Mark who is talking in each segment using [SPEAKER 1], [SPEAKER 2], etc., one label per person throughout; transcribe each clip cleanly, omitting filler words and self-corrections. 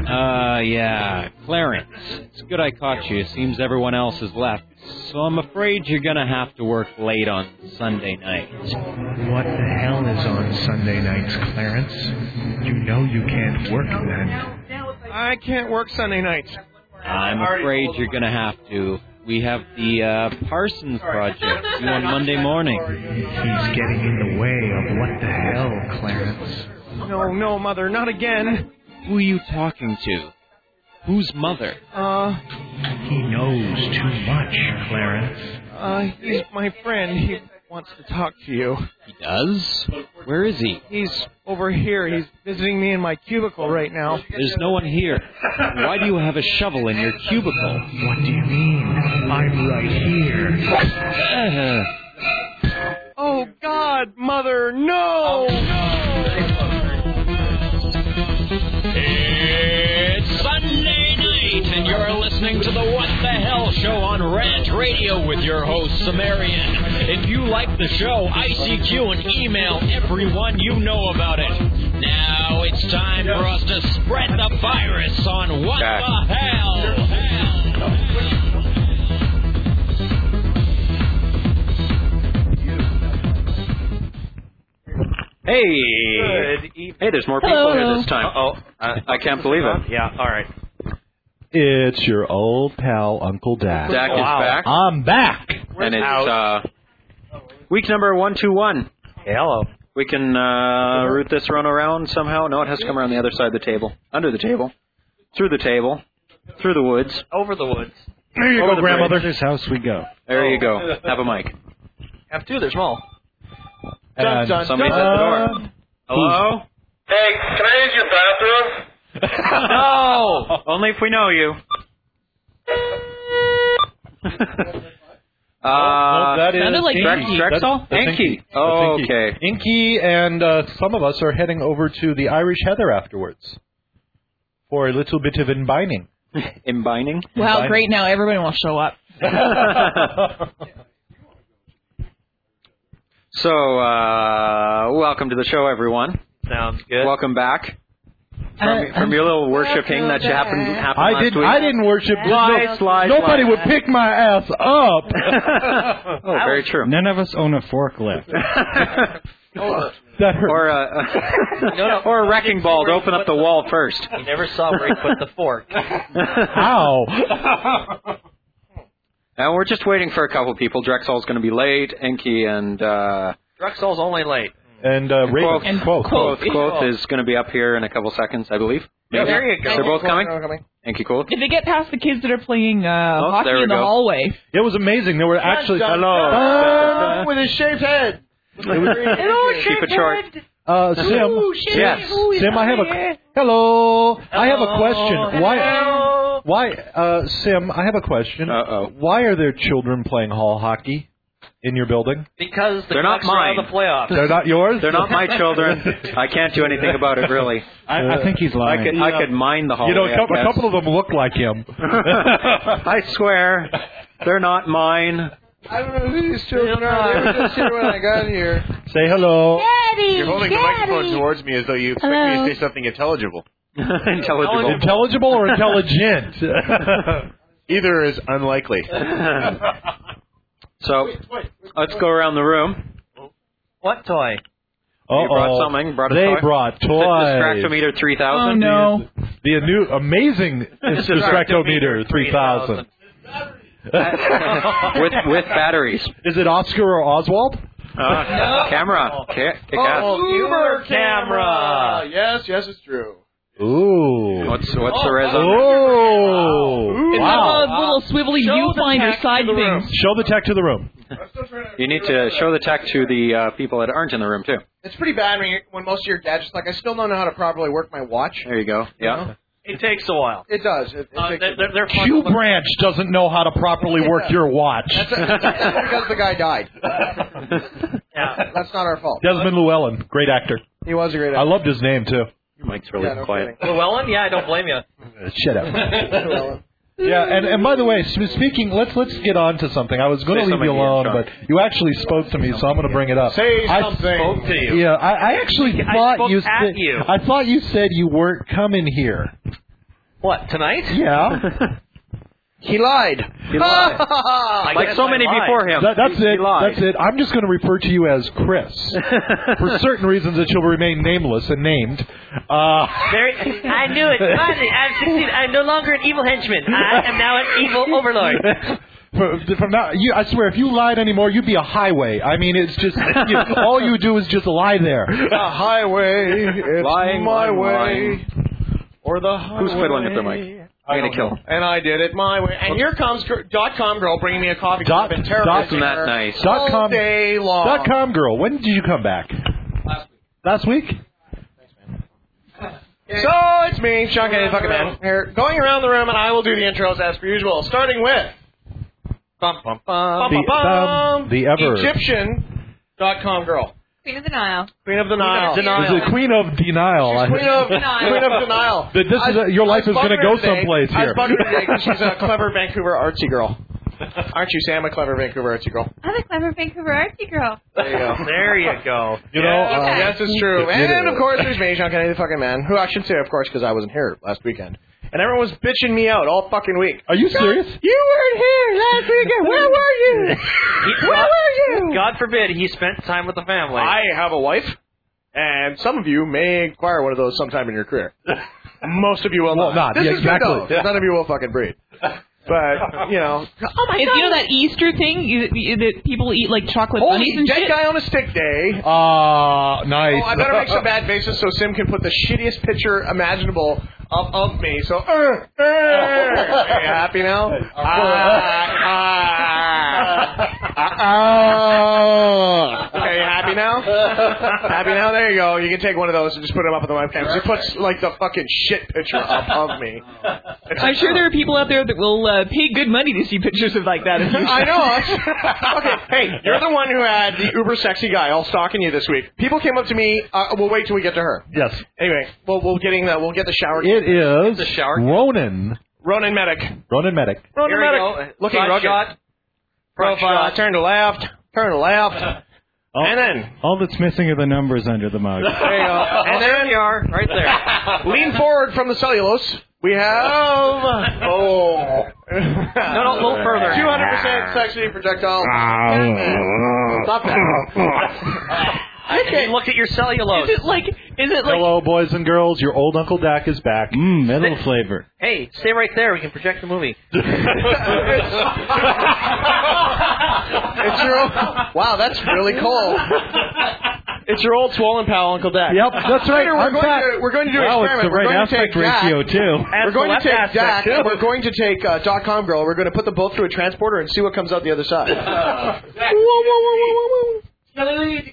[SPEAKER 1] Yeah, Clarence. It's good I caught you. It seems everyone else has left. So I'm afraid you're gonna have to work late on Sunday night.
[SPEAKER 2] What the hell is on Sunday nights, Clarence? You know you can't work then.
[SPEAKER 3] I can't work Sunday nights.
[SPEAKER 1] I'm afraid you're gonna have to. We have the Parsons Project due on Monday morning.
[SPEAKER 2] He's getting in the way of what the hell, Clarence?
[SPEAKER 3] No, Mother, not again.
[SPEAKER 1] Who are you talking to? Whose mother?
[SPEAKER 2] He knows too much, Clarence.
[SPEAKER 3] He's my friend. He wants to talk to you.
[SPEAKER 1] He does? Where is he?
[SPEAKER 3] He's over here. He's visiting me in my cubicle right now.
[SPEAKER 1] There's no one here. Why do you have a shovel in your cubicle?
[SPEAKER 2] What do you mean? I'm right here.
[SPEAKER 3] Oh, God, Mother, no!
[SPEAKER 1] It's Sunday night, and you're listening to the What the Hell Show on Rant Radio with your host, Sumerian. If you like the show, ICQ and email everyone you know about it. Now it's time for us to spread the virus on What the Hell.
[SPEAKER 4] Hey! Hey, there's more people here this time. I can't believe it.
[SPEAKER 3] Yeah, all right.
[SPEAKER 5] It's your old pal, Uncle Dak.
[SPEAKER 4] Dak is back.
[SPEAKER 5] I'm back.
[SPEAKER 4] And it's week number 121.
[SPEAKER 3] Hey, hello.
[SPEAKER 4] We can root this run around somehow. No, it has to come around the other side of the table. Under the table. Through the table. Through the woods.
[SPEAKER 3] Over the woods.
[SPEAKER 5] There you
[SPEAKER 4] Over
[SPEAKER 5] go,
[SPEAKER 4] the
[SPEAKER 5] grandmother.
[SPEAKER 4] bridge.
[SPEAKER 5] This house we go.
[SPEAKER 4] There you go. Have a mic.
[SPEAKER 3] Have two, they're small.
[SPEAKER 5] And
[SPEAKER 4] Somebody's at the door. Hello?
[SPEAKER 6] Hey, can I use your bathroom?
[SPEAKER 4] No! Only if we know you.
[SPEAKER 5] that is
[SPEAKER 7] sounded like
[SPEAKER 5] Inky.
[SPEAKER 4] Drexel?
[SPEAKER 5] That's
[SPEAKER 4] Inky.
[SPEAKER 5] That's
[SPEAKER 4] Oh,
[SPEAKER 5] Inky.
[SPEAKER 4] okay.
[SPEAKER 5] Inky and some of us are heading over to the Irish Heather afterwards for a little bit of embining.
[SPEAKER 4] Embining?
[SPEAKER 7] Wow,
[SPEAKER 5] Embining.
[SPEAKER 7] great. Now everybody will show up.
[SPEAKER 4] So, welcome to the show, everyone.
[SPEAKER 3] Sounds good.
[SPEAKER 4] Welcome back from your little worshiping that you happened last week.
[SPEAKER 5] I didn't worship. Nobody would pick my ass up.
[SPEAKER 4] Oh, very true.
[SPEAKER 1] None of us own a forklift.
[SPEAKER 5] That hurt.
[SPEAKER 4] Or a wrecking ball to open up the wall first.
[SPEAKER 3] You never saw where he put the fork.
[SPEAKER 5] Ow.
[SPEAKER 4] And we're just waiting for a couple people. Drexel's going to be late. Enki and
[SPEAKER 3] Drexel's only late.
[SPEAKER 5] And Raven.
[SPEAKER 4] Quoth is going to be up here in a couple seconds, I believe.
[SPEAKER 3] Yeah, there you go.
[SPEAKER 4] They're both coming? Enki Quoth.
[SPEAKER 7] Did they get past the kids that are playing hockey
[SPEAKER 4] there we
[SPEAKER 7] in the
[SPEAKER 4] go.
[SPEAKER 7] hallway?
[SPEAKER 5] It was amazing. There were actually...
[SPEAKER 4] Hello.
[SPEAKER 3] With his shaved head.
[SPEAKER 4] Keep it short.
[SPEAKER 5] Sim.
[SPEAKER 4] Yes.
[SPEAKER 5] Sim, I have a... Hello. I have a question. Why, Sim, I have a question.
[SPEAKER 4] Uh-oh.
[SPEAKER 5] Why are there children playing hall hockey in your building?
[SPEAKER 3] Because
[SPEAKER 4] They're not
[SPEAKER 3] Canucks are out of
[SPEAKER 4] mine.
[SPEAKER 3] the playoffs.
[SPEAKER 5] They're not yours?
[SPEAKER 4] They're not my children. I can't do anything about it, really.
[SPEAKER 1] I think he's lying.
[SPEAKER 4] I could mine the hallway.
[SPEAKER 5] You know, a
[SPEAKER 4] I guess.
[SPEAKER 5] couple of them look like him.
[SPEAKER 4] I swear, they're not mine.
[SPEAKER 3] I don't know who these children are. They were just here when I got here.
[SPEAKER 5] Say hello.
[SPEAKER 8] Daddy,
[SPEAKER 6] You're holding the microphone towards me as though you expect me to say something intelligible.
[SPEAKER 4] Intelligible.
[SPEAKER 5] Intelligible or intelligent?
[SPEAKER 6] Either is unlikely.
[SPEAKER 4] So, let's go around the room.
[SPEAKER 3] What toy?
[SPEAKER 4] You brought something? Brought a
[SPEAKER 5] They
[SPEAKER 4] toy?
[SPEAKER 5] brought
[SPEAKER 4] The
[SPEAKER 5] toys.
[SPEAKER 4] Distractometer 3000?
[SPEAKER 7] Oh, no.
[SPEAKER 5] The new amazing Distractometer 3000.
[SPEAKER 4] with batteries.
[SPEAKER 5] Is it Oscar or Oswald?
[SPEAKER 4] Camera. Kick ass.
[SPEAKER 3] Uber camera. Yes, it's true.
[SPEAKER 5] Ooh.
[SPEAKER 4] What's the res on
[SPEAKER 5] Oh.
[SPEAKER 7] It's
[SPEAKER 5] Wow.
[SPEAKER 7] a little swivelly viewfinder side thing.
[SPEAKER 5] Show the tech to the room.
[SPEAKER 4] You need to show the tech to the people that aren't in the room, too.
[SPEAKER 3] It's pretty bad when most of your gadgets, like I still don't know how to properly work my watch.
[SPEAKER 4] There you go. Yeah.
[SPEAKER 3] It takes a while. It does. It takes they're fun
[SPEAKER 5] Q
[SPEAKER 3] to look-
[SPEAKER 5] Branch doesn't know how to properly work your watch.
[SPEAKER 3] That's because the guy died. Yeah, that's not our fault.
[SPEAKER 5] Desmond Llewellyn, great actor.
[SPEAKER 3] He was a great actor.
[SPEAKER 5] I loved his name, too.
[SPEAKER 4] Mike's really quiet.
[SPEAKER 3] Llewellyn? Yeah, I don't blame you.
[SPEAKER 5] Shut up. Yeah, and by the way, speaking, let's get on to something. I was going to leave you alone, but you actually spoke to me, so I'm going to bring it up.
[SPEAKER 3] Say
[SPEAKER 5] I
[SPEAKER 3] something.
[SPEAKER 5] spoke to you. Yeah, I actually thought
[SPEAKER 3] spoke
[SPEAKER 5] you
[SPEAKER 3] at
[SPEAKER 5] said
[SPEAKER 3] you.
[SPEAKER 5] I thought you said you weren't coming here.
[SPEAKER 8] What, tonight?
[SPEAKER 5] Yeah.
[SPEAKER 3] He lied.
[SPEAKER 4] He lied. Like so many before him.
[SPEAKER 5] That's it.
[SPEAKER 4] He lied.
[SPEAKER 5] That's it. I'm just going to refer to you as Chris. For certain reasons that you'll remain nameless and named.
[SPEAKER 8] I knew it. Finally, I've succeeded. I'm no longer an evil henchman. I am now an evil overlord.
[SPEAKER 5] From now, I swear, if you lied anymore, you'd be a highway. I mean, it's just all you do is just lie there.
[SPEAKER 3] A highway, it's
[SPEAKER 4] lying
[SPEAKER 3] my way,
[SPEAKER 4] lying.
[SPEAKER 3] or the highway.
[SPEAKER 4] Who's fiddling with the mic? I'm gonna kill him.
[SPEAKER 3] And I did it my way. And here comes .com girl bringing me a coffee. I've been terrorizing her
[SPEAKER 4] nice.
[SPEAKER 3] all day long.
[SPEAKER 5] .com girl, when did you come back? Last week?
[SPEAKER 3] So it's me, Sean Kennedy, fucking man, here, going around the room, and I will do the intros as per usual, starting with
[SPEAKER 5] The ever
[SPEAKER 3] Egyptian.com girl.
[SPEAKER 9] Queen of the Nile.
[SPEAKER 3] Queen of the Nile.
[SPEAKER 5] Is it Queen of Denial?
[SPEAKER 3] She's Queen of Denial.
[SPEAKER 5] Your life is going to go someplace here.
[SPEAKER 3] I was bugging her today because she's a clever Vancouver artsy girl. Aren't you, Sam, a clever Vancouver artsy girl?
[SPEAKER 9] I'm a clever Vancouver artsy girl.
[SPEAKER 3] There you go.
[SPEAKER 8] There you go.
[SPEAKER 5] You know,
[SPEAKER 3] yes, it's true. And, of course, there's me, Sean Kennedy, the fucking man, who I should say, of course, because I wasn't here last weekend. And everyone was bitching me out all fucking week.
[SPEAKER 5] Are you serious?
[SPEAKER 3] You weren't here last weekend. Where were you? Where were you?
[SPEAKER 8] God forbid he spent time with the family.
[SPEAKER 3] I have a wife, and some of you may acquire one of those sometime in your career. Most of you will not. This is
[SPEAKER 5] exactly.
[SPEAKER 3] good, though. None of you will fucking breed. But, you know.
[SPEAKER 7] Oh my God. You know that Easter thing that people eat like chocolate bunnies and
[SPEAKER 3] dead
[SPEAKER 7] shit?
[SPEAKER 3] guy on a stick day.
[SPEAKER 5] Nice.
[SPEAKER 3] Oh, I better make some bad faces so Sim can put the shittiest picture imaginable of me. So, are you happy now? Okay, you happy now? Happy now? There you go. You can take one of those and just put them up on the webcam. It puts like the fucking shit picture up of me.
[SPEAKER 7] I'm sure there are people out there that will pay good money to see pictures of like that.
[SPEAKER 3] I know. Okay, hey, you're the one who had the uber sexy guy all stalking you this week. People came up to me. We'll wait till we get to her.
[SPEAKER 5] Yes.
[SPEAKER 3] Anyway, we'll get the shower.
[SPEAKER 5] It is
[SPEAKER 8] the shower.
[SPEAKER 5] Ronan
[SPEAKER 3] Medic.
[SPEAKER 5] Ronan Medic.
[SPEAKER 3] Ronan Medic. Looking rugged.
[SPEAKER 8] Shot.
[SPEAKER 3] Profile. Turn to left. Turn to left. And then.
[SPEAKER 10] All that's missing are the numbers under the mug.
[SPEAKER 3] There you go.
[SPEAKER 8] And there you are, right there.
[SPEAKER 3] Lean forward from the cellulose. We have.
[SPEAKER 8] No, a little further.
[SPEAKER 3] 200% sexy projectile. Stop that.
[SPEAKER 8] I can't look at your cellulose.
[SPEAKER 7] Is it like?
[SPEAKER 5] Hello, boys and girls. Your old Uncle Dak is back.
[SPEAKER 10] Metal flavor.
[SPEAKER 8] Hey, stay right there. We can project the movie.
[SPEAKER 3] It's your old, wow, that's really cool. It's your old swollen pal, Uncle Dak.
[SPEAKER 5] Yep, that's right.
[SPEAKER 3] We're going to do an experiment.
[SPEAKER 10] It's the right aspect ratio, too.
[SPEAKER 3] We're going to take Dak, and we're going to take .com girl. We're going to put them both through a transporter and see what comes out the other side.
[SPEAKER 8] I'm a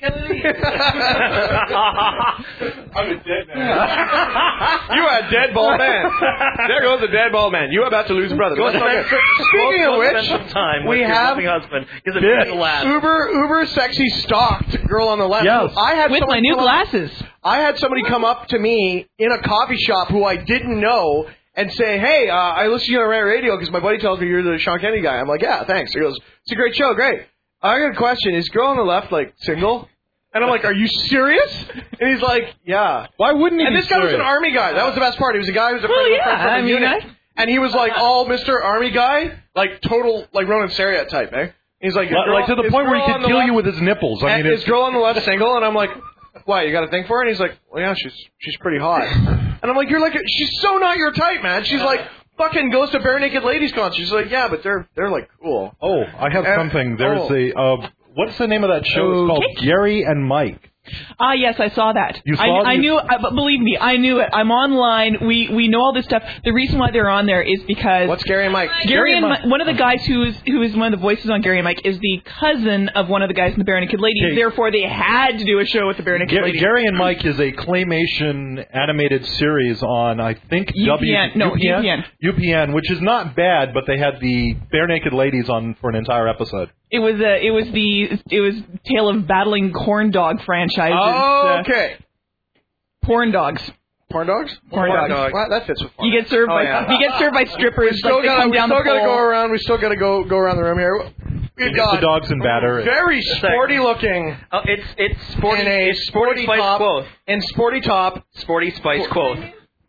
[SPEAKER 8] dead man.
[SPEAKER 3] You are a dead bald man. There goes the dead bald man. You're about to lose a brother. Speaking of which, we have
[SPEAKER 8] husband.
[SPEAKER 3] uber sexy stalked girl on the left.
[SPEAKER 5] Yes.
[SPEAKER 3] I had
[SPEAKER 7] with my new glasses.
[SPEAKER 3] I had somebody come up to me in a coffee shop who I didn't know and say, hey, I listen to you on Rant Radio because my buddy tells me you're the Sean Kennedy guy. I'm like, yeah, thanks. He goes, it's a great show, great. I got a question. Is girl on the left, like, single? And I'm like, are you serious? And he's like, yeah.
[SPEAKER 5] Why wouldn't he?
[SPEAKER 3] And this guy was an Army guy. That was the best part. He was a guy who was a friend from the unit. And he was like, all Mr. Army guy, like total, like Ronan Seriat type, eh? He's like,
[SPEAKER 5] like to the point where he could kill you with his nipples. I mean,
[SPEAKER 3] is girl on the left single? And I'm like, why? You got a thing for her? And he's like, well, yeah, she's pretty hot. And I'm like, she's so not your type, man. She's like. Fucking goes to Bare Naked Ladies concert. She's like, yeah, but they're like cool.
[SPEAKER 5] Oh, I have something. There's what's the name of that show? It's called Gary and Mike.
[SPEAKER 7] Yes, I saw that.
[SPEAKER 5] You saw it?
[SPEAKER 7] I knew, but believe me, I knew it. I'm online. We know all this stuff. The reason why they're on there is because
[SPEAKER 3] what's Gary and Mike?
[SPEAKER 7] Gary and Mike. One of the guys who is one of the voices on Gary and Mike is the cousin of one of the guys in the Bare Naked Ladies. Okay. Therefore, they had to do a show with the Bare Naked Ladies.
[SPEAKER 5] Gary and Mike is a claymation animated series on I think UPN, which is not bad, but they had the Bare Naked Ladies on for an entire episode.
[SPEAKER 7] It was Tale of Battling Corn Dog franchises.
[SPEAKER 3] Oh, okay.
[SPEAKER 7] Porn dogs.
[SPEAKER 3] Porn dogs?
[SPEAKER 7] Porn dogs.
[SPEAKER 3] Well, that fits with fun.
[SPEAKER 7] You get served by strippers. We still got to
[SPEAKER 3] go around. We still got to go around the room here.
[SPEAKER 5] We've got the dogs and batter.
[SPEAKER 3] Very sporty looking.
[SPEAKER 8] Oh, it's sporty.
[SPEAKER 3] In a sporty
[SPEAKER 8] spice
[SPEAKER 3] top.
[SPEAKER 8] Quoth.
[SPEAKER 3] In sporty top.
[SPEAKER 8] Sporty spice quoth.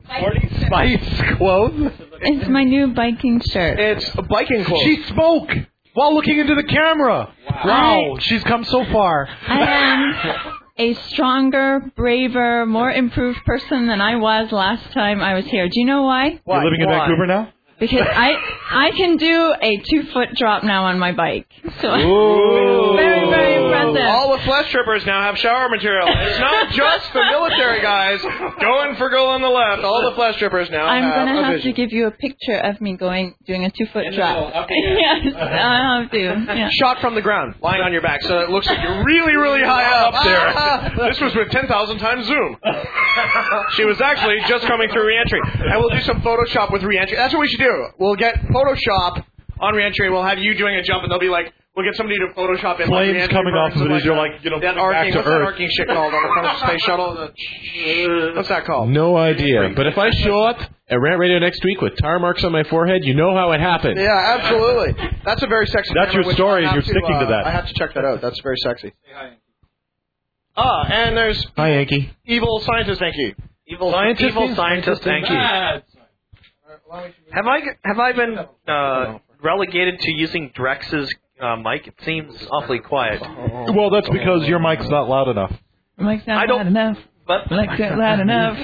[SPEAKER 11] Spice clothes?
[SPEAKER 12] It's my new biking shirt.
[SPEAKER 3] It's biking clothes.
[SPEAKER 5] She spoke while looking into the camera. Wow, she's come so far.
[SPEAKER 12] I am a stronger, braver, more improved person than I was last time I was here. Do you know why?
[SPEAKER 5] You're living in Vancouver now?
[SPEAKER 12] Because I can do a 2-foot drop now on my bike. So very, very impressive.
[SPEAKER 3] All the flesh strippers now have shower material. It's not just the military guys going for goal on the left. All the flesh strippers now
[SPEAKER 12] I'm
[SPEAKER 3] have
[SPEAKER 12] going to
[SPEAKER 3] a
[SPEAKER 12] have
[SPEAKER 3] vision.
[SPEAKER 12] to give you a picture of me doing a 2-foot drop. Yes, I'll have to. Yeah.
[SPEAKER 3] Shot from the ground, lying on your back, so it looks like you're really, really high up there. This was with 10,000 times zoom. She was actually just coming through re-entry. And we'll do some Photoshop with re-entry. That's what we should do. We'll get Photoshop on re-entry. We'll have you doing a jump, and they'll be like, we'll get somebody to Photoshop in.
[SPEAKER 5] Flames
[SPEAKER 3] like
[SPEAKER 5] coming off of it as you're like,
[SPEAKER 3] that arcing, what's that arcing shit called on the front of the space shuttle? What's that called?
[SPEAKER 11] No idea. But if I show up at Rant Radio next week with tar marks on my forehead, you know how it happened.
[SPEAKER 3] Yeah, absolutely. That's a very sexy
[SPEAKER 5] That's
[SPEAKER 3] camera,
[SPEAKER 5] your story, and you're sticking to that.
[SPEAKER 3] I have to check that out. That's very sexy. And there's
[SPEAKER 11] Hi, Yankee.
[SPEAKER 3] evil scientist, thank you.
[SPEAKER 8] Evil scientist, thank you. Have I been relegated to using Drex's mic? It seems awfully quiet.
[SPEAKER 5] Well, that's because your mic's not loud enough.
[SPEAKER 7] My mic's not loud enough.
[SPEAKER 8] But
[SPEAKER 7] Mic's not loud enough.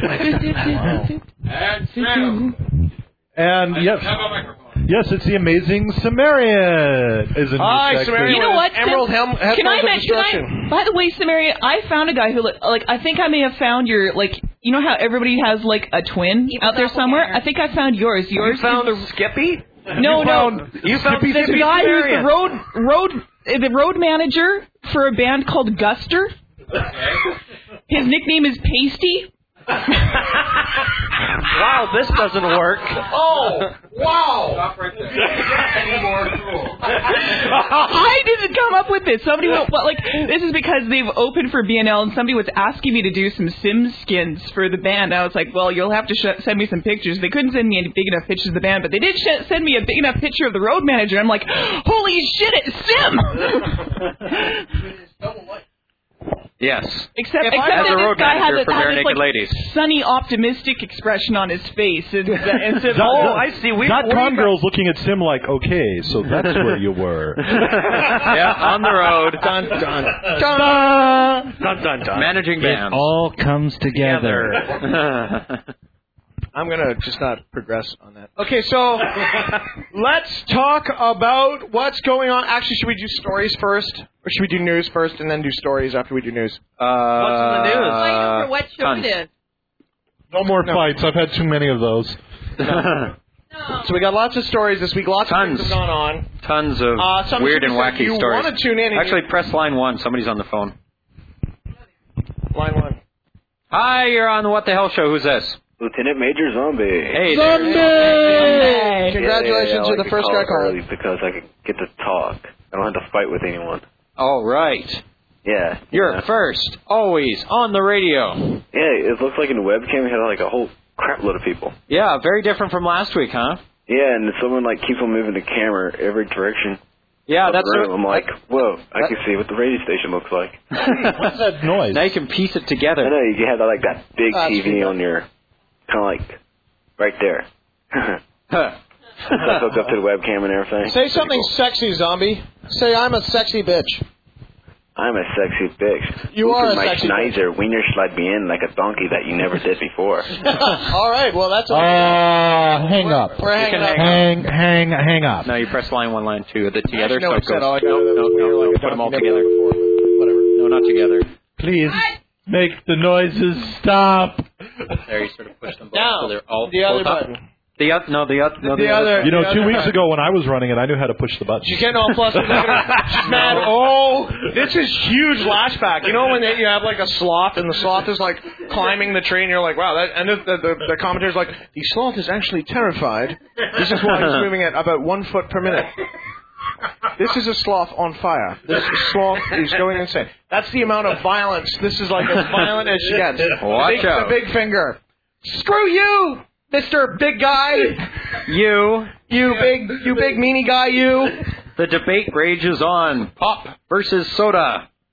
[SPEAKER 5] And yes, it's the amazing Sumerian.
[SPEAKER 3] Hi, Sumerian.
[SPEAKER 7] You know what?
[SPEAKER 3] Emerald headphones of destruction.
[SPEAKER 7] By the way, Sumerian, I found a guy who, I think I may have found your, you know how everybody has, a twin out there somewhere? I think I found yours.
[SPEAKER 8] You found Skippy?
[SPEAKER 7] No.
[SPEAKER 8] You found
[SPEAKER 7] There's a guy who's the road manager for a band called Guster. His nickname is Pasty.
[SPEAKER 8] Wow, this doesn't work.
[SPEAKER 3] Oh, wow.
[SPEAKER 8] Stop right there.
[SPEAKER 7] I didn't come up with this. Somebody, this is because they've opened for BNL, and somebody was asking me to do some Sims skins for the band. I was like, well, you'll have to send me some pictures. They couldn't send me any big enough pictures of the band, but they did send me a big enough picture of the road manager. I'm like, holy shit, it's Sim!
[SPEAKER 4] Yes.
[SPEAKER 7] Except
[SPEAKER 4] as
[SPEAKER 7] that
[SPEAKER 4] a road
[SPEAKER 7] this guy
[SPEAKER 4] manager
[SPEAKER 7] had
[SPEAKER 4] for Bare Naked
[SPEAKER 7] this
[SPEAKER 4] Ladies.
[SPEAKER 7] sunny, optimistic expression on his face. And
[SPEAKER 8] I see.
[SPEAKER 5] Con girl's looking at Sim like, okay, so that's where you were.
[SPEAKER 4] Yeah, on the road.
[SPEAKER 3] Dun, dun, dun.
[SPEAKER 8] Dun, dun, dun.
[SPEAKER 4] Managing bands.
[SPEAKER 10] It all comes together.
[SPEAKER 3] I'm going to just not progress on that. Okay, so let's talk about what's going on. Actually, should we do stories first? Or should we do news first and then do stories after we do news?
[SPEAKER 8] What's in the news?
[SPEAKER 9] For what show it is.
[SPEAKER 5] No more fights. I've had too many of those.
[SPEAKER 3] So we got lots of stories this week. Lots of things have gone on.
[SPEAKER 4] Tons of weird and wacky
[SPEAKER 3] you
[SPEAKER 4] stories.
[SPEAKER 3] Want to tune in?
[SPEAKER 4] Actually, press line 1. Somebody's on the phone.
[SPEAKER 3] Line 1.
[SPEAKER 4] Hi, you're on the What the Hell Show. Who's this?
[SPEAKER 13] Lieutenant Major Zombie.
[SPEAKER 4] Hey,
[SPEAKER 3] Zombie! Congratulations,
[SPEAKER 13] you're
[SPEAKER 3] the first guy calling.
[SPEAKER 13] Because I can get to talk. I don't have to fight with anyone.
[SPEAKER 4] All right.
[SPEAKER 13] Yeah.
[SPEAKER 4] You're first, always on the radio.
[SPEAKER 13] Yeah, it looks like in the webcam we had a whole crap load of people.
[SPEAKER 4] Yeah, very different from last week, huh?
[SPEAKER 13] Yeah, and someone keeps on moving the camera every direction.
[SPEAKER 4] Yeah, that's
[SPEAKER 13] room. I'm like, whoa, I can see what the radio station looks like.
[SPEAKER 5] What's that noise?
[SPEAKER 4] Now you can piece it together.
[SPEAKER 13] I know, you have that big TV on your, kind of right there. Stuff hooked up to the webcam and everything.
[SPEAKER 3] Say something sexy, Zombie. Say, I'm a sexy bitch.
[SPEAKER 13] I'm a sexy bitch.
[SPEAKER 3] You are a sexy
[SPEAKER 13] bitch. Schneider, wiener slide me in like a donkey that you never did before.
[SPEAKER 3] All right, well, that's...
[SPEAKER 5] hang up.
[SPEAKER 3] We're hanging up.
[SPEAKER 5] Hang up.
[SPEAKER 4] No, you press line 1, line 2, the together.
[SPEAKER 3] No,
[SPEAKER 4] No, put them all together.
[SPEAKER 3] Whatever.
[SPEAKER 4] No, not together.
[SPEAKER 5] Please, make the noises stop.
[SPEAKER 4] There, you sort of push them both
[SPEAKER 3] Down.
[SPEAKER 4] so they're all
[SPEAKER 3] The other
[SPEAKER 4] both up.
[SPEAKER 3] button.
[SPEAKER 4] The other.
[SPEAKER 5] You know, 2 weeks ago when I was running it, I knew how to push the button.
[SPEAKER 3] She's getting all flustered. She's mad. Oh, this is huge lashback. You know when you have a sloth, and the sloth is climbing the tree, and you're like, wow. And the commentator's like, the sloth is actually terrified. This is why he's moving at about 1 foot per minute. This is a sloth on fire. This sloth is going insane. That's the amount of violence. This is as violent as she gets.
[SPEAKER 4] Watch out.
[SPEAKER 3] The big finger. Screw you, Mr. Big Guy. You big meanie guy, you.
[SPEAKER 4] The debate rages on. Pop versus soda.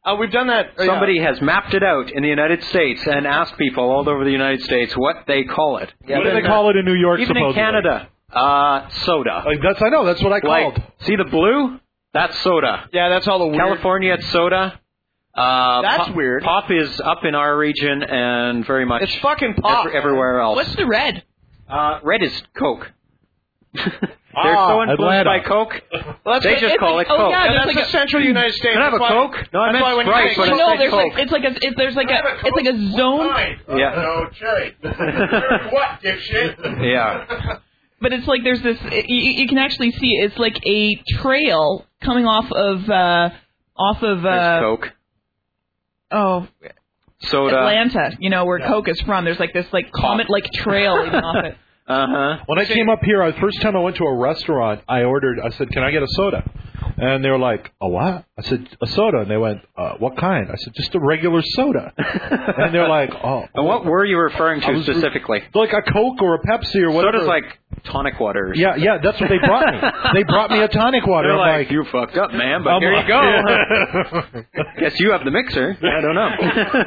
[SPEAKER 3] We've done that.
[SPEAKER 4] Somebody has mapped it out in the United States and asked people all over the United States what they call it.
[SPEAKER 5] Yeah, what do they call it in New York?
[SPEAKER 4] Even
[SPEAKER 5] supposedly?
[SPEAKER 4] in Canada, soda.
[SPEAKER 5] I know. That's what I called.
[SPEAKER 4] See the blue? That's soda.
[SPEAKER 3] Yeah, that's all the weird.
[SPEAKER 4] California, it's soda.
[SPEAKER 3] That's weird.
[SPEAKER 4] Pop is up in our region and very much.
[SPEAKER 3] It's fucking pop.
[SPEAKER 4] Everywhere else.
[SPEAKER 7] What's the red?
[SPEAKER 4] Red is Coke. They're so influenced
[SPEAKER 5] Atlanta.
[SPEAKER 4] by Coke.
[SPEAKER 3] Well,
[SPEAKER 4] They just call it Coke.
[SPEAKER 3] Oh, yeah, that's the central United States.
[SPEAKER 4] Can I have a Coke? No, I meant Sprite, but
[SPEAKER 7] No,
[SPEAKER 4] it's
[SPEAKER 7] there's
[SPEAKER 4] Coke.
[SPEAKER 7] it's like a zone.
[SPEAKER 4] Yeah.
[SPEAKER 6] No, cherry. What, dipshit?
[SPEAKER 4] Yeah.
[SPEAKER 7] But it's like there's this. You can actually see it's like a trail coming off of
[SPEAKER 4] There's Coke.
[SPEAKER 7] Oh,
[SPEAKER 4] Soda.
[SPEAKER 7] Atlanta. You know where Coke is from. There's like this comet-like trail even off it.
[SPEAKER 5] When I came up here, the first time I went to a restaurant, I said, can I get a soda? And they were like, a what? I said, a soda. And they went, what kind? I said, just a regular soda. And they're like, oh.
[SPEAKER 4] And what were you referring to specifically?
[SPEAKER 5] Like a Coke or a Pepsi or whatever.
[SPEAKER 4] Soda's like tonic water.
[SPEAKER 5] Yeah, that's what they brought me. They brought me a tonic water.
[SPEAKER 4] They're
[SPEAKER 5] I'm
[SPEAKER 4] like, you fucked up, man, but here you go. Guess you have the mixer. I don't know.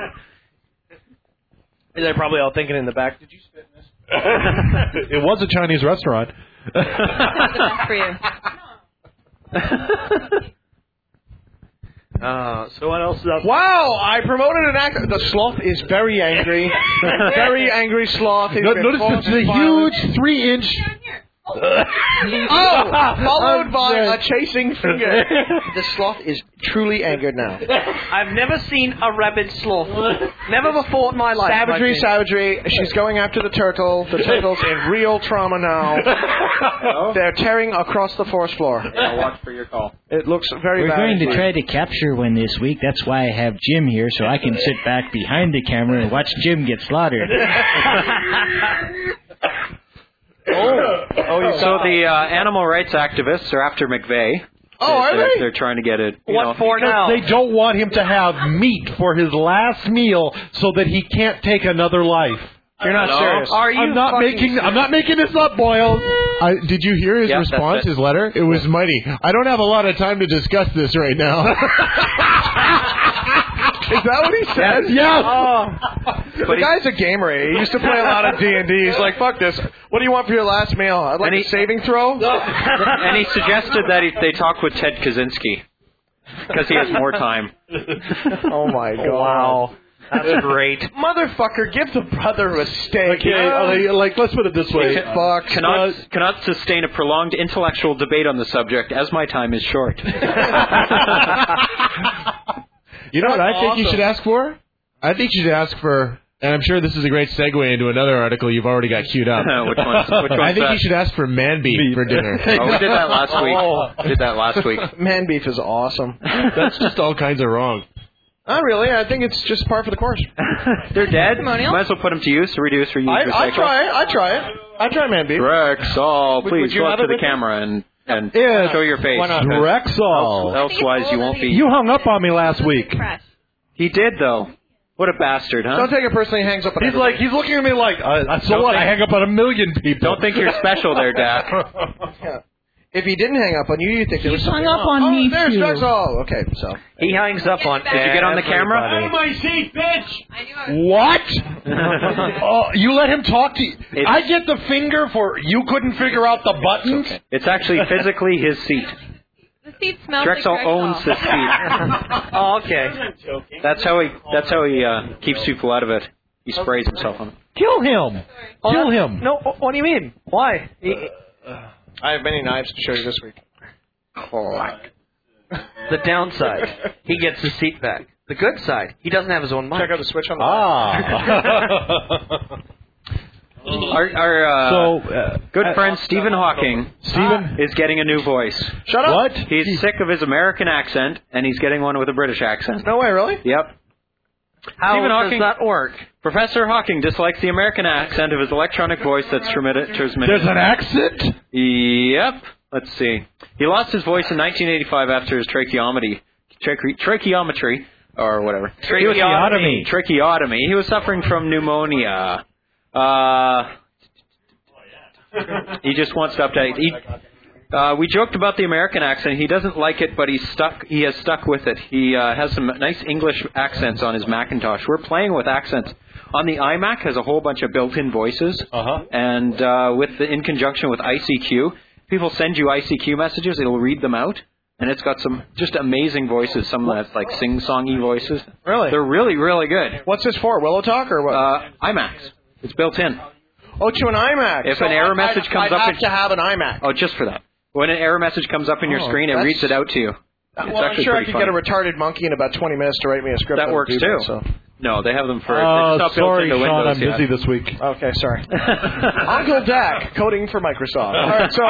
[SPEAKER 3] They're probably all thinking in the back, did you spit in this?
[SPEAKER 5] It was a Chinese restaurant.
[SPEAKER 9] for you.
[SPEAKER 8] So what else is up?
[SPEAKER 3] Wow, I promoted an actor. The sloth is very angry. Very angry sloth. He's been
[SPEAKER 5] Notice
[SPEAKER 3] causing
[SPEAKER 5] it's a
[SPEAKER 3] violence.
[SPEAKER 5] huge 3-inch.
[SPEAKER 3] Followed by a chasing finger. The sloth is truly angered now.
[SPEAKER 8] I've never seen a rabid sloth. Never before in my life.
[SPEAKER 3] Savagery. She's going after the turtle. The turtle's in real trauma now. They're tearing across the forest floor.
[SPEAKER 4] I'll watch for your call.
[SPEAKER 3] It looks very
[SPEAKER 10] We're
[SPEAKER 3] bad.
[SPEAKER 10] going to try to capture one this week. That's why I have Jim here, so I can sit back behind the camera and watch Jim get slaughtered.
[SPEAKER 4] So the animal rights activists are after McVeigh.
[SPEAKER 3] Are they?
[SPEAKER 4] They're trying to get it.
[SPEAKER 8] What for now?
[SPEAKER 5] They don't want him to have meat for his last meal so that he can't take another life.
[SPEAKER 3] You're not serious.
[SPEAKER 8] Are you?
[SPEAKER 5] I'm not making this up, Boyle.
[SPEAKER 11] Did you hear his response, his letter? It was mighty. I don't have a lot of time to discuss this right now.
[SPEAKER 3] Is that what he said?
[SPEAKER 5] Yes.
[SPEAKER 3] The guy's a gamer. He used to play a lot of D&D. He's like, fuck this. What do you want for your last meal? I'd like a saving throw.
[SPEAKER 4] And he suggested that they talk with Ted Kaczynski because he has more time.
[SPEAKER 3] Oh, my God.
[SPEAKER 8] Wow. That's great.
[SPEAKER 3] Motherfucker, give the brother a steak.
[SPEAKER 5] Okay, let's put it this way.
[SPEAKER 4] Cannot sustain a prolonged intellectual debate on the subject as my time is short.
[SPEAKER 11] You know what I think you should ask for? I think you should ask for, and I'm sure this is a great segue into another article you've already got queued up.
[SPEAKER 4] Which one's
[SPEAKER 11] I think
[SPEAKER 4] that?
[SPEAKER 11] you should ask for man beef for dinner.
[SPEAKER 4] Oh, we did that last week.
[SPEAKER 3] Man beef is awesome.
[SPEAKER 11] That's just all kinds of wrong.
[SPEAKER 3] Not really. I think it's just par for the course.
[SPEAKER 4] They're dead. Might as well put them to use to reduce, reuse, recycle.
[SPEAKER 3] I try it. I try man beef.
[SPEAKER 4] Rexall,
[SPEAKER 3] Would
[SPEAKER 4] please
[SPEAKER 3] you
[SPEAKER 4] go up
[SPEAKER 3] have
[SPEAKER 4] to
[SPEAKER 3] it
[SPEAKER 4] the
[SPEAKER 3] with you?
[SPEAKER 4] camera and show your face.
[SPEAKER 5] Why not? Rexall.
[SPEAKER 4] Elsewise, you won't be.
[SPEAKER 5] You hung up on me last week.
[SPEAKER 4] He did, though. What a bastard, huh?
[SPEAKER 3] Don't take it personally. He hangs up on
[SPEAKER 5] He's looking at me like, so what? I hang up on 1 million people.
[SPEAKER 4] Don't think you're special there, Dak.
[SPEAKER 3] Yeah. If he didn't hang up on you, you'd think there was
[SPEAKER 7] He's hung
[SPEAKER 3] something
[SPEAKER 7] up
[SPEAKER 3] wrong.
[SPEAKER 7] on me,
[SPEAKER 3] there's
[SPEAKER 7] too.
[SPEAKER 3] Rexall. Okay, so.
[SPEAKER 8] He hangs up on.
[SPEAKER 4] Did you get on the camera?
[SPEAKER 6] Out of my seat, bitch!
[SPEAKER 5] What? Oh, you let him talk to you? I get the finger for you couldn't figure out the buttons?
[SPEAKER 4] Okay. It's actually physically his seat.
[SPEAKER 9] The seat smells
[SPEAKER 4] Drexel
[SPEAKER 9] like
[SPEAKER 4] owns the seat.
[SPEAKER 8] Oh, okay.
[SPEAKER 4] That's how he keeps people out of it. He sprays himself on it.
[SPEAKER 5] Kill him. Kill him.
[SPEAKER 8] No, what do you mean? Why?
[SPEAKER 3] I have many knives to show you this week.
[SPEAKER 8] The downside, he gets his seat back. The good side, he doesn't have his own mic.
[SPEAKER 3] Check out the switch on the
[SPEAKER 4] Our good friend Stephen Hawking is getting a new voice.
[SPEAKER 3] Shut up.
[SPEAKER 5] What?
[SPEAKER 4] He's sick of his American accent, and he's getting one with a British accent.
[SPEAKER 3] No way, really?
[SPEAKER 4] Yep.
[SPEAKER 8] How
[SPEAKER 4] Stephen
[SPEAKER 8] does
[SPEAKER 4] Hawking,
[SPEAKER 8] that work?
[SPEAKER 4] Professor Hawking dislikes the American accent of his electronic voice that's transmitted.
[SPEAKER 5] There's an accent?
[SPEAKER 4] Yep. Let's see. He lost his voice in 1985 after his tracheotomy, or whatever. Tracheotomy. He was suffering from pneumonia. He just wants to update. We joked about the American accent. He doesn't like it, but he has stuck with it. He has some nice English accents on his Macintosh. We're playing with accents. On the iMac has a whole bunch of built-in voices. And in conjunction with ICQ, people send you ICQ messages. It'll read them out. And it's got some just amazing voices. Some that's like sing-songy voices.
[SPEAKER 3] Really?
[SPEAKER 4] They're really, really good.
[SPEAKER 3] What's this for? Willow Talk or what?
[SPEAKER 4] iMacs. It's built in.
[SPEAKER 3] Oh, to an iMac.
[SPEAKER 4] If an error message comes up...
[SPEAKER 3] I have to have an iMac.
[SPEAKER 4] Oh, just for that. When an error message comes up in your screen, it reads it out to you. It's
[SPEAKER 3] well, I'm sure I could
[SPEAKER 4] funny.
[SPEAKER 3] get a retarded monkey in about 20 minutes to write me a script.
[SPEAKER 4] That works too.
[SPEAKER 3] So.
[SPEAKER 4] No, they have them for...
[SPEAKER 5] sorry,
[SPEAKER 4] Sean,
[SPEAKER 5] Sean, I'm
[SPEAKER 4] Windows
[SPEAKER 5] busy this week.
[SPEAKER 3] Okay, sorry. Uncle Dak, coding for Microsoft. All right, so...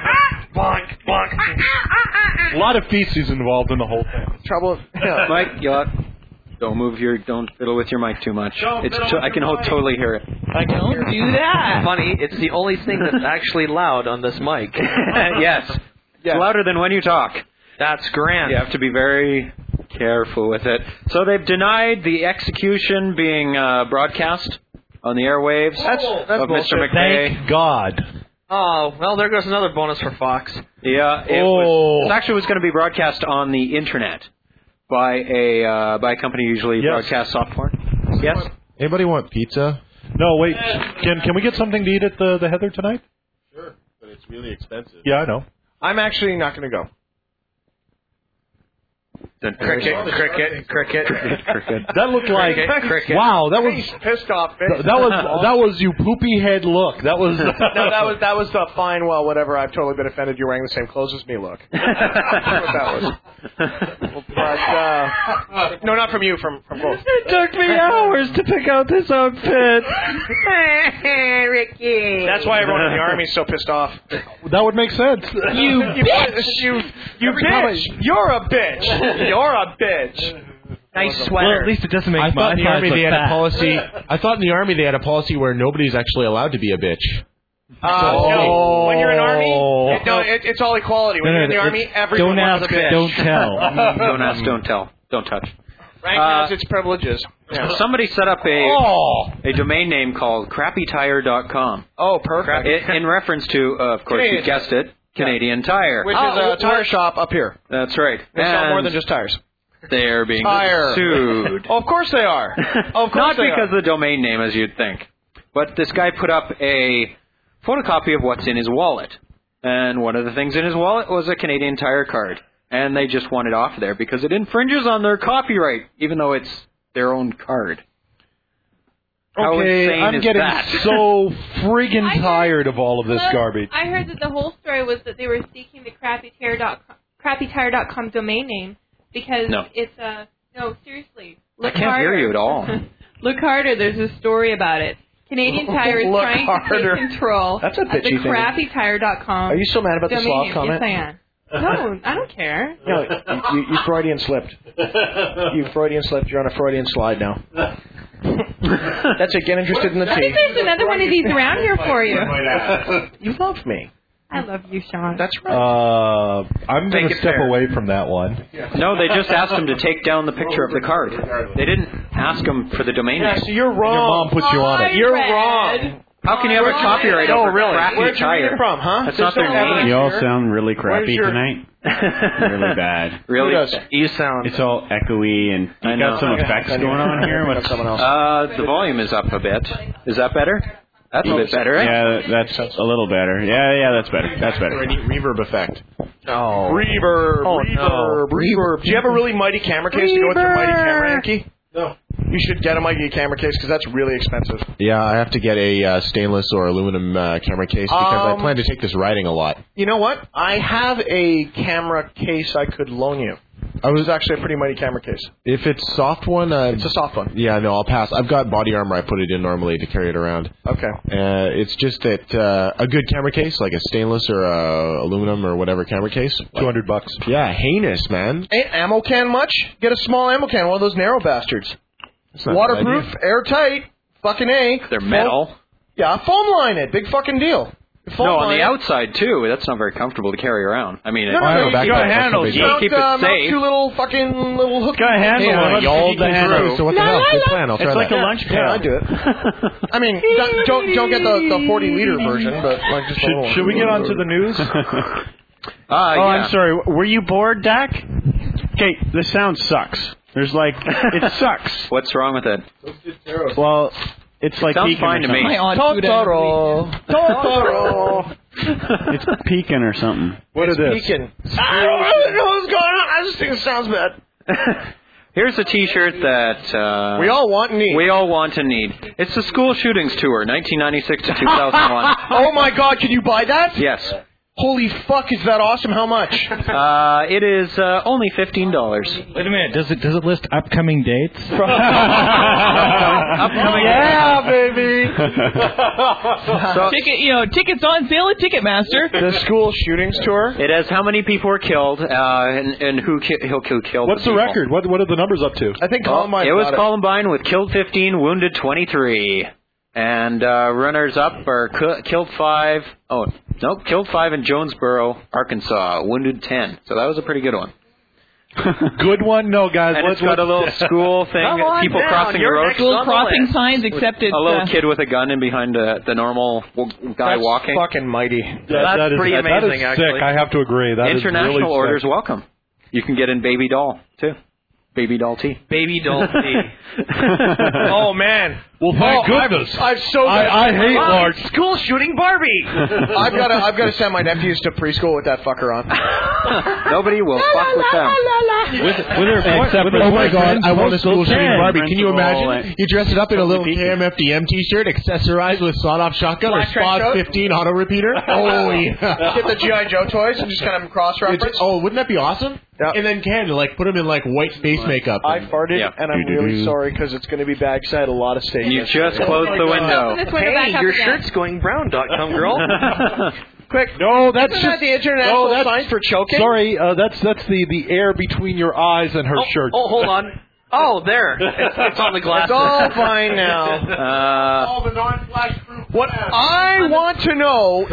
[SPEAKER 5] A lot of feces involved in the whole thing.
[SPEAKER 3] Trouble... Yeah.
[SPEAKER 4] Mike, don't fiddle with your mic too much. I can totally hear it.
[SPEAKER 7] Don't do that.
[SPEAKER 8] Funny, it's the only thing that's actually loud on this mic.
[SPEAKER 4] Yes. It's louder than when you talk.
[SPEAKER 8] That's grand.
[SPEAKER 4] You have to be very careful with it. So they've denied the execution being broadcast on the airwaves of Mr. McVeigh.
[SPEAKER 5] Thank God.
[SPEAKER 8] Oh, well, there goes another bonus for Fox.
[SPEAKER 4] Yeah, it actually was going to be broadcast on the internet by a company usually broadcasts software. Yes?
[SPEAKER 11] Anybody want pizza?
[SPEAKER 5] No, wait. Can we get something to eat at the Heather tonight?
[SPEAKER 11] Sure, but it's really expensive.
[SPEAKER 5] Yeah, I know.
[SPEAKER 3] I'm actually not going to go.
[SPEAKER 8] Cricket.
[SPEAKER 5] That looked like
[SPEAKER 8] cricket.
[SPEAKER 5] Wow. That was
[SPEAKER 3] pissed off.
[SPEAKER 5] that was you poopy head look. That was
[SPEAKER 3] that was the fine. Well, whatever. I've totally been offended. You're wearing the same clothes as me. Look. That's what that was. But no, not from you. From both.
[SPEAKER 4] It took me hours to pick out this outfit.
[SPEAKER 9] Ricky.
[SPEAKER 3] That's why everyone in the army's so pissed off.
[SPEAKER 5] That would make sense.
[SPEAKER 3] You bitch. You bitch. You're a bitch. You're a bitch.
[SPEAKER 8] Nice sweater.
[SPEAKER 10] Well, at least it doesn't make
[SPEAKER 11] I thought in the army they had
[SPEAKER 10] fat.
[SPEAKER 11] a policy. I thought in the army they had a policy where nobody's actually allowed to be a bitch.
[SPEAKER 3] No. When you're in army, it's all equality. When you're in the army, everyone
[SPEAKER 10] don't
[SPEAKER 3] wants
[SPEAKER 10] ask,
[SPEAKER 3] a bitch.
[SPEAKER 10] don't tell.
[SPEAKER 4] Don't ask, don't tell. Don't touch.
[SPEAKER 3] Rank has its privileges. Yeah.
[SPEAKER 4] Somebody set up a domain name called crappytire.com.
[SPEAKER 3] Oh, perfect.
[SPEAKER 4] In reference to, of course,
[SPEAKER 3] Canadian.
[SPEAKER 4] you guessed it, Canadian Tire.
[SPEAKER 3] Which is a tire shop up here.
[SPEAKER 4] That's right.
[SPEAKER 3] They sell more than just tires.
[SPEAKER 4] They're being
[SPEAKER 3] Tire.
[SPEAKER 4] sued.
[SPEAKER 3] Of course they are. Of course
[SPEAKER 4] Not
[SPEAKER 3] they
[SPEAKER 4] because
[SPEAKER 3] are.
[SPEAKER 4] of the domain name, as you'd think. But this guy put up a photocopy of what's in his wallet. And one of the things in his wallet was a Canadian Tire card. And they just want it off there because it infringes on their copyright, even though it's their own card. How insane
[SPEAKER 5] I'm
[SPEAKER 4] is
[SPEAKER 5] getting
[SPEAKER 4] that?
[SPEAKER 5] so friggin' tired of all of this garbage.
[SPEAKER 9] I heard that the whole story was that they were seeking the crappytire.com domain name because it's a... No, seriously.
[SPEAKER 4] I can't hear you at all.
[SPEAKER 9] Look harder. There's a story about it. Canadian Tire is trying to take control
[SPEAKER 3] That's a
[SPEAKER 9] of the
[SPEAKER 3] bitchy thing.
[SPEAKER 9] crappytire.com
[SPEAKER 3] Are you so mad about the
[SPEAKER 9] domain
[SPEAKER 3] sloth
[SPEAKER 9] name.
[SPEAKER 3] comment?
[SPEAKER 9] Yes, I am. No, I don't care.
[SPEAKER 3] No, you Freudian slipped. You Freudian slipped. You're on a Freudian slide now. That's it. Get interested in the
[SPEAKER 9] What
[SPEAKER 3] tea.
[SPEAKER 9] if there's another one of these around here for you?
[SPEAKER 3] You love me.
[SPEAKER 9] I love you, Sean.
[SPEAKER 3] That's right.
[SPEAKER 5] I'm going to step away from that one.
[SPEAKER 4] No, they just asked him to take down the picture of the card. They didn't ask him for the domain name.
[SPEAKER 3] So you're wrong.
[SPEAKER 5] Your mom puts you on it.
[SPEAKER 3] You're wrong.
[SPEAKER 4] How can you have a copyright over crappy
[SPEAKER 3] Where'd you read
[SPEAKER 4] tire?
[SPEAKER 3] it from, huh?
[SPEAKER 4] That's not their name.
[SPEAKER 14] You all sound really crappy
[SPEAKER 3] your-
[SPEAKER 14] tonight. Really bad.
[SPEAKER 4] Really?
[SPEAKER 3] Who does?
[SPEAKER 8] You sound...
[SPEAKER 14] It's all echoey and
[SPEAKER 4] I
[SPEAKER 14] you
[SPEAKER 4] know.
[SPEAKER 14] got some effects going on here.
[SPEAKER 3] Got
[SPEAKER 14] What's
[SPEAKER 3] someone else.
[SPEAKER 4] The volume is up a bit. Is that better? That's a bit better, right?
[SPEAKER 14] Yeah, that's a little better. Yeah, that's better. That's better.
[SPEAKER 11] Or a neat reverb effect.
[SPEAKER 8] No.
[SPEAKER 3] Reverb,
[SPEAKER 8] Oh,
[SPEAKER 3] reverb, reverb. Do you have a really mighty camera case to go with your mighty camera, Yankee? No. You should get a mighty camera case because that's really expensive.
[SPEAKER 11] Yeah, I have to get a stainless or aluminum camera case because I plan to take this riding a lot.
[SPEAKER 3] You know what? I have a camera case I could loan you. It was actually a pretty mighty camera case.
[SPEAKER 11] If it's soft one,
[SPEAKER 3] It's a soft one.
[SPEAKER 11] yeah, no, I'll pass. I've got body armor I put it in normally to carry it around.
[SPEAKER 3] Okay.
[SPEAKER 11] It's just that a good camera case, like a stainless or a aluminum or whatever camera case,
[SPEAKER 5] $200.
[SPEAKER 11] Yeah, heinous, man.
[SPEAKER 3] Ain't ammo can much? Get a small ammo can, one of those narrow bastards.
[SPEAKER 11] That's not a bad
[SPEAKER 3] Waterproof,
[SPEAKER 11] idea.
[SPEAKER 3] airtight, fucking A.
[SPEAKER 4] They're metal.
[SPEAKER 3] Yeah, foam line it. Big fucking deal.
[SPEAKER 4] No, on the outside too. That's not very comfortable to carry around. I mean,
[SPEAKER 3] No, you got
[SPEAKER 4] handles. You
[SPEAKER 3] mount,
[SPEAKER 4] keep it
[SPEAKER 3] mount
[SPEAKER 4] safe.
[SPEAKER 3] two little fucking little hooks.
[SPEAKER 11] Got a handle. Y'all the handle. So what the hell? Good plan. I'll try
[SPEAKER 3] It's like
[SPEAKER 11] that.
[SPEAKER 3] a lunch pail. Yeah, I'd do it. I mean, don't get the 40-liter version, but like just
[SPEAKER 5] Should we get on to the news?
[SPEAKER 14] I'm sorry. Were you bored, Dak? Okay, the sound sucks. There's like, it sucks.
[SPEAKER 4] What's wrong with it?
[SPEAKER 14] Well, it's like
[SPEAKER 4] Sounds
[SPEAKER 14] peaking
[SPEAKER 4] fine
[SPEAKER 14] or
[SPEAKER 4] to me.
[SPEAKER 14] something.
[SPEAKER 3] Totoro.
[SPEAKER 14] It's peaking or something.
[SPEAKER 5] What
[SPEAKER 3] it's
[SPEAKER 5] it is?
[SPEAKER 3] peaking. I don't really know what's going on. I just think it sounds bad.
[SPEAKER 4] Here's a T-shirt that
[SPEAKER 3] we all want and need.
[SPEAKER 4] We all want and need. It's the School Shootings Tour, 1996 to 2001.
[SPEAKER 3] Oh my God! Can you buy that?
[SPEAKER 4] Yes.
[SPEAKER 3] Holy fuck! Is that awesome? How much?
[SPEAKER 4] It is only $15.
[SPEAKER 10] Wait a minute. Does it list upcoming dates?
[SPEAKER 4] Upcoming.
[SPEAKER 3] Yeah, baby.
[SPEAKER 7] Tickets on sale at Ticketmaster.
[SPEAKER 3] The School Shootings Tour.
[SPEAKER 4] It has how many people were killed and who killed.
[SPEAKER 5] What's the record? What are the numbers up to?
[SPEAKER 3] I think Columbine.
[SPEAKER 4] It was Columbine with killed 15, wounded 23. And runners up are killed 5. Oh, nope, killed 5 in Jonesboro, Arkansas, wounded 10. So that was a pretty good one.
[SPEAKER 5] Good one? No, guys.
[SPEAKER 4] And it's got a little school thing, people crossing the road.
[SPEAKER 7] Little crossing signs, except it's
[SPEAKER 4] a little kid with a gun in behind the normal guy
[SPEAKER 3] That's
[SPEAKER 4] walking.
[SPEAKER 3] Fucking mighty.
[SPEAKER 4] That's pretty amazing,
[SPEAKER 5] that is
[SPEAKER 4] actually.
[SPEAKER 5] sick. I have to agree. That
[SPEAKER 4] International
[SPEAKER 5] is really
[SPEAKER 4] orders
[SPEAKER 5] sick.
[SPEAKER 4] welcome. You can get in baby doll too. Baby doll tea.
[SPEAKER 8] Baby doll tea.
[SPEAKER 3] Oh man.
[SPEAKER 5] Well, thank goodness.
[SPEAKER 3] I
[SPEAKER 5] hate large.
[SPEAKER 8] School shooting Barbie.
[SPEAKER 3] I've got to send my nephews to preschool with that fucker on.
[SPEAKER 4] Nobody will fuck with them.
[SPEAKER 11] Oh my God! I want a school shooting Barbie. Can you imagine? You dress it up in a little KMFDM T-shirt, accessorized with sawed-off shotgun or Spaz 15 auto repeater. Oh yeah!
[SPEAKER 3] Get the GI Joe toys and just kind of cross-reference.
[SPEAKER 11] Oh, wouldn't that be awesome?
[SPEAKER 3] Yeah.
[SPEAKER 11] And then put them in like white space makeup.
[SPEAKER 3] I farted, and I'm really sorry because it's going to be bad because I had a lot of steak.
[SPEAKER 4] You just closed the window.
[SPEAKER 8] Hey, your shirt's going brown.com, girl.
[SPEAKER 3] Quick.
[SPEAKER 5] No, that's
[SPEAKER 3] Isn't
[SPEAKER 5] just
[SPEAKER 3] that the international sign for choking?
[SPEAKER 5] Sorry, that's the air between your eyes and her shirt.
[SPEAKER 8] Oh, hold on. Oh, there. It's on the glass.
[SPEAKER 3] It's all fine now.
[SPEAKER 11] All the non-flash proof.
[SPEAKER 3] What I want to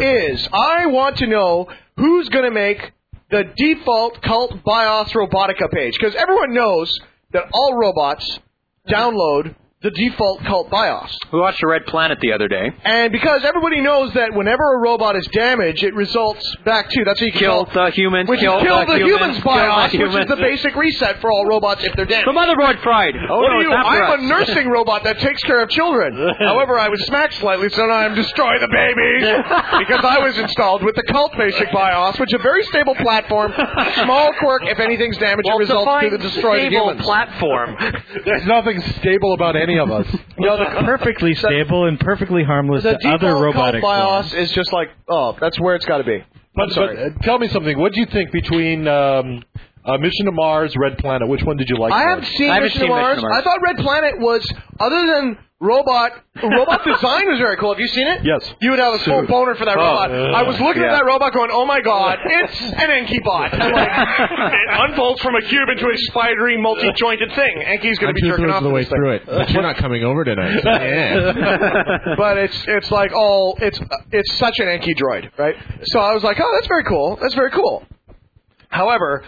[SPEAKER 3] know who's going to make the default Cult BIOS Robotica page. Because everyone knows that all robots download the default Cult BIOS.
[SPEAKER 4] We watched a Red Planet the other day.
[SPEAKER 3] And because everybody knows that whenever a robot is damaged, it results back to, that's what you
[SPEAKER 4] kill the humans,
[SPEAKER 3] which
[SPEAKER 4] kill
[SPEAKER 3] is kill the humans BIOS,
[SPEAKER 4] kill the
[SPEAKER 3] which is the basic reset for all robots if they're damaged.
[SPEAKER 4] The motherboard fried. Oh,
[SPEAKER 3] what
[SPEAKER 4] no,
[SPEAKER 3] are you?
[SPEAKER 4] it's not for
[SPEAKER 3] I'm
[SPEAKER 4] us.
[SPEAKER 3] a nursing robot that takes care of children. However, I was smacked slightly, so now I'm destroy the babies because I was installed with the Cult Basic BIOS, which is a very stable platform. Small quirk, if anything's damaged, it results to the destroy the humans.
[SPEAKER 8] Platform.
[SPEAKER 5] There's nothing stable about any of us.
[SPEAKER 10] No, perfectly stable and perfectly harmless
[SPEAKER 3] The
[SPEAKER 10] to other
[SPEAKER 3] default
[SPEAKER 10] robotic
[SPEAKER 3] Cult BIOS
[SPEAKER 10] forms.
[SPEAKER 3] is just like, that's where it's got to be.
[SPEAKER 5] But tell me something. What do you think between Mission to Mars, Red Planet? Which one did you like?
[SPEAKER 3] I haven't seen Mission to Mars. I thought Red Planet was, other than robot design was very cool. Have you seen it?
[SPEAKER 5] Yes.
[SPEAKER 3] You would have a full boner for that robot. I was looking at that robot going, oh my God, it's an Enki bot. And like, it unfolds from a cube into a spidery, multi-jointed thing. Enki's going to be jerking off
[SPEAKER 11] the way
[SPEAKER 3] this thing.
[SPEAKER 11] through it. But you're not coming over tonight. So yeah.
[SPEAKER 3] But it's like it's such an Enki droid, right? So I was like, oh, that's very cool. That's very cool. However,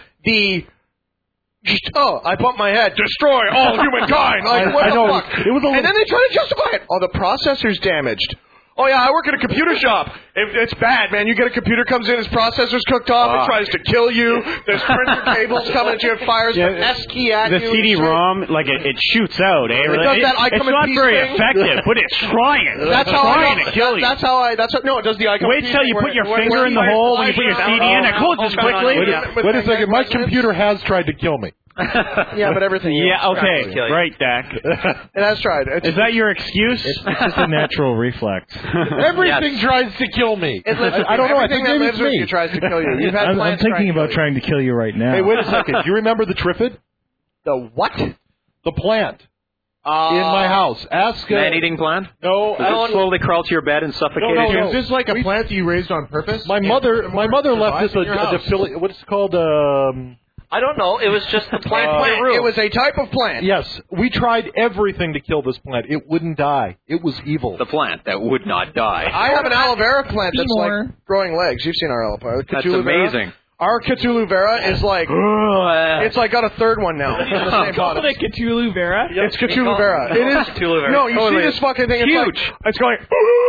[SPEAKER 3] I bumped my head. Destroy all humankind. Like, what the fuck? And then they try to justify it. Oh, the processor's damaged. Oh, yeah, I work at a computer shop. It's bad, man. You get a computer comes in, its processor's cooked off, it tries to kill you. There's printer cables coming at you, it fires the S key at you.
[SPEAKER 14] The CD-ROM, like it shoots out. Eh?
[SPEAKER 3] It does that I come
[SPEAKER 14] it's
[SPEAKER 3] in
[SPEAKER 14] not
[SPEAKER 3] peace
[SPEAKER 14] very
[SPEAKER 3] thing.
[SPEAKER 14] effective, but it's trying.
[SPEAKER 3] That's how
[SPEAKER 14] trying to kill you.
[SPEAKER 3] No, it does the I come
[SPEAKER 14] Wait till you put your finger in the hole when you put your CD in. It closes quickly.
[SPEAKER 5] Wait a second. My computer has tried to kill me.
[SPEAKER 3] Yeah, but everything.
[SPEAKER 14] Yeah, okay. Right, Dak.
[SPEAKER 3] It has tried.
[SPEAKER 14] Is that your excuse?
[SPEAKER 10] It's just a natural reflex.
[SPEAKER 5] Everything tries to kill me.
[SPEAKER 3] I
[SPEAKER 5] don't know. I
[SPEAKER 3] Everything
[SPEAKER 5] think
[SPEAKER 3] that
[SPEAKER 5] maybe
[SPEAKER 3] lives
[SPEAKER 5] it's
[SPEAKER 3] with
[SPEAKER 5] me.
[SPEAKER 3] you tries to kill you. You've had
[SPEAKER 10] I'm
[SPEAKER 3] plants
[SPEAKER 10] thinking
[SPEAKER 3] trying to
[SPEAKER 10] about
[SPEAKER 3] kill
[SPEAKER 10] trying to kill you right now.
[SPEAKER 5] Hey, wait a second. Do you remember the Trifid?
[SPEAKER 3] The what?
[SPEAKER 5] The plant. In my house. Ask.
[SPEAKER 4] Man-eating plant?
[SPEAKER 5] No.
[SPEAKER 4] It slowly crawl to your bed and suffocate you.
[SPEAKER 11] Is this like a plant that you raised on purpose?
[SPEAKER 5] My mother left this a what's it called?
[SPEAKER 8] I don't know. It was just the plant.
[SPEAKER 3] It was a type of plant.
[SPEAKER 5] Yes, we tried everything to kill this plant. It wouldn't die. It was evil.
[SPEAKER 4] The plant that would not die.
[SPEAKER 3] I have an aloe vera plant that's like growing legs. You've seen our aloe vera.
[SPEAKER 4] That's
[SPEAKER 3] Cthulhu vera.
[SPEAKER 4] amazing.
[SPEAKER 3] Our Cthulhu vera is like, it's like got a third one now. In the same pot.
[SPEAKER 7] Call it Cthulhu vera?
[SPEAKER 3] It's Cthulhu vera. It is
[SPEAKER 8] Cthulhu vera.
[SPEAKER 3] No, you see this fucking thing? It's
[SPEAKER 4] huge.
[SPEAKER 3] Like, it's going.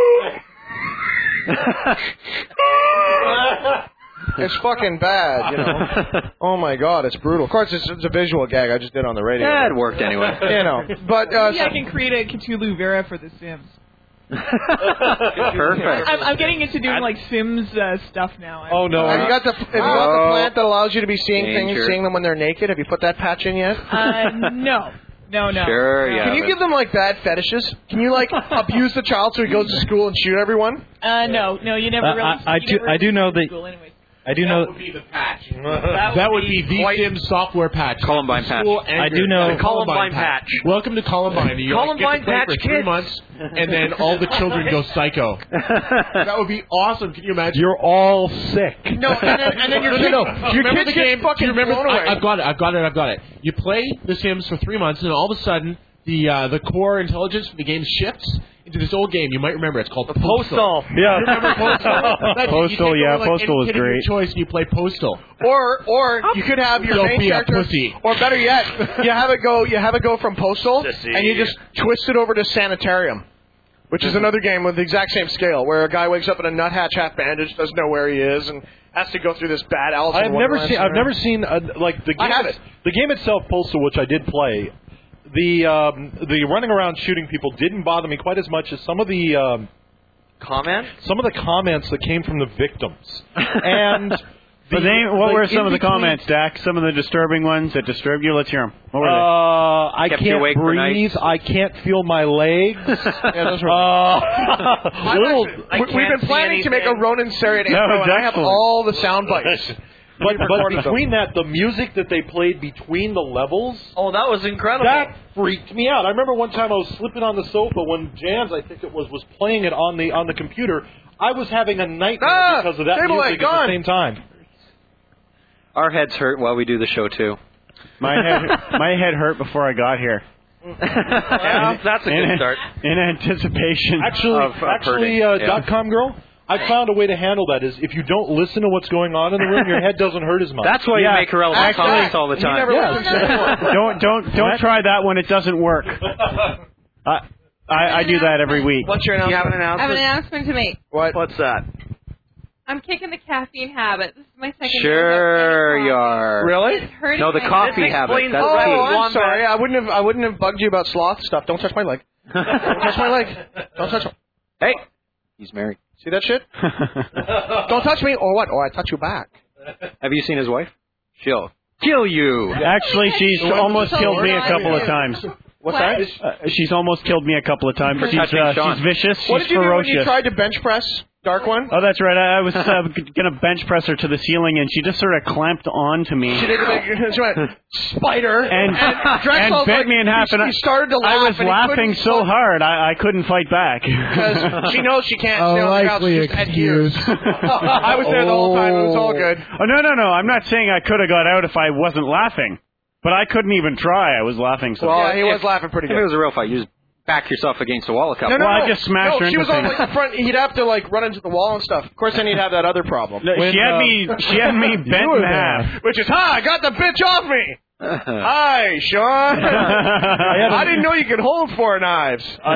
[SPEAKER 3] It's fucking bad, you know. Oh my god, it's brutal. Of course, it's a visual gag I just did on the radio.
[SPEAKER 4] Yeah, it worked anyway.
[SPEAKER 3] You know, but
[SPEAKER 7] Maybe I can create a Cthulhu vera for The Sims.
[SPEAKER 4] Perfect.
[SPEAKER 7] I'm getting into doing like Sims stuff now.
[SPEAKER 5] Oh no!
[SPEAKER 3] Have you got the plant that allows you to be seeing things, seeing them when they're naked? Have you put that patch in yet?
[SPEAKER 7] No.
[SPEAKER 4] Sure, yeah.
[SPEAKER 3] Can you give them like bad fetishes? Can you like abuse the child so he goes to school and shoot everyone?
[SPEAKER 7] No, you never really.
[SPEAKER 10] I do know that. I do know.
[SPEAKER 11] That would be the patch. That would be the Sims software patch.
[SPEAKER 4] Columbine patch.
[SPEAKER 10] I do know.
[SPEAKER 8] The Columbine patch.
[SPEAKER 11] Welcome to Columbine. You
[SPEAKER 8] Columbine
[SPEAKER 11] get to play
[SPEAKER 8] patch
[SPEAKER 11] for 3 months, and then all the children go psycho. That would be awesome. Can you imagine?
[SPEAKER 5] You're all sick.
[SPEAKER 3] No, and then your kids get fucking blown away.
[SPEAKER 11] I've got it. You play The Sims for 3 months, and all of a sudden, the core intelligence for the game shifts into this old game. You might remember it. It's called Postal.
[SPEAKER 14] Yeah.
[SPEAKER 11] Remember Postal?
[SPEAKER 14] Postal, yeah, Postal was great.
[SPEAKER 11] Your choice, and you play Postal.
[SPEAKER 3] Or you could have your
[SPEAKER 11] Don't
[SPEAKER 3] main
[SPEAKER 11] be a
[SPEAKER 3] character,
[SPEAKER 11] pussy.
[SPEAKER 3] or better yet, you have it go from Postal, and you just twist it over to Sanitarium, which is another game with the exact same scale, where a guy wakes up in a nuthatch, half bandaged, doesn't know where he is, and has to go through this bad Alice in Wonderland scenario.
[SPEAKER 5] I've never seen like the game.
[SPEAKER 3] I have it.
[SPEAKER 5] The game itself, Postal, which I did play. The running around shooting people didn't bother me quite as much as some of the
[SPEAKER 8] comments.
[SPEAKER 5] Some of the comments that came from the victims. And
[SPEAKER 14] what were some of the comments, Dak? Some of the disturbing ones that disturbed you. Let's hear them. What were they?
[SPEAKER 5] I can't breathe. I can't feel my legs.
[SPEAKER 3] Yeah, those were. We've been planning to make a Ronan Seriat intro, and I have all the sound bites.
[SPEAKER 5] But between that, the music that they played between the levels...
[SPEAKER 8] Oh, that was incredible.
[SPEAKER 5] That freaked me out. I remember one time I was slipping on the sofa when Jans, I think it was playing it on the computer. I was having a nightmare because of that music at the same time.
[SPEAKER 4] Our heads hurt while we do the show, too.
[SPEAKER 14] My head hurt before I got here.
[SPEAKER 8] Yeah, that's a good start.
[SPEAKER 14] In anticipation
[SPEAKER 5] Actually, .com girl... I found a way to handle that is if you don't listen to what's going on in the room, your head doesn't hurt as much.
[SPEAKER 4] That's why you make irrelevant comments all the time.
[SPEAKER 14] Don't try that when it doesn't work. I do that every week.
[SPEAKER 8] What's your announcement? You have an announcement?
[SPEAKER 9] I have an announcement to make.
[SPEAKER 8] What's that?
[SPEAKER 9] I'm kicking the caffeine habit. This is my second year.
[SPEAKER 4] Sure you are.
[SPEAKER 3] Really?
[SPEAKER 9] It's hurting
[SPEAKER 4] No, the
[SPEAKER 9] my
[SPEAKER 4] coffee
[SPEAKER 9] leg.
[SPEAKER 4] habit. That's
[SPEAKER 3] I'm sorry. I wouldn't have bugged you about sloth stuff. Don't touch my leg. Don't touch my leg. Don't touch my...
[SPEAKER 4] Hey, he's married.
[SPEAKER 3] See that shit? Don't touch me, or what? Or I touch you back.
[SPEAKER 4] Have you seen his wife? She'll kill you.
[SPEAKER 14] Actually, she's almost killed me a couple of times.
[SPEAKER 3] What's that?
[SPEAKER 14] She's almost killed me a couple of times. She's vicious. She's
[SPEAKER 3] what did you
[SPEAKER 14] ferocious.
[SPEAKER 3] do when you tried to bench press? Dark one?
[SPEAKER 14] Oh, that's right. I was going to bench press her to the ceiling, and she just sort of clamped on to me.
[SPEAKER 3] She did she went, spider,
[SPEAKER 14] and bent me in half.
[SPEAKER 3] She started to laugh.
[SPEAKER 14] I was laughing so hard, I couldn't fight back.
[SPEAKER 3] Because she knows she can't stay on the couch.
[SPEAKER 11] Likely
[SPEAKER 3] Just excuse. I was there the whole time. It was all good.
[SPEAKER 14] Oh, no. I'm not saying I could have got out if I wasn't laughing. But I couldn't even try. I was laughing so
[SPEAKER 3] hard. Yeah, he was laughing pretty good.
[SPEAKER 4] If it was a real fight, you just back yourself against the wall a couple.
[SPEAKER 3] No,
[SPEAKER 14] I just smashed her into
[SPEAKER 3] she was on like the front. He'd have to like run into the wall and stuff. Of course, then he'd have that other problem.
[SPEAKER 14] She had me bent in half.
[SPEAKER 3] Which is, I got the bitch off me. Hi, Sean. I didn't know you could hold 4 knives. How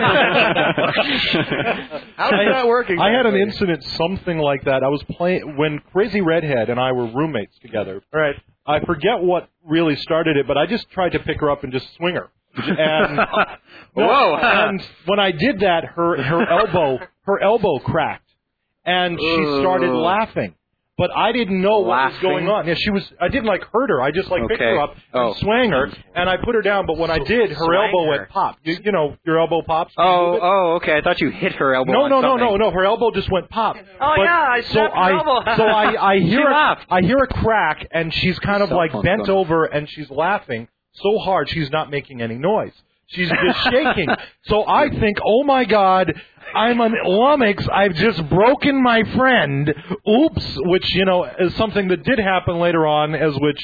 [SPEAKER 3] did that work exactly?
[SPEAKER 5] I had an incident something like that. I was playing when Crazy Redhead and I were roommates together.
[SPEAKER 3] Right.
[SPEAKER 5] I forget what really started it, but I just tried to pick her up and just swing her. And and when I did that, her elbow cracked, and she started laughing. But I didn't know what was going on. Yeah, I didn't like hurt her. I just like picked her up and swang her, and I put her down. But when I did, her elbow went pop. You know, your elbow pops.
[SPEAKER 4] Okay. I thought you hit her elbow.
[SPEAKER 5] No. Her elbow just went pop.
[SPEAKER 8] I snapped her elbow.
[SPEAKER 5] So I hear a crack, and she's kind of like bent over, and she's laughing so hard she's not making any noise. She's just shaking. So I think, oh my God, I'm an lummox. I've just broken my friend. Oops, which, you know, is something that did happen later on, as which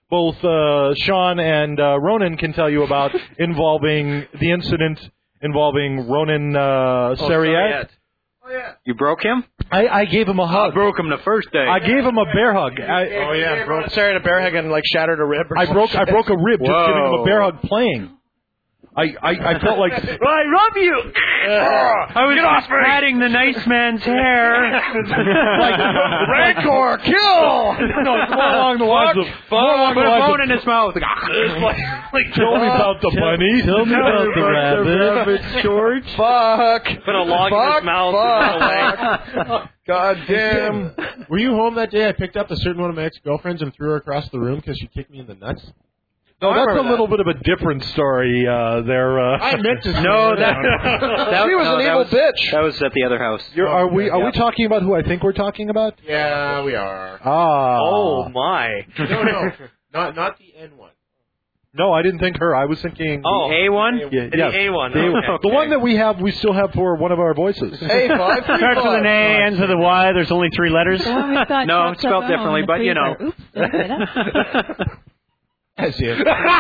[SPEAKER 5] both Sean and Ronan can tell you about involving the incident involving Ronan Sariat.
[SPEAKER 4] You broke him?
[SPEAKER 5] I gave him a hug.
[SPEAKER 4] I broke him the first day.
[SPEAKER 5] I gave him a bear hug.
[SPEAKER 3] Ronan Sariat a bear hug and like shattered a rib. Or
[SPEAKER 5] I broke a rib just giving him a bear hug playing. I felt like
[SPEAKER 14] I love you.
[SPEAKER 4] I was just patting the nice man's hair.
[SPEAKER 3] Like Rancor, kill.
[SPEAKER 5] No, it's more along the lines of
[SPEAKER 4] put a bone in his mouth.
[SPEAKER 5] Like tell me about the bunny. Tell me about the rabbit.
[SPEAKER 14] George.
[SPEAKER 3] Fuck.
[SPEAKER 8] Put a log in his mouth.
[SPEAKER 3] God damn.
[SPEAKER 11] Were you home that day I picked up a certain one of my ex-girlfriends and threw her across the room because she kicked me in the nuts?
[SPEAKER 5] No, that's a little bit of a different story there.
[SPEAKER 11] I meant to say
[SPEAKER 4] No,
[SPEAKER 3] She was an evil bitch.
[SPEAKER 4] That was at the other house.
[SPEAKER 5] Are we talking about who I think we're talking about?
[SPEAKER 11] Yeah, we are.
[SPEAKER 8] Oh, my.
[SPEAKER 11] No. Not the N one.
[SPEAKER 5] No, I didn't think her. I was thinking...
[SPEAKER 4] Oh, the A1?
[SPEAKER 5] Yeah,
[SPEAKER 8] The A1. Okay.
[SPEAKER 5] The one that we still have for one of our voices.
[SPEAKER 3] A5.
[SPEAKER 14] Starts with an A, ends with a Y. There's only 3 letters.
[SPEAKER 4] No, it's spelled differently, but you know.
[SPEAKER 12] Oops, did I say that?
[SPEAKER 11] As if.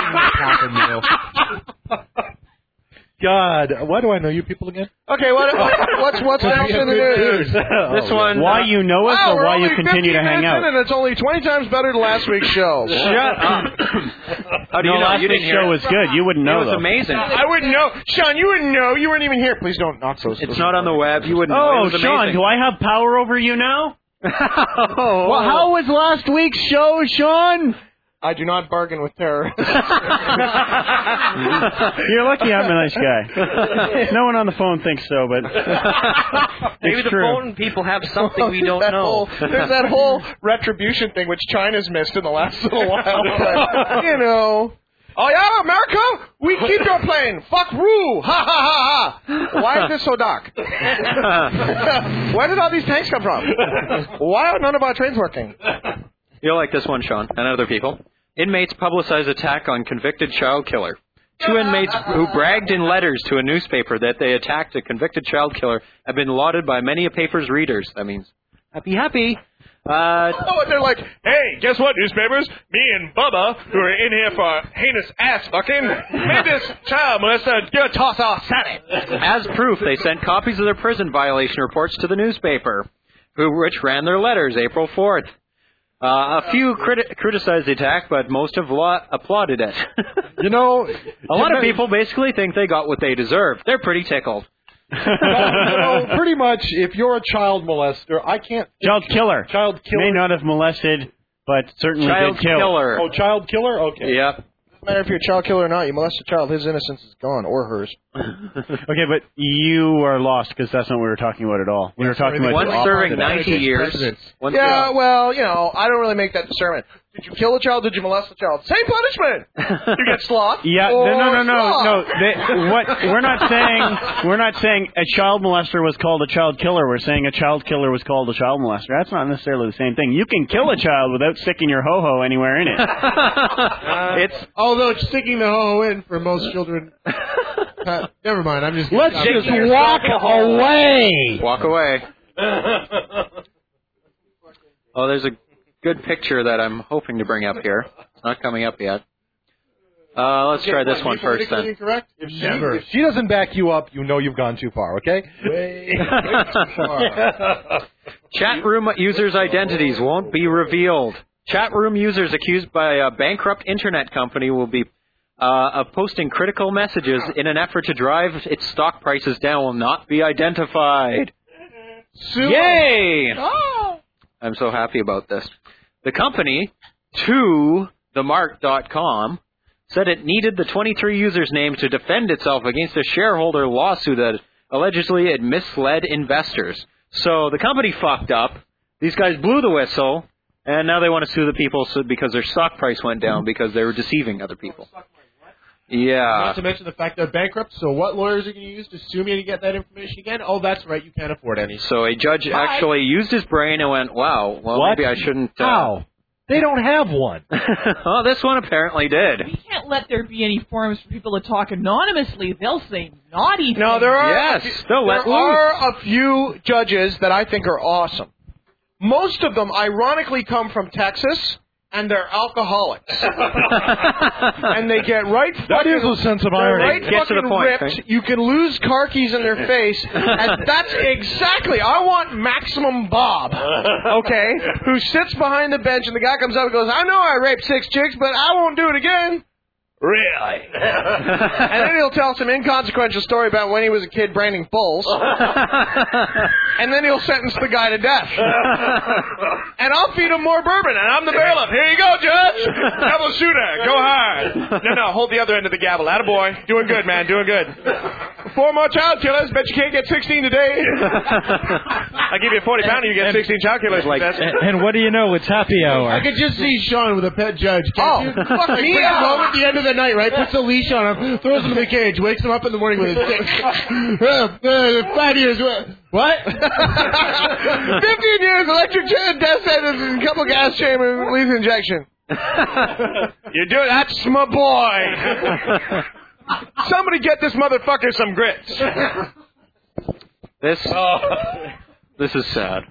[SPEAKER 5] God, why do I know you people again?
[SPEAKER 3] Okay, what's else in the news?
[SPEAKER 4] This one.
[SPEAKER 14] Why you know us or why you continue to hang out?
[SPEAKER 3] And it's only 20 times better than last week's show.
[SPEAKER 4] Shut up. How do you know?
[SPEAKER 14] Last week's show was good. You wouldn't know,
[SPEAKER 4] It was amazing.
[SPEAKER 3] I wouldn't know. Sean, you wouldn't know. You weren't even here. Please don't knock those.
[SPEAKER 4] It's not on the web. You wouldn't know. It
[SPEAKER 14] Oh,
[SPEAKER 4] was
[SPEAKER 14] Sean,
[SPEAKER 4] amazing.
[SPEAKER 14] do I have power over you now?
[SPEAKER 4] Oh.
[SPEAKER 14] Well, how was last week's show, Sean?
[SPEAKER 3] I do not bargain with terrorists.
[SPEAKER 14] You're lucky I'm a nice guy. No one on the phone thinks so, but
[SPEAKER 8] Maybe
[SPEAKER 14] it's
[SPEAKER 8] the
[SPEAKER 14] true.
[SPEAKER 8] phone people have something we don't know.
[SPEAKER 3] There's that whole retribution thing which China's missed in the last little while. But, you know. Oh yeah, America, we keep your plane. Fuck Roo. Ha ha ha ha. Why is this so dark? Where did all these tanks come from? Why are none of our trains working?
[SPEAKER 4] You'll like this one, Sean, and other people. Inmates publicize attack on convicted child killer. 2 inmates who bragged in letters to a newspaper that they attacked a convicted child killer have been lauded by many a paper's readers. That means happy.
[SPEAKER 3] They're like, hey, guess what, newspapers? Me and Bubba, who are in here for heinous ass fucking, made this child molester get a toss off Sally.
[SPEAKER 4] As proof, they sent copies of their prison violation reports to the newspaper, which ran their letters April 4th. A few criticized the attack, but most have applauded it.
[SPEAKER 5] You know,
[SPEAKER 4] a lot of people basically think they got what they deserve. They're pretty tickled.
[SPEAKER 5] Pretty much, if you're a child molester, I can't...
[SPEAKER 14] Child killer. May not have molested, but certainly
[SPEAKER 4] child
[SPEAKER 14] did kill.
[SPEAKER 4] Killer.
[SPEAKER 5] Oh, child killer? Okay.
[SPEAKER 4] Yep.
[SPEAKER 3] Doesn't matter if you're a child killer or not. You molest a child, his innocence is gone, or hers.
[SPEAKER 14] Okay, but you are lost because that's not what we were talking about at all. We were talking about
[SPEAKER 4] one serving 90 years.
[SPEAKER 3] Yeah, well, you know, I don't really make that discernment. Did you kill a child? Did you molest a child? Same punishment. You get sloth.
[SPEAKER 14] Yeah,
[SPEAKER 3] or
[SPEAKER 14] no.
[SPEAKER 3] sloth.
[SPEAKER 14] We're not saying a child molester was called a child killer. We're saying a child killer was called a child molester. That's not necessarily the same thing. You can kill a child without sticking your ho-ho anywhere in it.
[SPEAKER 11] Although sticking the ho-ho in for most children... never mind, I'm just...
[SPEAKER 14] Let's just walk away!
[SPEAKER 4] Walk away. Oh, there's a good picture that I'm hoping to bring up here. It's not coming up yet. Let's try this one first, then.
[SPEAKER 11] Correct?
[SPEAKER 5] If she doesn't back you up, you know you've gone too far, okay?
[SPEAKER 11] Way too far.
[SPEAKER 4] Chat room users' identities won't be revealed. Chat room users accused by a bankrupt internet company will be of posting critical messages in an effort to drive its stock prices down will not be identified. Yay!
[SPEAKER 3] Oh.
[SPEAKER 4] I'm so happy about this. The company, ToTheMark.com, said it needed the 23 users' names to defend itself against a shareholder lawsuit that allegedly had misled investors. So the company fucked up. These guys blew the whistle, and now they want to sue the people because their stock price went down because they were deceiving other people. Yeah.
[SPEAKER 11] Not to mention the fact they're bankrupt, so what lawyers are going to use to sue me to get that information again? Oh, that's right, you can't afford any.
[SPEAKER 4] So a judge actually used his brain and went, wow, well,
[SPEAKER 5] What?
[SPEAKER 4] maybe I shouldn't...
[SPEAKER 5] How? They don't have one.
[SPEAKER 4] Well, this one apparently did.
[SPEAKER 7] We can't let there be any forums for people to talk anonymously. They'll say naughty things.
[SPEAKER 3] No, there are.
[SPEAKER 4] Yes, they'll let
[SPEAKER 3] there
[SPEAKER 4] loose.
[SPEAKER 3] are a few judges that I think are awesome. Most of them, ironically, come from Texas, and they're alcoholics. And they get right fucking...
[SPEAKER 5] That is a sense of irony.
[SPEAKER 3] Right
[SPEAKER 5] Get to the
[SPEAKER 3] fucking
[SPEAKER 5] point,
[SPEAKER 3] ripped.
[SPEAKER 5] right?
[SPEAKER 3] You can lose car keys in their face. And that's exactly... I want Maximum Bob, okay, who sits behind the bench, and the guy comes up and goes, I know I raped 6 chicks, but I won't do it again. Really? And then he'll tell some inconsequential story about when he was a kid branding bulls. And then he'll sentence the guy to death. And I'll feed him more bourbon, and I'm the bailiff. Here you go, Judge. Double shooter. Go hard. No, hold the other end of the gavel. Attaboy. Doing good, man. Doing good. 4 more child killers. Bet you can't get 16 today. I'll give you a 40 pounder, you get 16 child killers.
[SPEAKER 10] And what do you know? It's happy hour.
[SPEAKER 11] I could just see Sean with a pet judge. Can't you?
[SPEAKER 3] Fuck
[SPEAKER 11] Like,
[SPEAKER 3] me
[SPEAKER 11] brings him
[SPEAKER 3] up.
[SPEAKER 11] home at the end of the night, right? Puts a leash on him, throws him in the cage, wakes him up in the morning with his stick. 5 years. What?
[SPEAKER 3] 15 years, electric chair, death sentence, and a couple gas chambers, lethal injection. You do that's my boy. Somebody get this motherfucker some grits.
[SPEAKER 4] This is sad.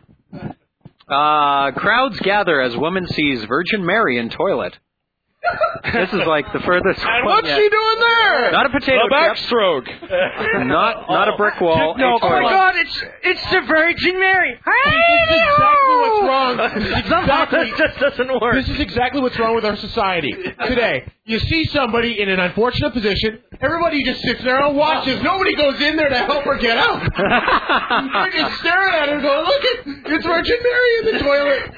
[SPEAKER 4] Crowds gather as woman sees Virgin Mary in toilet. This is like the furthest.
[SPEAKER 3] And what's she doing there?
[SPEAKER 4] Not a potato
[SPEAKER 3] chip.
[SPEAKER 4] backstroke. Not a brick wall.
[SPEAKER 3] No,
[SPEAKER 4] a toilet.
[SPEAKER 3] oh my God,
[SPEAKER 8] it's the Virgin Mary.
[SPEAKER 11] This is exactly what's wrong.
[SPEAKER 8] Somehow this just doesn't work.
[SPEAKER 11] This is exactly what's wrong with our society today. You see somebody in an unfortunate position, everybody just sits there and watches. Nobody goes in there to help her get out. They're just staring at her and going, look, it's Virgin Mary in the toilet.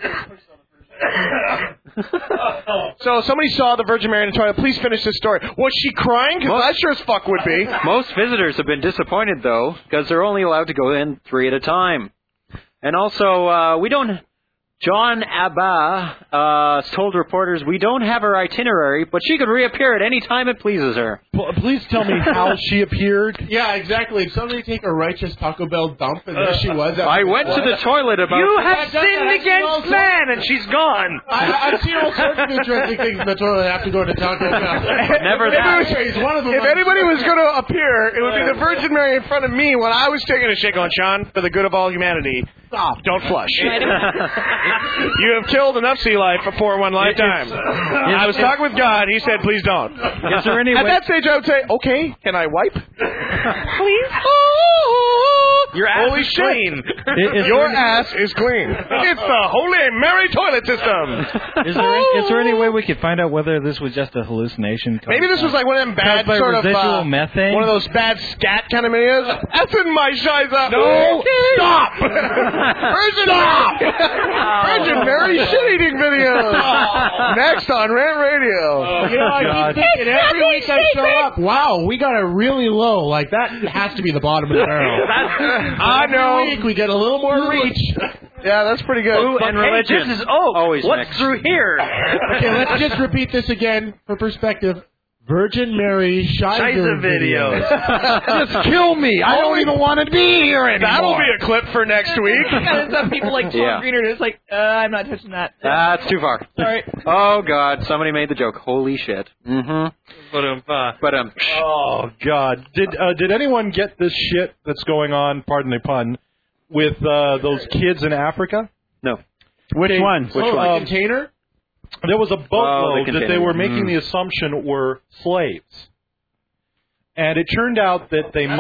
[SPEAKER 3] So somebody saw the Virgin Mary in the toilet. Please finish this story. Was she crying? Because I sure as fuck would be.
[SPEAKER 4] Most visitors have been disappointed, though, because they're only allowed to go in 3 at a time. And also, we don't... John Abba told reporters, we don't have her itinerary, but she could reappear at any time it pleases her.
[SPEAKER 5] Please tell me how she appeared.
[SPEAKER 11] Yeah, exactly. If somebody take a righteous Taco Bell dump, and there she was.
[SPEAKER 4] I went to the toilet about...
[SPEAKER 8] You have sinned against man, and she's gone.
[SPEAKER 11] I've seen all sorts of interesting things in the toilet. I have to go to Taco Bell.
[SPEAKER 4] Never that.
[SPEAKER 3] If anybody was going to appear, it would be the Virgin Mary in front of me when I was taking a shit going, Sean, for the good of all humanity, stop, don't flush. You have killed enough sea life for one lifetime. I was talking with God. He said, please don't.
[SPEAKER 10] Is there any
[SPEAKER 3] At
[SPEAKER 10] way...
[SPEAKER 3] that stage, I would say, okay, can I wipe?
[SPEAKER 8] Please? Your ass
[SPEAKER 3] Holy
[SPEAKER 8] is
[SPEAKER 3] shit.
[SPEAKER 8] clean.
[SPEAKER 3] Your ass is clean. It's the Holy Mary toilet system.
[SPEAKER 10] Is there any way we could find out whether this was just a hallucination?
[SPEAKER 3] Maybe this was like one of them bad
[SPEAKER 10] by
[SPEAKER 3] sort of
[SPEAKER 10] residual methane?
[SPEAKER 3] one of those bad scat kind of videos. That's in my shiza.
[SPEAKER 11] No, stop!
[SPEAKER 3] Virgin Virgin Mary shit-eating videos. Next on Rant Radio.
[SPEAKER 11] You know, I keep thinking every week I show up, wow, we got it really low. Like, that has to be the bottom of the barrel.
[SPEAKER 3] I know.
[SPEAKER 11] Every week we get a little more reach.
[SPEAKER 3] Yeah, that's pretty good.
[SPEAKER 8] Ooh, and religion. Hey, this is
[SPEAKER 4] always
[SPEAKER 8] what's
[SPEAKER 4] mixed.
[SPEAKER 8] through here?
[SPEAKER 11] Okay, let's just repeat this again for perspective. Virgin Mary Shiza videos.
[SPEAKER 5] Just kill me. I don't even want to be here anymore.
[SPEAKER 3] That'll be a clip for next week.
[SPEAKER 7] And some people like Tom Greener, and it's like, I'm not touching that.
[SPEAKER 4] That's too far.
[SPEAKER 7] Sorry.
[SPEAKER 4] Oh, God. Somebody made the joke. Holy shit. Mm-hmm. But
[SPEAKER 5] Oh, God. Did anyone get this shit that's going on, pardon the pun, with those kids in Africa?
[SPEAKER 4] No.
[SPEAKER 14] Which one?
[SPEAKER 11] Which one? Container?
[SPEAKER 5] There was a boatload
[SPEAKER 4] the
[SPEAKER 5] that they were making the assumption were slaves. And it turned out that the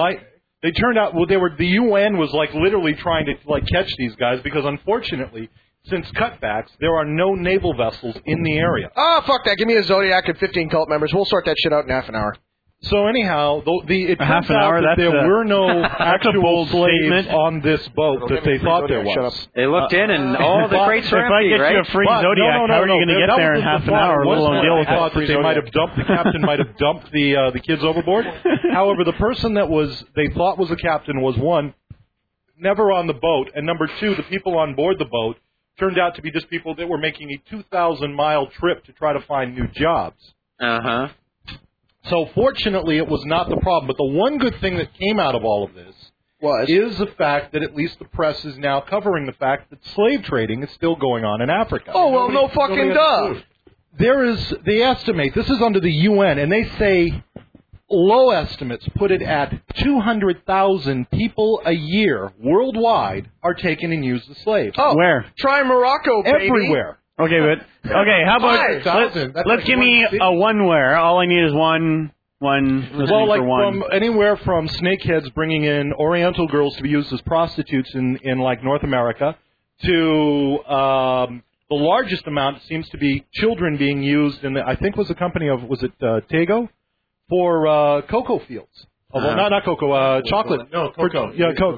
[SPEAKER 5] UN was like literally trying to like catch these guys because unfortunately, since cutbacks, there are no naval vessels in the area.
[SPEAKER 3] Oh, fuck that. Give me a Zodiac and 15 cult members. We'll sort that shit out in half an hour.
[SPEAKER 5] So anyhow, it
[SPEAKER 14] half
[SPEAKER 5] turns
[SPEAKER 14] an
[SPEAKER 5] out
[SPEAKER 14] hour,
[SPEAKER 5] that there were no actual
[SPEAKER 14] bold
[SPEAKER 5] slaves
[SPEAKER 14] statement.
[SPEAKER 5] on this boat that they thought there was.
[SPEAKER 4] They looked in and all the crates were
[SPEAKER 14] If I
[SPEAKER 4] empty,
[SPEAKER 14] get
[SPEAKER 4] right?
[SPEAKER 14] you a free Zodiac, how are you going to get there in half an hour, let alone deal with
[SPEAKER 5] I thought that they might have dumped, the captain might have dumped the kids overboard. However, the person that they thought was the captain was, one, never on the boat, and number two, the people on board the boat turned out to be just people that were making a 2,000-mile trip to try to find new jobs.
[SPEAKER 4] Uh-huh.
[SPEAKER 5] So fortunately, it was not the problem. But the one good thing that came out of all of this is the fact that at least the press is now covering the fact that slave trading is still going on in Africa.
[SPEAKER 3] Oh, well, no fucking duh.
[SPEAKER 5] They estimate, this is under the UN, and they say low estimates put it at 200,000 people a year worldwide are taken and used as slaves.
[SPEAKER 3] Oh,
[SPEAKER 14] where?
[SPEAKER 3] Try Morocco, baby.
[SPEAKER 5] Everywhere.
[SPEAKER 14] Okay, but how about let's give me a one where. All I need is one.
[SPEAKER 5] Well, like
[SPEAKER 14] for one.
[SPEAKER 5] from anywhere from snakeheads bringing in Oriental girls to be used as prostitutes in like North America to the largest amount seems to be children being used in I think was a company of Tego for cocoa fields. Although not cocoa, chocolate.
[SPEAKER 11] No, cocoa.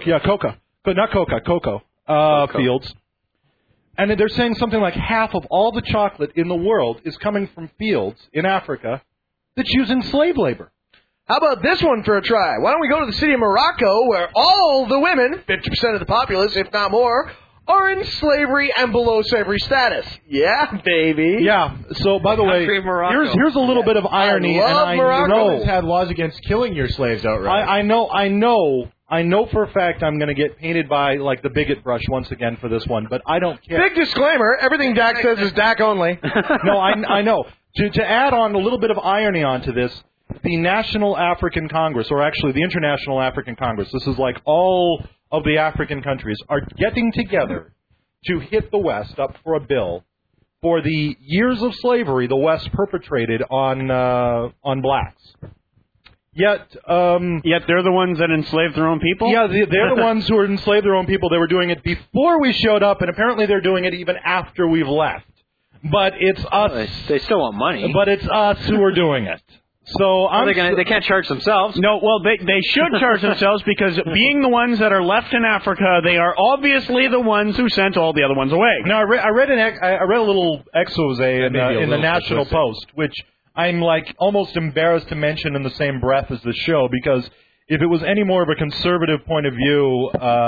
[SPEAKER 5] Cocoa fields. And they're saying something like half of all the chocolate in the world is coming from fields in Africa that's using slave labor.
[SPEAKER 3] How about this one for a try? Why don't we go to the city of Morocco where all the women, 50% of the populace, if not more, are in slavery and below slavery status. Yeah, baby.
[SPEAKER 5] Yeah. So, by the way, here's a little bit of irony.
[SPEAKER 11] I
[SPEAKER 5] know
[SPEAKER 11] Morocco's had laws against killing your slaves outright.
[SPEAKER 5] I know for a fact I'm going to get painted by like the bigot brush once again for this one, but I don't care.
[SPEAKER 3] Big disclaimer: everything Dak says is Dak only.
[SPEAKER 5] No, I know. To add on a little bit of irony onto this, the National African Congress, or actually the International African Congress, this is like all of the African countries, are getting together to hit the West up for a bill for the years of slavery the West perpetrated on blacks. Yet
[SPEAKER 14] they're the ones that enslaved their own people?
[SPEAKER 5] Yeah, they're the ones who enslaved their own people. They were doing it before we showed up, and apparently they're doing it even after we've left. But it's us.
[SPEAKER 4] They still want money.
[SPEAKER 5] But it's us who are doing it. So
[SPEAKER 4] they can't charge themselves.
[SPEAKER 14] No, well, they should charge themselves because being the ones that are left in Africa, they are obviously the ones who sent all the other ones away.
[SPEAKER 5] Now, I read a little expose in the National Post, which I'm like almost embarrassed to mention in the same breath as the show, because if it was any more of a conservative point of view,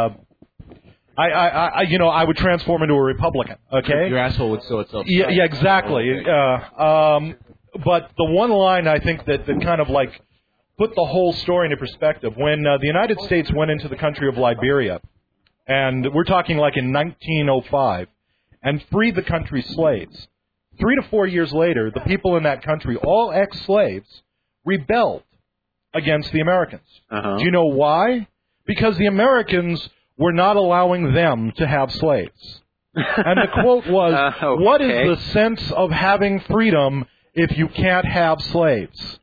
[SPEAKER 5] I would transform into a Republican. Okay,
[SPEAKER 11] your asshole would sew itself.
[SPEAKER 5] Yeah, exactly. But the one line I think that kind of like put the whole story into perspective, when the United States went into the country of Liberia, and we're talking like in 1905, and freed the country's slaves. 3 to 4 years later, the people in that country, all ex-slaves, rebelled against the Americans.
[SPEAKER 4] Uh-huh.
[SPEAKER 5] Do you know why? Because the Americans were not allowing them to have slaves. And the quote was, "What is the sense of having freedom if you can't have slaves?"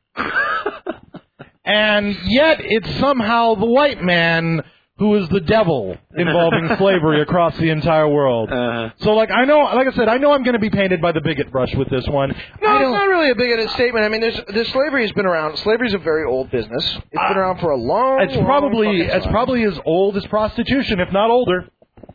[SPEAKER 5] And yet it's somehow the white man who is the devil involving slavery across the entire world. So, like I said, I know I'm going to be painted by the bigot brush with this one.
[SPEAKER 3] No, it's not really a bigoted statement. I mean, this slavery has been around. Slavery is a very old business. It's been around for a long.
[SPEAKER 5] It's probably as old as prostitution, if not older.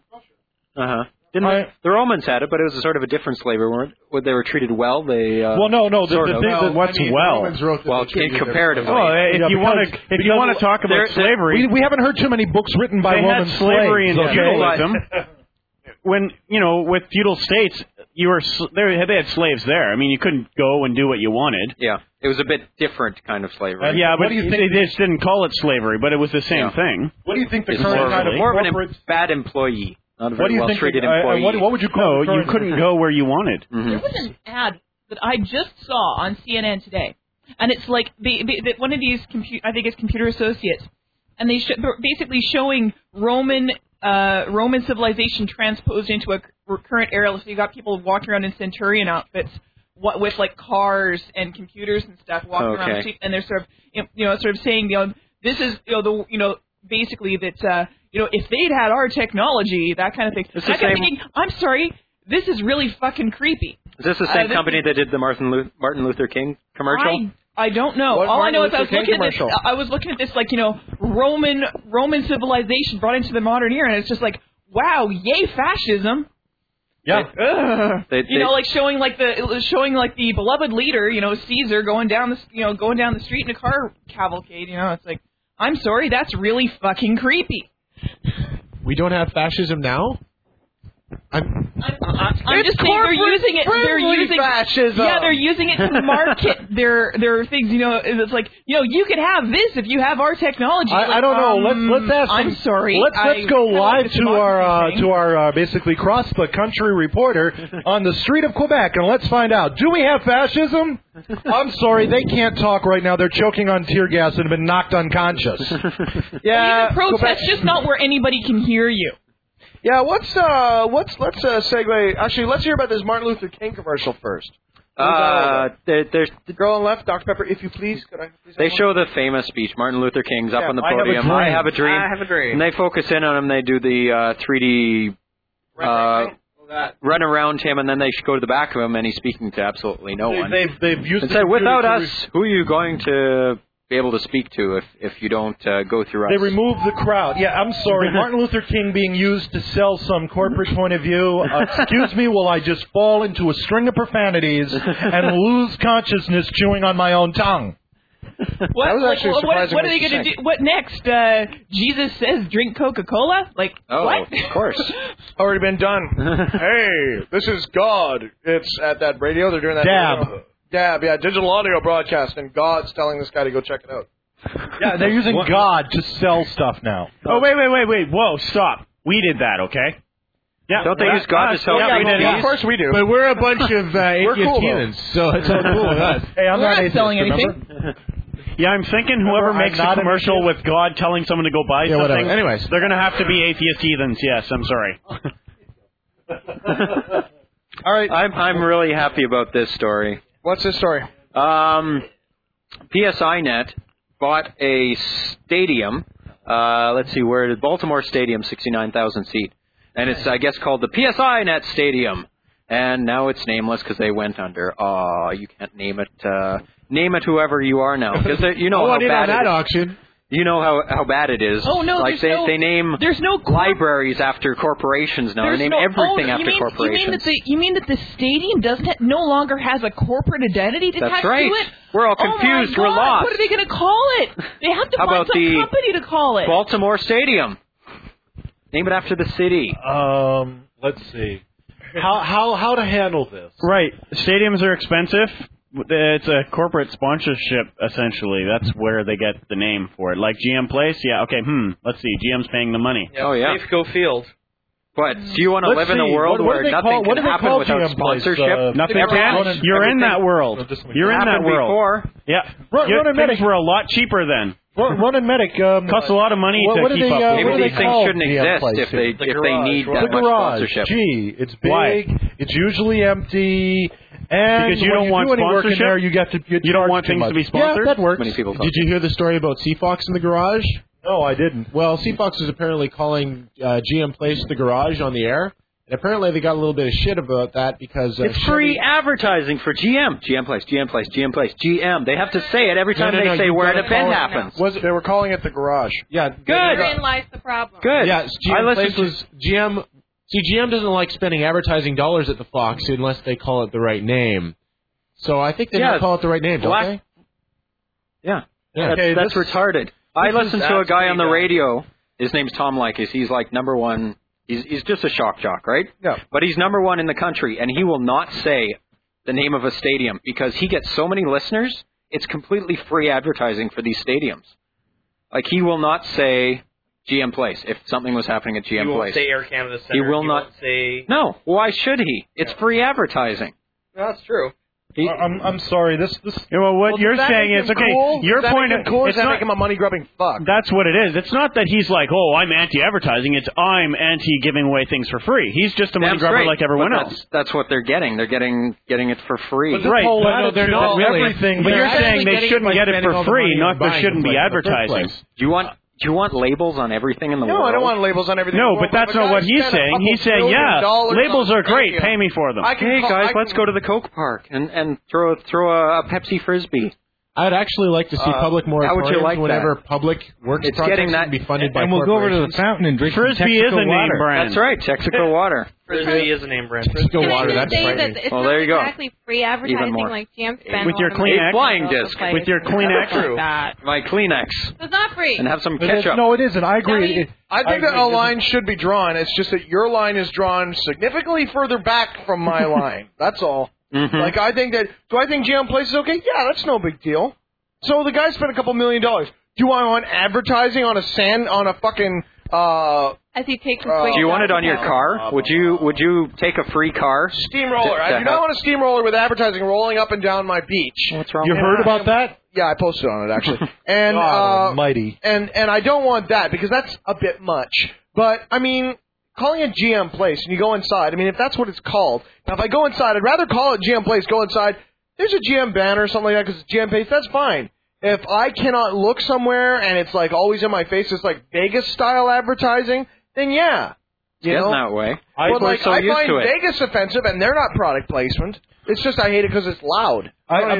[SPEAKER 4] The Romans had it, but it was a sort of a different slavery. They were treated well. They
[SPEAKER 14] what's well?
[SPEAKER 4] In comparatively.
[SPEAKER 14] Oh, if you want to talk about slavery,
[SPEAKER 5] we haven't heard too many books written by Roman
[SPEAKER 14] slavery
[SPEAKER 5] slaves.
[SPEAKER 14] and feudalism. When with feudal states, they had slaves there. I mean, you couldn't go and do what you wanted.
[SPEAKER 4] Yeah, it was a bit different kind of slavery.
[SPEAKER 14] Yeah, but they just didn't call it slavery, but it was the same thing.
[SPEAKER 5] What do you think the current kind of
[SPEAKER 4] more of a bad employee? Not a very well-treated employee.
[SPEAKER 5] What would you call it?
[SPEAKER 14] No, you couldn't go where you wanted.
[SPEAKER 7] Mm-hmm. There was an ad that I just saw on CNN today, and it's like one of these, I think it's Computer Associates, and they're basically showing Roman civilization transposed into a current era. So you got people walking around in centurion outfits, with like cars and computers and stuff walking around the street, and they're sort of saying, this is basically that. If they'd had our technology, that kind of thing. I kept thinking, I'm sorry, this is really fucking creepy.
[SPEAKER 4] Is this the same company that did the Martin Luther King commercial?
[SPEAKER 7] I don't know. All I know is I was looking at this like, Roman civilization brought into the modern era, and it's just like, wow, yay fascism.
[SPEAKER 5] Yeah.
[SPEAKER 7] Like showing the beloved leader, Caesar going down the street in a car cavalcade. It's like, I'm sorry, that's really fucking creepy.
[SPEAKER 11] We don't have fascism now?
[SPEAKER 7] I'm just saying they're using it. They're using
[SPEAKER 3] fascism.
[SPEAKER 7] Yeah, they're using it to market their things. It's like you could have this if you have our technology.
[SPEAKER 5] I don't know. Let's ask.
[SPEAKER 7] I'm sorry.
[SPEAKER 5] Let's go live to our basically cross the country reporter on the street of Quebec, and let's find out. Do we have fascism? I'm sorry, they can't talk right now. They're choking on tear gas and have been knocked unconscious.
[SPEAKER 7] Yeah, protest just not where anybody can hear you.
[SPEAKER 3] Yeah, let's segue. Actually, let's hear about this Martin Luther King commercial first.
[SPEAKER 4] There's
[SPEAKER 3] the girl on left, Dr. Pepper. If you please, could I? Please
[SPEAKER 4] they show the famous speech. Martin Luther King's up on the podium. I have a dream.
[SPEAKER 8] I have a dream.
[SPEAKER 4] And they focus in on him. They do the 3D run around him, and then they go to the back of him, and he's speaking to absolutely no one.
[SPEAKER 5] They've used
[SPEAKER 4] and said, without us, who are you going to be able to speak to if you don't go through us?
[SPEAKER 5] They remove the crowd. Yeah, I'm sorry. Martin Luther King being used to sell some corporate point of view. Excuse me, will I just fall into a string of profanities and lose consciousness chewing on my own tongue?
[SPEAKER 7] What are they going to do? What next? Jesus says drink Coca-Cola? What?
[SPEAKER 4] Of course.
[SPEAKER 3] Already been done. Hey, this is God. It's at that radio. They're doing that. Dab, yeah, digital audio broadcast, and God's telling this guy to go check it out.
[SPEAKER 5] Yeah, they're using God to sell stuff now.
[SPEAKER 14] Oh, wait. Whoa, stop. We did that, okay?
[SPEAKER 4] Yeah. Don't they use God to sell
[SPEAKER 3] CDs? Of course we do.
[SPEAKER 11] But we're a bunch of atheist heathens, so it's all cool with us.
[SPEAKER 5] Hey, I'm not
[SPEAKER 7] selling anything.
[SPEAKER 14] Yeah, I'm thinking whoever makes a commercial with God telling someone to go buy something,
[SPEAKER 11] whatever. Anyways,
[SPEAKER 14] they're going to have to be atheist heathens. Yes, I'm sorry.
[SPEAKER 3] All right.
[SPEAKER 4] I'm really happy about this story.
[SPEAKER 3] What's this story?
[SPEAKER 4] PSINet bought a stadium. Let's see, where did Baltimore Stadium, 69,000 seat, and it's I guess called the PSINet Stadium, and now it's nameless because they went under. Oh, you can't name it. Name it whoever you are now, because you know how bad
[SPEAKER 11] that auction.
[SPEAKER 4] You know how bad it is.
[SPEAKER 7] Oh no!
[SPEAKER 4] Like they name libraries after corporations now. They name everything after corporations.
[SPEAKER 7] You mean that the stadium no longer has a corporate identity attached
[SPEAKER 4] to it? We're all confused. We're lost.
[SPEAKER 7] What are they going to call it? They have to find some company to call it.
[SPEAKER 4] Baltimore Stadium. Name it after the city.
[SPEAKER 5] Let's see. How to handle this?
[SPEAKER 14] Right. Stadiums are expensive. It's a corporate sponsorship, essentially. That's where they get the name for it. Like GM Place? Yeah, okay, let's see. GM's paying the money.
[SPEAKER 8] Yeah, Safeco Field.
[SPEAKER 4] But do you want to live in a world where nothing can happen without sponsorship?
[SPEAKER 14] Nothing can. You're in that world. You're in that world.
[SPEAKER 4] Before.
[SPEAKER 14] Yeah. Things were a lot cheaper then.
[SPEAKER 5] Run and Medic
[SPEAKER 14] costs a lot of money to keep up.
[SPEAKER 4] Maybe these things shouldn't exist if they need that much sponsorship.
[SPEAKER 5] Gee, it's big. Why? It's usually empty. And
[SPEAKER 14] because you don't want sponsorship,
[SPEAKER 5] there, you
[SPEAKER 14] don't want things to be sponsored.
[SPEAKER 5] Yeah, that works.
[SPEAKER 11] Did you hear the story about Seafox in the garage?
[SPEAKER 5] No, I didn't.
[SPEAKER 11] Well, Seafox is apparently calling GM Place the garage on the air, and apparently they got a little bit of shit about that because
[SPEAKER 4] it's free advertising for GM. GM Place, GM Place, GM Place, GM. They have to say it every time they say where an event happens.
[SPEAKER 3] They were calling it the garage.
[SPEAKER 11] Yeah,
[SPEAKER 4] good.
[SPEAKER 9] Therein lies the problem.
[SPEAKER 4] Good.
[SPEAKER 11] Yeah, GM Place was GM. See, GM doesn't like spending advertising dollars at the Fox unless they call it the right name. So I think they don't call it the right name, don't they?
[SPEAKER 4] Yeah. That's retarded. I listened to a guy on the radio. His name's Tom Leykis. He's like number one. He's just a shock jock, right?
[SPEAKER 3] Yeah.
[SPEAKER 4] But he's number one in the country, and he will not say the name of a stadium because he gets so many listeners, it's completely free advertising for these stadiums. Like, he will not say GM Place if something was happening at GM Place.
[SPEAKER 8] He won't say Air Canada Center.
[SPEAKER 4] He will not
[SPEAKER 8] say...
[SPEAKER 4] No. Why should he? It's free advertising.
[SPEAKER 8] No, that's true.
[SPEAKER 5] I'm sorry. This.
[SPEAKER 14] What you're saying is okay.
[SPEAKER 3] Cool?
[SPEAKER 14] Your point of
[SPEAKER 3] cool. It's not making him a money grubbing fuck.
[SPEAKER 14] That's what it is. It's not that he's like, I'm anti-advertising. It's I'm anti-giving away things for free. He's just a money grubber like everyone else.
[SPEAKER 4] That's what they're getting. They're getting it for free.
[SPEAKER 14] Right.
[SPEAKER 11] But they're not really.
[SPEAKER 5] Everything.
[SPEAKER 14] But you're saying they shouldn't get it for free, not there shouldn't be advertising.
[SPEAKER 4] Do you want labels on everything in the world?
[SPEAKER 3] No, I don't want labels on everything.
[SPEAKER 14] No, but that's not what he's saying. He's saying, labels are great. Pay me for them.
[SPEAKER 4] Hey guys, let's go to the Coke Park and throw a Pepsi Frisbee.
[SPEAKER 11] I'd actually like to see public moratoriums whenever public works projects can be funded by corporations.
[SPEAKER 5] And we'll go over to the fountain and drink
[SPEAKER 14] Frisbee is a name brand.
[SPEAKER 4] That's right, Texaco Water.
[SPEAKER 8] Frisbee is a name brand.
[SPEAKER 11] Texaco Water, that's
[SPEAKER 9] frightening. It's not
[SPEAKER 4] there you go.
[SPEAKER 9] exactly free advertising like GM spent
[SPEAKER 14] with your Kleenex.
[SPEAKER 4] Flying disc.
[SPEAKER 14] With your Kleenex.
[SPEAKER 4] My Kleenex.
[SPEAKER 9] It's not free.
[SPEAKER 4] And have some ketchup.
[SPEAKER 5] No, it isn't. I agree.
[SPEAKER 3] I think that a line should be drawn. It's just that your line is drawn significantly further back from my line. That's all.
[SPEAKER 4] Mm-hmm.
[SPEAKER 3] Like, I think GM Place is okay? Yeah, that's no big deal. So the guy spent a couple $1 million. Do I want advertising on a fucking
[SPEAKER 9] as he takes
[SPEAKER 4] do you want it on your car? Would you take a free car?
[SPEAKER 3] Steamroller. I do not want a steamroller with advertising rolling up and down my beach.
[SPEAKER 4] What's wrong?
[SPEAKER 5] You heard about that?
[SPEAKER 3] Yeah, I posted on it actually. And
[SPEAKER 5] almighty.
[SPEAKER 3] And I don't want that because that's a bit much. But I mean, calling it GM Place and you go inside, I mean, if that's what it's called, now if I go inside, I'd rather call it GM Place, go inside, there's a GM banner or something like that because it's GM Place, that's fine. If I cannot look somewhere and it's like always in my face, it's like Vegas-style advertising, then yeah.
[SPEAKER 4] It's getting that way.
[SPEAKER 3] I find Vegas offensive, and they're not product placement. It's just I hate it because it's loud.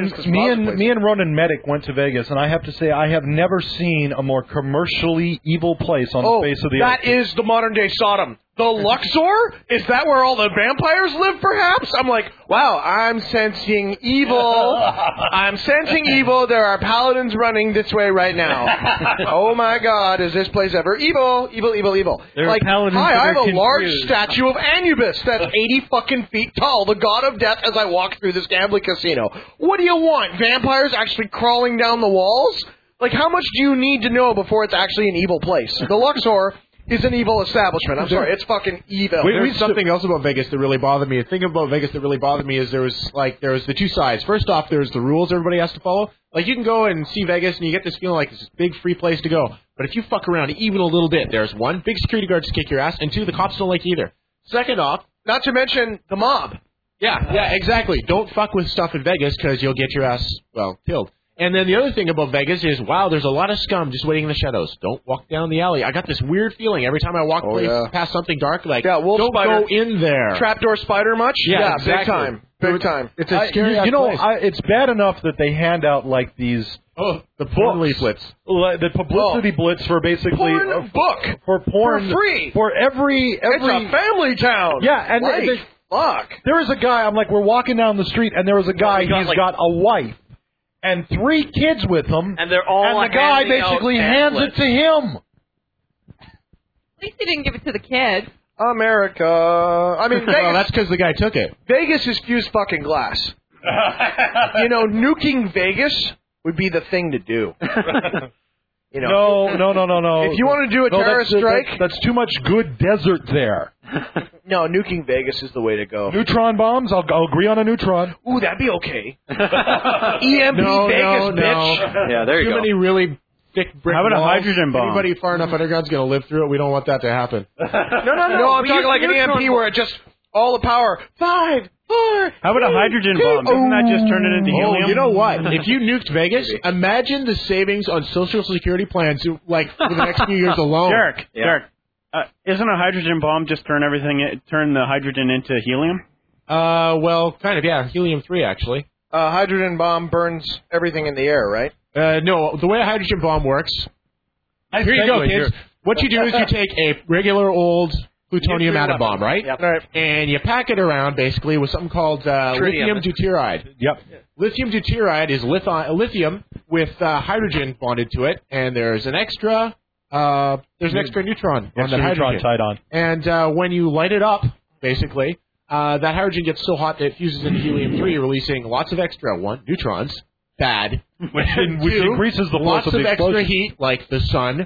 [SPEAKER 5] Me and Ronan Medic went to Vegas, and I have to say I have never seen a more commercially evil place on the face of the earth.
[SPEAKER 3] That is the modern-day Sodom. The Luxor? Is that where all the vampires live, perhaps? I'm like, wow, I'm sensing evil. I'm sensing evil. There are paladins running this way right now. Oh, my God, is this place ever evil? Evil, evil, evil. Like, hi, I have a large statue of Anubis that's 80 fucking feet tall, the god of death, as I walk through this gambling casino. What do you want? Vampires actually crawling down the walls? Like, how much do you need to know before it's actually an evil place? The Luxor is an evil establishment. I'm sorry, it's fucking evil.
[SPEAKER 11] There's something else about Vegas that really bothered me. The thing about Vegas that really bothered me is there was the two sides. First off, there's the rules everybody has to follow. Like, you can go and see Vegas and you get this feeling like it's this big free place to go. But if you fuck around even a little bit, there's one, big security guards to kick your ass, and two, the cops don't like you either. Second off,
[SPEAKER 3] not to mention the mob.
[SPEAKER 11] Yeah, exactly. Don't fuck with stuff in Vegas because you'll get your ass, killed. And then the other thing about Vegas is, wow, there's a lot of scum just waiting in the shadows. Don't walk down the alley. I got this weird feeling every time I walk past something dark, like,
[SPEAKER 3] wolf
[SPEAKER 11] don't
[SPEAKER 3] spider.
[SPEAKER 11] go in there.
[SPEAKER 3] Trapdoor spider much?
[SPEAKER 11] Yeah, exactly.
[SPEAKER 3] Big time. Big time.
[SPEAKER 11] It's a scary place.
[SPEAKER 5] It's bad enough that they hand out, like, these...
[SPEAKER 11] the porn leaflets.
[SPEAKER 5] The publicity blitz for basically...
[SPEAKER 3] book.
[SPEAKER 5] For porn.
[SPEAKER 3] For free.
[SPEAKER 5] For every...
[SPEAKER 3] It's a family town.
[SPEAKER 5] Yeah, and...
[SPEAKER 3] Fuck.
[SPEAKER 5] There was a guy, I'm like, we're walking down the street, and there was a guy, he's got a wife and 3 kids with him,
[SPEAKER 8] and they're all
[SPEAKER 5] and the guy basically hands it to him.
[SPEAKER 9] At least he didn't give it to the kids.
[SPEAKER 3] America. I mean, Vegas,
[SPEAKER 11] well, that's because the guy took it.
[SPEAKER 3] Vegas is fused fucking glass. Nuking Vegas would be the thing to do.
[SPEAKER 5] No.
[SPEAKER 3] If you want to do a terrorist strike...
[SPEAKER 5] That's too much good desert there.
[SPEAKER 3] No, nuking Vegas is the way to go.
[SPEAKER 5] Neutron bombs? I'll agree on a neutron.
[SPEAKER 3] Ooh, that'd be okay. EMP Vegas, bitch.
[SPEAKER 4] Yeah, there you
[SPEAKER 11] go. Too many really thick brick
[SPEAKER 14] How about
[SPEAKER 11] walls.
[SPEAKER 14] a hydrogen bomb?
[SPEAKER 11] Anybody far enough underground's going to live through it. We don't want that to happen.
[SPEAKER 3] No, I'm talking like an EMP where it just... All the power. 5, 4...
[SPEAKER 14] How about a hydrogen bomb? Doesn't that just turn it into helium?
[SPEAKER 11] You know what? If you nuked Vegas, imagine the savings on Social Security plans, like, for the next few years alone.
[SPEAKER 14] Derek, isn't a hydrogen bomb just turn the hydrogen into helium?
[SPEAKER 11] Well, kind of, yeah. Helium-3, actually.
[SPEAKER 3] Hydrogen bomb burns everything in the air, right?
[SPEAKER 11] No, the way a hydrogen bomb works... Here you go, kids. What you do is you take a regular old... plutonium atom bomb, right?
[SPEAKER 3] Yep. Right.
[SPEAKER 11] And you pack it around, basically, with something called lithium deuteride.
[SPEAKER 5] Yep.
[SPEAKER 11] Lithium deuteride is lithium with hydrogen bonded to it, and there's an extra neutron on that hydrogen.
[SPEAKER 5] Tied on.
[SPEAKER 11] And when you light it up, basically, that hydrogen gets so hot that it fuses into helium-3, releasing lots of extra, 1, neutrons, bad.
[SPEAKER 5] Which increases the force
[SPEAKER 11] lots
[SPEAKER 5] of the explosion.
[SPEAKER 11] extra heat, like the sun,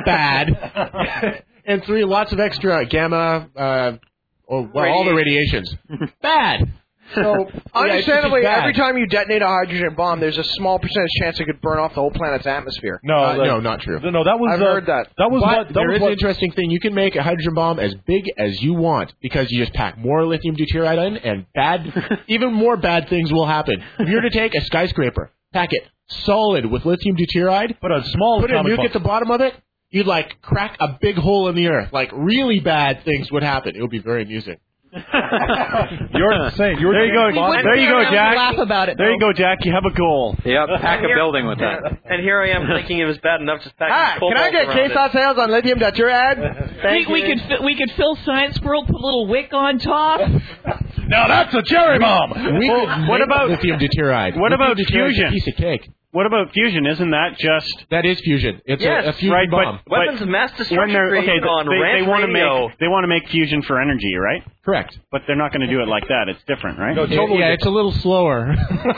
[SPEAKER 11] bad. And 3, lots of extra gamma, all the radiations. Bad.
[SPEAKER 3] So, understandably, every time you detonate a hydrogen bomb, there's a small percentage chance it could burn off the whole planet's atmosphere.
[SPEAKER 11] No, not true.
[SPEAKER 5] No, that was...
[SPEAKER 3] I've heard that.
[SPEAKER 11] There is an interesting thing. You can make a hydrogen bomb as big as you want because you just pack more lithium deuteride in, and even more bad things will happen. If you were to take a skyscraper, pack it solid with lithium deuteride,
[SPEAKER 5] put a
[SPEAKER 11] nuke at the bottom of it, you'd, like, crack a big hole in the earth. Like, really bad things would happen. It would be very amusing.
[SPEAKER 5] You're insane.
[SPEAKER 14] There you go, Jack.
[SPEAKER 9] Laugh about it.
[SPEAKER 14] There you go, Jack. You have a goal.
[SPEAKER 4] Yep, pack a building with that.
[SPEAKER 8] And here I am thinking it was bad enough to pack
[SPEAKER 3] can I get case sales on lithium deuteride?
[SPEAKER 7] We could fill Science World, put a little wick on top.
[SPEAKER 5] Now that's a cherry bomb.
[SPEAKER 11] What about lithium deuteride?
[SPEAKER 14] What about fusion?
[SPEAKER 11] A piece of cake.
[SPEAKER 14] What about fusion? Isn't that just...
[SPEAKER 11] That is fusion. It's a fusion bomb.
[SPEAKER 8] But weapons of mass destruction created on Rant Radio.
[SPEAKER 14] They want to make fusion for energy, right?
[SPEAKER 11] Correct.
[SPEAKER 14] But they're not going to do it like that. It's different, right?
[SPEAKER 11] No, totally. Yeah, it's a little slower.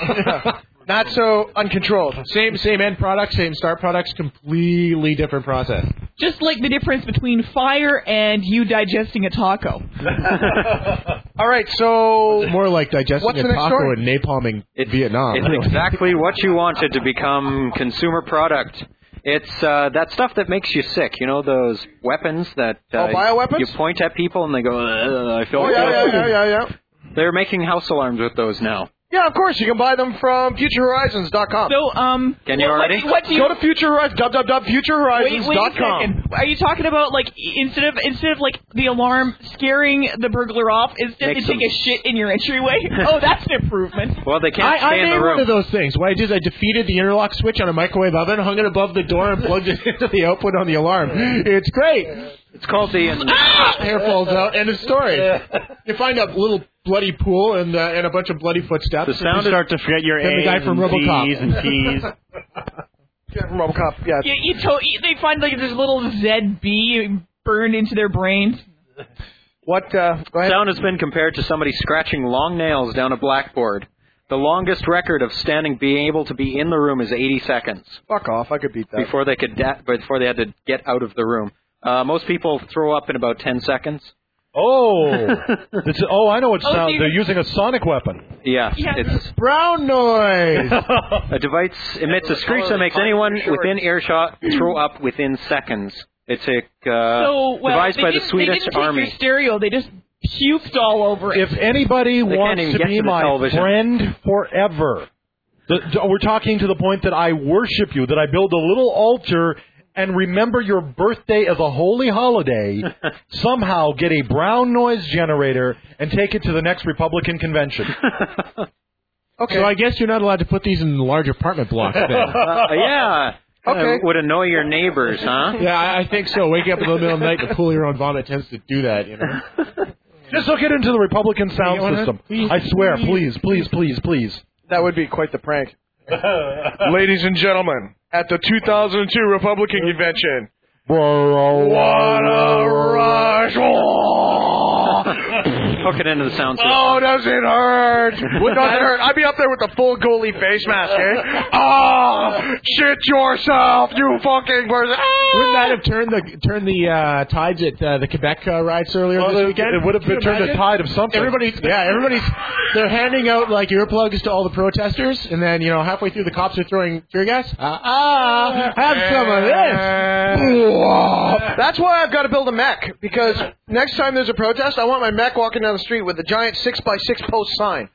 [SPEAKER 3] Not so uncontrolled.
[SPEAKER 11] Same end product, same start products, completely different process.
[SPEAKER 7] Just like the difference between fire and you digesting a taco.
[SPEAKER 3] All right, so...
[SPEAKER 11] It's more like digesting a taco and napalming Vietnam.
[SPEAKER 4] It's exactly what you wanted to become consumer product. It's that stuff that makes you sick. You know, those weapons that
[SPEAKER 3] bioweapons?
[SPEAKER 4] You point at people and they go, I feel
[SPEAKER 3] yeah.
[SPEAKER 4] They're making house alarms with those now.
[SPEAKER 3] Yeah, of course. You can buy them from FutureHorizons.com.
[SPEAKER 7] So,
[SPEAKER 4] can you already?
[SPEAKER 7] What do you...
[SPEAKER 3] Go to www.futurehorizons.com.
[SPEAKER 7] Wait a second. Are you talking about, like, instead of like, the alarm scaring the burglar off, instead they take a shit in your entryway? Oh, that's an improvement.
[SPEAKER 4] Well, they can't stay in the room.
[SPEAKER 11] I made one of those things. What I did is I defeated the interlock switch on a microwave oven, hung it above the door, and plugged it into the output on the alarm. It's great.
[SPEAKER 4] It's called the...
[SPEAKER 11] hair falls out. End of story. You find a little bloody pool and a bunch of bloody footsteps.
[SPEAKER 14] The sound start to forget your A's
[SPEAKER 11] the guy from
[SPEAKER 14] and
[SPEAKER 11] RoboCop.
[SPEAKER 14] D's and T's.
[SPEAKER 3] From RoboCop, yeah.
[SPEAKER 7] They find like this little ZB burned into their brains.
[SPEAKER 3] What? Go ahead.
[SPEAKER 4] Sound has been compared to somebody scratching long nails down a blackboard. The longest record of being able to be in the room is 80 seconds.
[SPEAKER 3] Fuck off! I could beat that.
[SPEAKER 4] Before they had to get out of the room. Most people throw up in about 10 seconds.
[SPEAKER 5] Oh, I know what sound. They're using a sonic weapon.
[SPEAKER 4] Yeah, it's
[SPEAKER 11] brown noise.
[SPEAKER 4] A device emits a screech that makes anyone within earshot throw up within seconds. It's devised by the Swedish Army.
[SPEAKER 7] They didn't take your stereo. They just puked all over it.
[SPEAKER 5] If anybody wants to be my friend forever, we're talking to the point that I worship you, that I build a little altar and remember your birthday as a holy holiday, somehow get a brown noise generator and take it to the next Republican convention.
[SPEAKER 11] Okay. So I guess you're not allowed to put these in large apartment blocks then.
[SPEAKER 4] Yeah.
[SPEAKER 3] Okay.
[SPEAKER 4] Would annoy your neighbors, huh?
[SPEAKER 11] Yeah, I think so. Waking up in the middle of the night to cool your own vomit tends to do that, you know.
[SPEAKER 5] Just look it into the Republican sound system. I swear, please.
[SPEAKER 3] That would be quite the prank. Ladies and gentlemen, at the 2002 Republican Convention, what a rush!
[SPEAKER 4] Hook it into the sound system.
[SPEAKER 3] Oh, does it hurt? What does it hurt? I'd be up there with the full goalie face mask, eh? Oh, shit yourself, you fucking person!
[SPEAKER 11] Wouldn't that have turned the tides at the Quebec riots earlier this weekend?
[SPEAKER 5] It would have turned the tide of something.
[SPEAKER 11] They're handing out like earplugs to all the protesters, and then halfway through the cops are throwing tear gas. Have some of this.
[SPEAKER 3] That's why I've got to build a mech, because next time there's a protest, I want my mech walking down the street with a giant 6x6 post sign.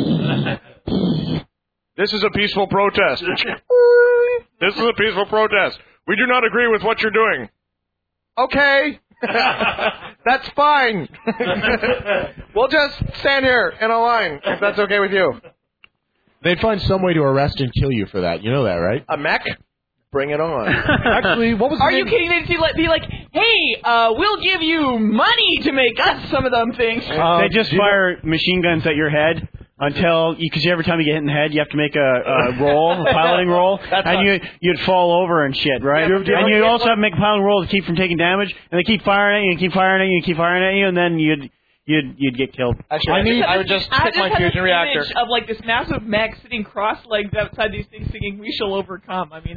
[SPEAKER 3] This is a peaceful protest. This is a peaceful protest. We do not agree with what you're doing. Okay. That's fine. We'll just stand here in a line, if that's okay with you.
[SPEAKER 11] They'd find some way to arrest and kill you for that. You know that, right?
[SPEAKER 3] A mech? Bring it on.
[SPEAKER 5] Actually, what was the
[SPEAKER 7] Are
[SPEAKER 5] name?
[SPEAKER 7] you kidding me? Be like, hey, we'll give you money to make us some of them things.
[SPEAKER 14] They just fire machine guns at your head until, because every time you get hit in the head, you have to make a roll, a piloting roll, and you'd fall over and shit, right? And you also have to make a piloting roll to keep from taking damage, and they keep firing at you, and keep firing at you, and keep firing at you, and then you'd get killed.
[SPEAKER 3] I would just pick my fusion reactor.
[SPEAKER 7] Image of like this massive mech sitting cross-legged outside these things singing "We Shall Overcome." I mean,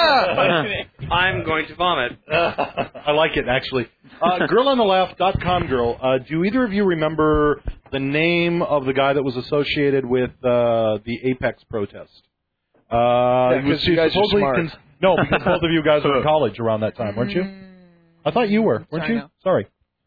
[SPEAKER 8] I'm going to vomit.
[SPEAKER 5] I like it actually. Girlontheleft.com girl. Do either of you remember the name of the guy that was associated with the Apex protest?
[SPEAKER 3] Because you guys are smart.
[SPEAKER 5] No, because both of you guys were in college around that time, weren't you? I thought you were, weren't you? Sorry.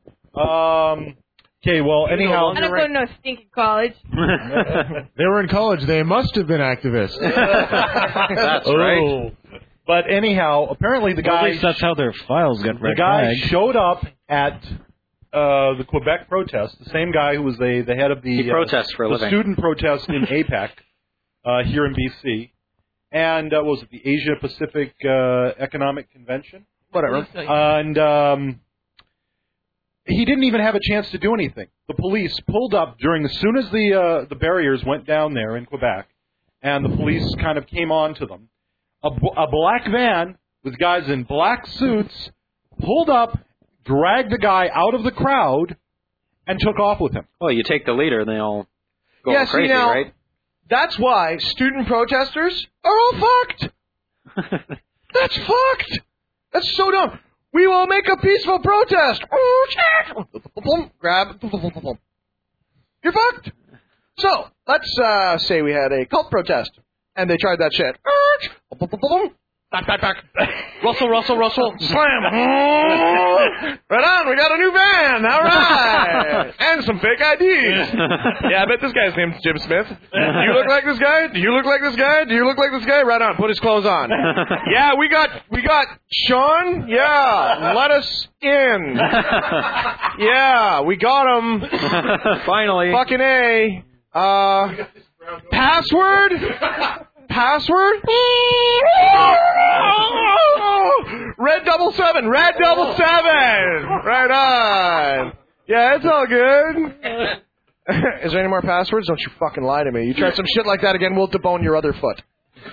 [SPEAKER 5] Okay, well, anyhow...
[SPEAKER 9] I don't go to no stinking college.
[SPEAKER 11] They were in college. They must have been activists.
[SPEAKER 4] That's right.
[SPEAKER 5] But anyhow, apparently the guy...
[SPEAKER 10] At least that's how their files got
[SPEAKER 5] The guy showed up at the Quebec protest, the same guy who was the head of the...
[SPEAKER 4] He protests for a living.
[SPEAKER 5] Student protest in APEC here in B.C. And was it the Asia Pacific Economic Convention?
[SPEAKER 3] Whatever.
[SPEAKER 5] And... he didn't even have a chance to do anything. The police pulled up as soon as the barriers went down there in Quebec, and the police kind of came on to them. A black van with guys in black suits pulled up, dragged the guy out of the crowd, and took off with him.
[SPEAKER 4] Well, you take the leader, and they all go crazy, right?
[SPEAKER 3] That's why student protesters are all fucked. That's fucked. That's so dumb. We will make a peaceful protest. Grab. You're fucked. So, let's say we had a cult protest, and they tried that shit. Back. Russell. Slam. Right on. We got a new van. All right. And some fake IDs. Yeah, I bet this guy's name's Jim Smith. Do you look like this guy? Do you look like this guy? Do you look like this guy? Right on. Put his clothes on. Yeah, we got Sean. Yeah, let us in. Yeah, we got him.
[SPEAKER 4] Finally.
[SPEAKER 3] Fucking A. Password? Red 77. Right on. Yeah, it's all good. Is there any more passwords? Don't you fucking lie to me. You try some shit like that again, we'll debone your other foot.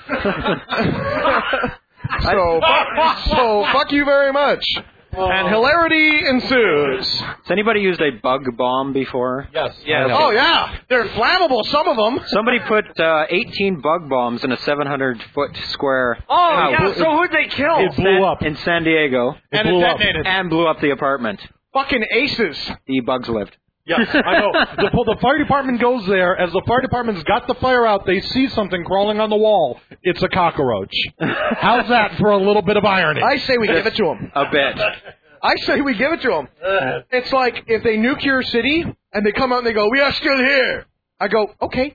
[SPEAKER 3] So fuck you very much. And hilarity ensues.
[SPEAKER 4] Has anybody used a bug bomb before?
[SPEAKER 5] Yes.
[SPEAKER 3] Oh, yeah. They're flammable, some of them.
[SPEAKER 4] Somebody put 18 bug bombs in a 700-foot square
[SPEAKER 8] Oh,
[SPEAKER 4] house.
[SPEAKER 8] yeah, so who'd they kill?
[SPEAKER 5] It blew up.
[SPEAKER 4] In San Diego.
[SPEAKER 3] And it detonated.
[SPEAKER 4] And blew up the apartment.
[SPEAKER 3] Fucking aces.
[SPEAKER 4] The bugs lived.
[SPEAKER 5] Yes, I know. The fire department goes there. As the fire department's got the fire out, they see something crawling on the wall. It's a cockroach. How's that for a little bit of irony?
[SPEAKER 3] I say we give it to them.
[SPEAKER 4] A bit.
[SPEAKER 3] I say we give it to them. It's like if they nuke your city and they come out and they go, "We are still here." I go, "Okay."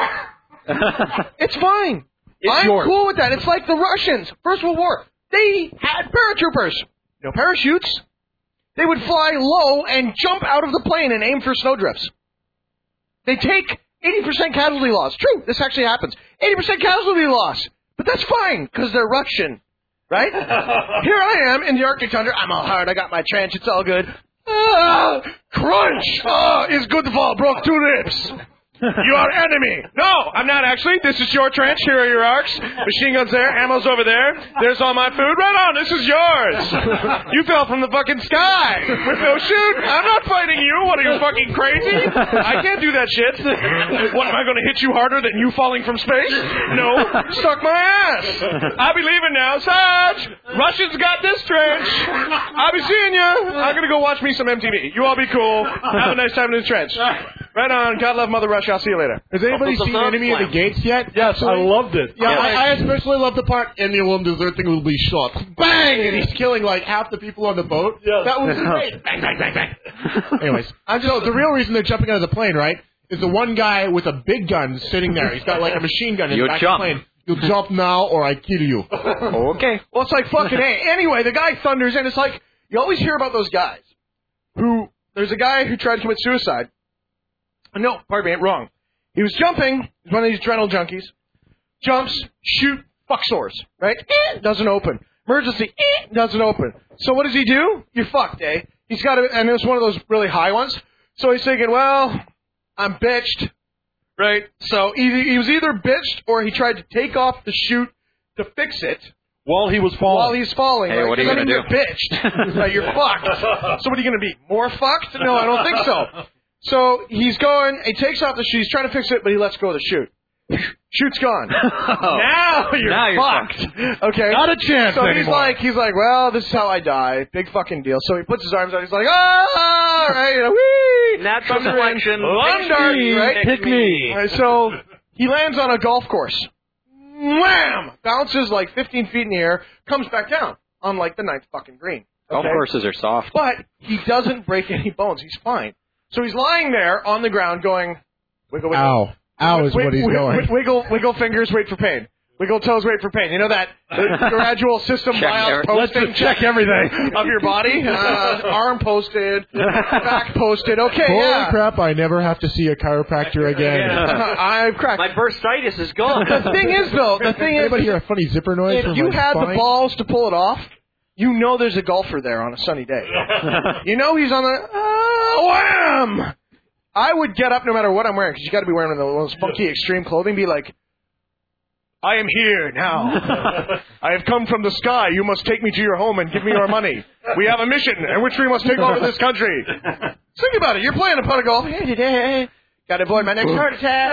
[SPEAKER 3] It's fine. I'm
[SPEAKER 5] yours.
[SPEAKER 3] cool with that. It's like the Russians. First World War. They had paratroopers. No parachutes. They would fly low and jump out of the plane and aim for snowdrifts. They take 80% casualty loss. True, this actually happens. 80% casualty loss. But that's fine, because they're Russian. Right? Here I am in the Arctic tundra. I'm all hard. I got my trench. It's all good. Crunch! Is good fall. Broke 2 ribs. You are enemy. No, I'm not actually. This is your trench. Here are your arcs. Machine guns there. Ammo's over there. There's all my food. Right on. This is yours. You fell from the fucking sky with no chute. I'm not fighting you. What are you, fucking crazy? I can't do that shit. What, am I going to hit you harder than you falling from space? No. Suck my ass. I'll be leaving now. Sarge, Russians got this trench. I'll be seeing you. I'm going to go watch me some MTV. You all be cool. Have a nice time in this trench. Right on. God love Mother Russia. I'll see you later.
[SPEAKER 11] Has anybody seen Enemy at the Gates yet?
[SPEAKER 5] Yes, I loved it.
[SPEAKER 11] Yeah, I especially love the part, anyone deserting will be shot. Bang! And he's killing like half the people on the boat.
[SPEAKER 5] Yes.
[SPEAKER 11] That was great. Bang. Anyways, so the real reason they're jumping out of the plane, right, is the one guy with a big gun sitting there. He's got like a machine gun in the back of the plane. You jump now or I kill you.
[SPEAKER 3] Okay. Well, it's like fucking A. Anyway, the guy thunders, and it's like, you always hear about those guys who, there's a guy who tried to commit suicide. No, pardon me, wrong. He was jumping, he's one of these adrenal junkies, jumps, shoot, fuck source, right? Doesn't open. Emergency, doesn't open. So what does he do? You're fucked, eh? He's got and it was one of those really high ones. So he's thinking, well, I'm bitched, right? So he was either bitched or he tried to take off the chute to fix it.
[SPEAKER 5] While he was falling.
[SPEAKER 3] While he's falling.
[SPEAKER 4] Hey,
[SPEAKER 3] right?
[SPEAKER 4] what are you going to do?
[SPEAKER 3] You're bitched. Right, you're fucked. So what are you going to be? More fucked? No, I don't think so. So he's going, he takes off the chute, he's trying to fix it, but he lets go of the chute. Chute's gone. Now you're fucked. Okay.
[SPEAKER 5] Not a chance
[SPEAKER 3] so
[SPEAKER 5] anymore.
[SPEAKER 3] he's like, well, this is how I die. Big fucking deal. So he puts his arms out, he's like, right, whee!
[SPEAKER 8] Natural selection.
[SPEAKER 3] Right?
[SPEAKER 5] Pick me.
[SPEAKER 3] Right, so he lands on a golf course. Wham! Bounces like 15 feet in the air, comes back down on like the 9th fucking green.
[SPEAKER 4] Golf courses are soft.
[SPEAKER 3] But he doesn't break any bones. He's fine. So he's lying there on the ground going, wiggle, wiggle.
[SPEAKER 11] Ow is what he's going.
[SPEAKER 3] Wiggle fingers, wait for pain. Wiggle toes, wait for pain. You know that gradual system bios posting?
[SPEAKER 5] Let's check everything.
[SPEAKER 3] Of your body. Arm posted, back posted. Okay,
[SPEAKER 11] Holy crap, I never have to see a chiropractor again.
[SPEAKER 3] I've cracked.
[SPEAKER 8] My bursitis is gone.
[SPEAKER 3] The thing is, though,
[SPEAKER 11] Anybody hear a funny zipper noise?
[SPEAKER 3] If
[SPEAKER 11] from
[SPEAKER 3] you
[SPEAKER 11] my
[SPEAKER 3] had
[SPEAKER 11] spine?
[SPEAKER 3] the balls to pull it off, you know there's a golfer there on a sunny day. You know he's on the... wham! I would get up no matter what I'm wearing, because you got to be wearing those funky extreme clothing, be like, I am here now. I have come from the sky. You must take me to your home and give me your money. We have a mission in which we must take over this country. Think about it. You're playing a putt of golf. Got to avoid my next heart attack.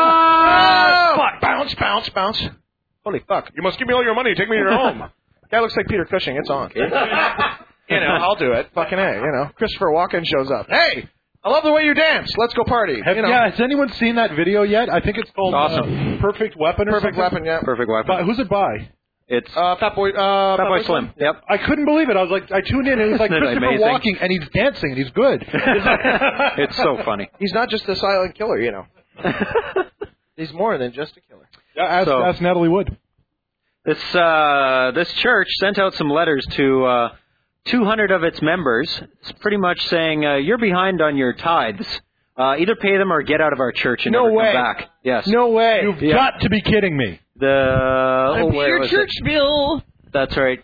[SPEAKER 3] Fuck. Bounce. Holy fuck. You must give me all your money. Take me to your home. Guy looks like Peter Cushing. It's on. You know, I'll do it. Fucking A, you know. Christopher Walken shows up. Hey! I love the way you dance. Let's go party.
[SPEAKER 5] Yeah, has anyone seen that video yet? I think it's called
[SPEAKER 4] awesome.
[SPEAKER 5] Perfect Weapon or
[SPEAKER 3] Perfect
[SPEAKER 5] something.
[SPEAKER 3] Weapon, yeah.
[SPEAKER 4] Perfect Weapon.
[SPEAKER 5] Who's it by?
[SPEAKER 4] It's
[SPEAKER 3] Fat Boy
[SPEAKER 4] Slim. Yep.
[SPEAKER 5] I couldn't believe it. I was like, I tuned in and it was like
[SPEAKER 4] Isn't it
[SPEAKER 5] Christopher
[SPEAKER 4] amazing?
[SPEAKER 5] Walking, and he's dancing and he's good.
[SPEAKER 4] It's so funny.
[SPEAKER 3] He's not just a silent killer, you know. He's more than just a killer.
[SPEAKER 5] Yeah, ask Natalie Wood.
[SPEAKER 4] This church sent out some letters to 200 of its members, it's pretty much saying you're behind on your tithes. Either pay them or get out of our church and never come back. Yes.
[SPEAKER 3] No way.
[SPEAKER 5] You've got to be kidding me.
[SPEAKER 4] Pay
[SPEAKER 7] your church bill.
[SPEAKER 4] That's right.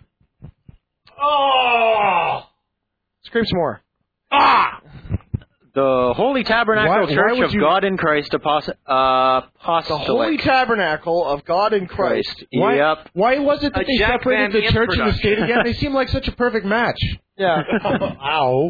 [SPEAKER 3] Oh! Scream some more.
[SPEAKER 4] Ah! The Holy Tabernacle Church of God in Christ Apostolate.
[SPEAKER 3] The Holy Tabernacle of God in Christ.
[SPEAKER 11] Why was it that they separated the church and the state again? They seem like such a perfect match.
[SPEAKER 3] Yeah.
[SPEAKER 5] Ow.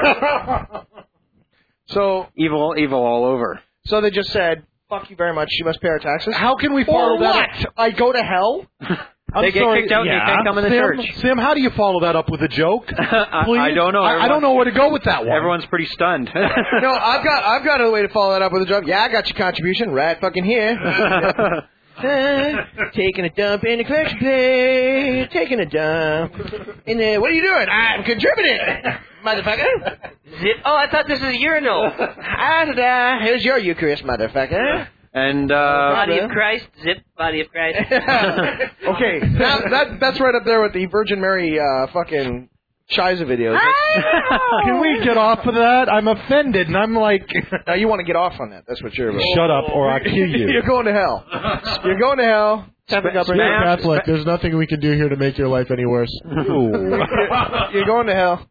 [SPEAKER 3] So
[SPEAKER 4] evil all over.
[SPEAKER 3] So they just said, "Fuck you very much. You must pay our taxes."
[SPEAKER 5] How can we follow that up?
[SPEAKER 3] I go to hell.
[SPEAKER 4] They get kicked out and they can't come in the church.
[SPEAKER 5] Sam, how do you follow that up with a joke?
[SPEAKER 4] I don't know.
[SPEAKER 5] I don't know where to go with that one.
[SPEAKER 4] Everyone's pretty stunned.
[SPEAKER 3] No, I've got a way to follow that up with a joke. Yeah, I got your contribution right fucking here. Taking a dump in the collection plate. Taking a dump in the. What are you doing? I'm contributing, motherfucker.
[SPEAKER 8] Zip. Oh, I thought this was a urinal.
[SPEAKER 3] Here's your Eucharist, motherfucker.
[SPEAKER 4] And
[SPEAKER 8] body of Christ, zip, body of Christ.
[SPEAKER 3] Okay, that's right up there with the Virgin Mary fucking Shiza videos.
[SPEAKER 5] Can we get off of that? I'm offended, and I'm like...
[SPEAKER 3] Now you want to get off on that. That's what you're about.
[SPEAKER 5] Shut up, or I'll kill you.
[SPEAKER 3] You're going to hell. You're going to hell.
[SPEAKER 11] You're Catholic. There's nothing we can do here to make your life any worse.
[SPEAKER 3] You're going to hell.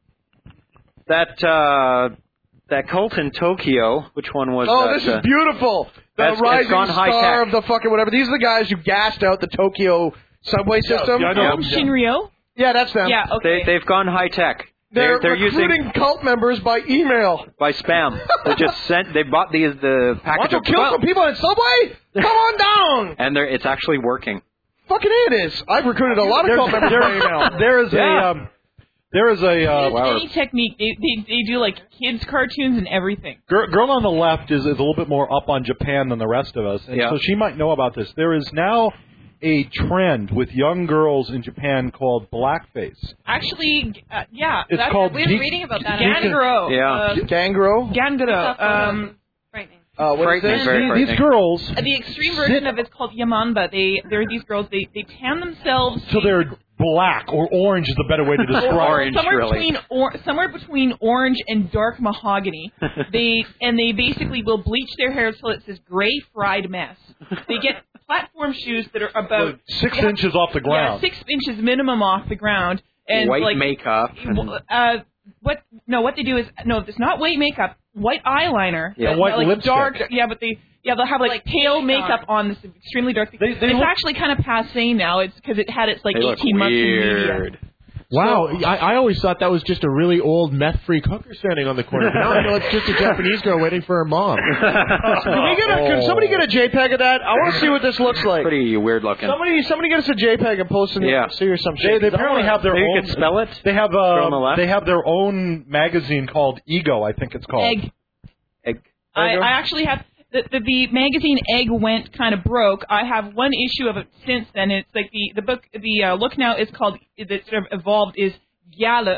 [SPEAKER 4] That cult in Tokyo, which one was
[SPEAKER 3] Oh,
[SPEAKER 4] that?
[SPEAKER 3] this is beautiful. The rising star of the fucking whatever. These are the guys who gassed out the Tokyo subway system.
[SPEAKER 7] Yeah, I know. Shinryo?
[SPEAKER 3] Yeah, that's them.
[SPEAKER 7] Yeah, okay.
[SPEAKER 4] They've gone high tech.
[SPEAKER 3] They're
[SPEAKER 4] using
[SPEAKER 3] recruiting cult members by email.
[SPEAKER 4] By spam. They just they bought the package
[SPEAKER 3] Want to
[SPEAKER 4] of
[SPEAKER 3] kill some people in Subway? Come on down.
[SPEAKER 4] And it's actually working.
[SPEAKER 3] Fucking it is. I've recruited a lot of cult members by email.
[SPEAKER 5] There is a
[SPEAKER 7] any technique. They do like kids cartoons and everything.
[SPEAKER 5] Girl on the left is a little bit more up on Japan than the rest of us, and so she might know about this. There is now a trend with young girls in Japan called blackface.
[SPEAKER 7] Actually, yeah,
[SPEAKER 5] It's called
[SPEAKER 9] We've been reading about that.
[SPEAKER 7] Ganguro.
[SPEAKER 5] Yeah.
[SPEAKER 3] Ganguro.
[SPEAKER 7] Ganguro.
[SPEAKER 3] What is this?
[SPEAKER 5] These girls.
[SPEAKER 7] The extreme version of it's called Yamanba. There are these girls. They tan themselves.
[SPEAKER 5] So they're black or orange is the better way to describe
[SPEAKER 4] orange.
[SPEAKER 7] Somewhere between orange and dark mahogany. They basically will bleach their hair until it says gray fried mess. They get platform shoes that are about
[SPEAKER 5] 6 inches off the ground.
[SPEAKER 7] Yeah, 6 inches minimum off the ground. And
[SPEAKER 4] white makeup.
[SPEAKER 7] What they do is it's not white makeup. White eyeliner.
[SPEAKER 5] Yeah, white lipstick.
[SPEAKER 7] Dark. Yeah, but they'll have like pale makeup on this extremely dark thing. It's actually kind of passé now. It's because it had its 18 months in media.
[SPEAKER 11] Wow, I always thought that was just a really old meth-free hooker standing on the corner. Now I know it's just a Japanese girl waiting for her mom.
[SPEAKER 3] Can somebody get a JPEG of that? I want to see what this looks like.
[SPEAKER 4] Pretty weird looking.
[SPEAKER 3] Somebody get us a JPEG and post it in see or some shit.
[SPEAKER 5] They apparently have their own.
[SPEAKER 4] You can spell it.
[SPEAKER 5] They have their own magazine called Ego, I think it's called.
[SPEAKER 7] Egg. I actually have. The magazine Egg went kind of broke. I have one issue of it since then. It's like the book, look now is called, that sort of evolved is Gal.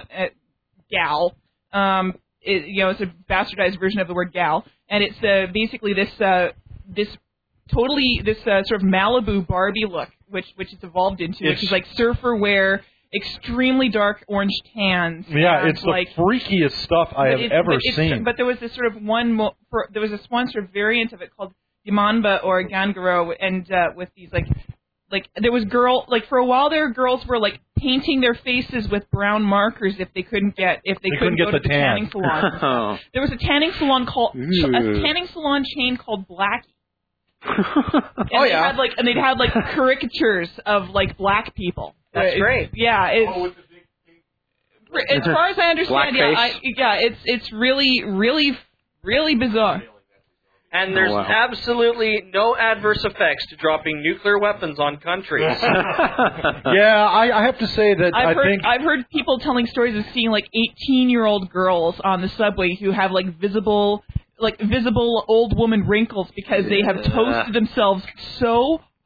[SPEAKER 7] It's a bastardized version of the word gal, and it's basically this sort of Malibu Barbie look, which it's evolved into, which is like surfer wear. Extremely dark orange tans.
[SPEAKER 5] Yeah, it's the freakiest stuff I have ever seen.
[SPEAKER 7] But there was this sort of there was this one sort of variant of it called Yamanba or Ganguro, and with these like there was for a while there girls were like painting their faces with brown markers if they couldn't go to the tanning salon. There was a tanning salon chain called Blackie. And they'd had caricatures of like black people.
[SPEAKER 8] That's great.
[SPEAKER 7] Yeah, as far as I understand, it's really, really, really bizarre.
[SPEAKER 8] And there's absolutely no adverse effects to dropping nuclear weapons on countries.
[SPEAKER 5] Yeah, I have to say that
[SPEAKER 7] I've heard people telling stories of seeing 18-year-old girls on the subway who have visible old woman wrinkles because they have toasted themselves so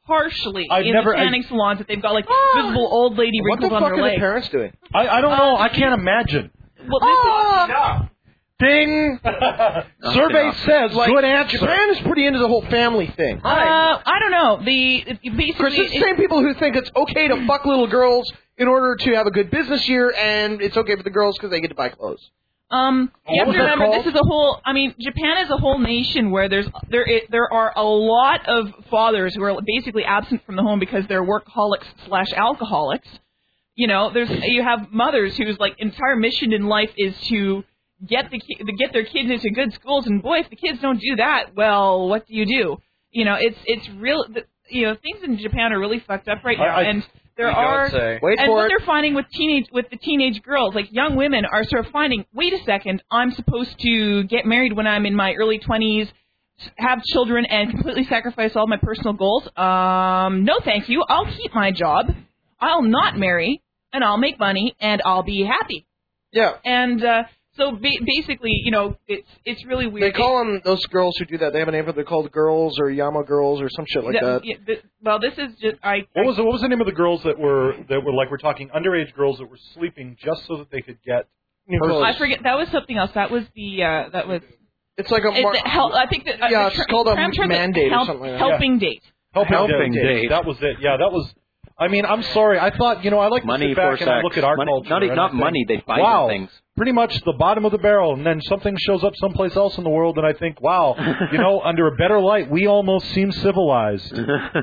[SPEAKER 7] harshly
[SPEAKER 5] I've
[SPEAKER 7] in
[SPEAKER 5] never-
[SPEAKER 7] the tanning salons that they've got like visible old lady
[SPEAKER 3] What the
[SPEAKER 7] wrinkles on
[SPEAKER 3] fuck
[SPEAKER 7] their
[SPEAKER 3] are
[SPEAKER 7] legs.
[SPEAKER 3] the parents doing?
[SPEAKER 5] I don't know. I can't imagine.
[SPEAKER 7] Well, this is,
[SPEAKER 5] Ding! Survey says,
[SPEAKER 3] Like,
[SPEAKER 5] good answer.
[SPEAKER 3] Japan is pretty into the whole family thing.
[SPEAKER 7] I don't know. Basically,
[SPEAKER 3] Chris, it's the same people who think it's okay to fuck little girls in order to have a good business year, and it's okay for the girls because they get to buy clothes.
[SPEAKER 7] You have
[SPEAKER 3] was
[SPEAKER 7] to
[SPEAKER 3] that
[SPEAKER 7] remember
[SPEAKER 3] called?
[SPEAKER 7] this is a whole. I mean, Japan is a whole nation where there are a lot of fathers who are basically absent from the home because they're workaholics/alcoholics. You know, you have mothers whose like entire mission in life is to get their kids into good schools, and boy, if the kids don't do that, well, what do? You know, it's real. You know, things in Japan are really fucked up right now, and there are.
[SPEAKER 3] Wait
[SPEAKER 7] and
[SPEAKER 3] for
[SPEAKER 7] what
[SPEAKER 3] it.
[SPEAKER 7] they're finding with the teenage girls, like young women, are sort of finding, wait a second, I'm supposed to get married when I'm in my early 20s, have children, and completely sacrifice all my personal goals. No, thank you. I'll keep my job. I'll not marry, and I'll make money, and I'll be happy.
[SPEAKER 3] Yeah.
[SPEAKER 7] And so basically, you know, it's really weird.
[SPEAKER 3] They call them, those girls who do that, they have a name for it. They're called girls or Yama girls or some shit like that.
[SPEAKER 7] Well, this is just
[SPEAKER 5] What was the name of the girls that were like we're talking underage girls that were sleeping just so that they could get new clothes?
[SPEAKER 7] I forget. That was something else. That was
[SPEAKER 3] It's like a.
[SPEAKER 7] I think that.
[SPEAKER 3] Yeah, it's called a mandate or something like that.
[SPEAKER 7] Helping date.
[SPEAKER 5] Helping date. That was it. Yeah, that was. I mean, I'm sorry. I thought, I like to sit back and I look at our culture.
[SPEAKER 4] Not money. They buy
[SPEAKER 5] wow,
[SPEAKER 4] things.
[SPEAKER 5] Pretty much the bottom of the barrel, and then something shows up someplace else in the world, and I think, wow, under a better light, we almost seem civilized.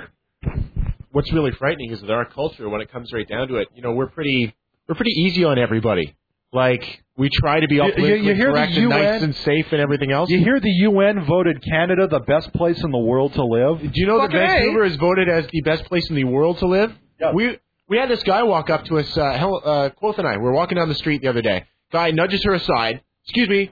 [SPEAKER 11] What's really frightening is that our culture, when it comes right down to it, we're pretty easy on everybody. Like, we try to be all politically correct and nice and safe and everything else.
[SPEAKER 5] You hear the UN voted Canada the best place in the world to live?
[SPEAKER 11] Do you know that Vancouver is voted as the best place in the world to live?
[SPEAKER 5] Yeah.
[SPEAKER 11] We had this guy walk up to us, Quoth and I. We were walking down the street the other day. Guy nudges her aside. Excuse me,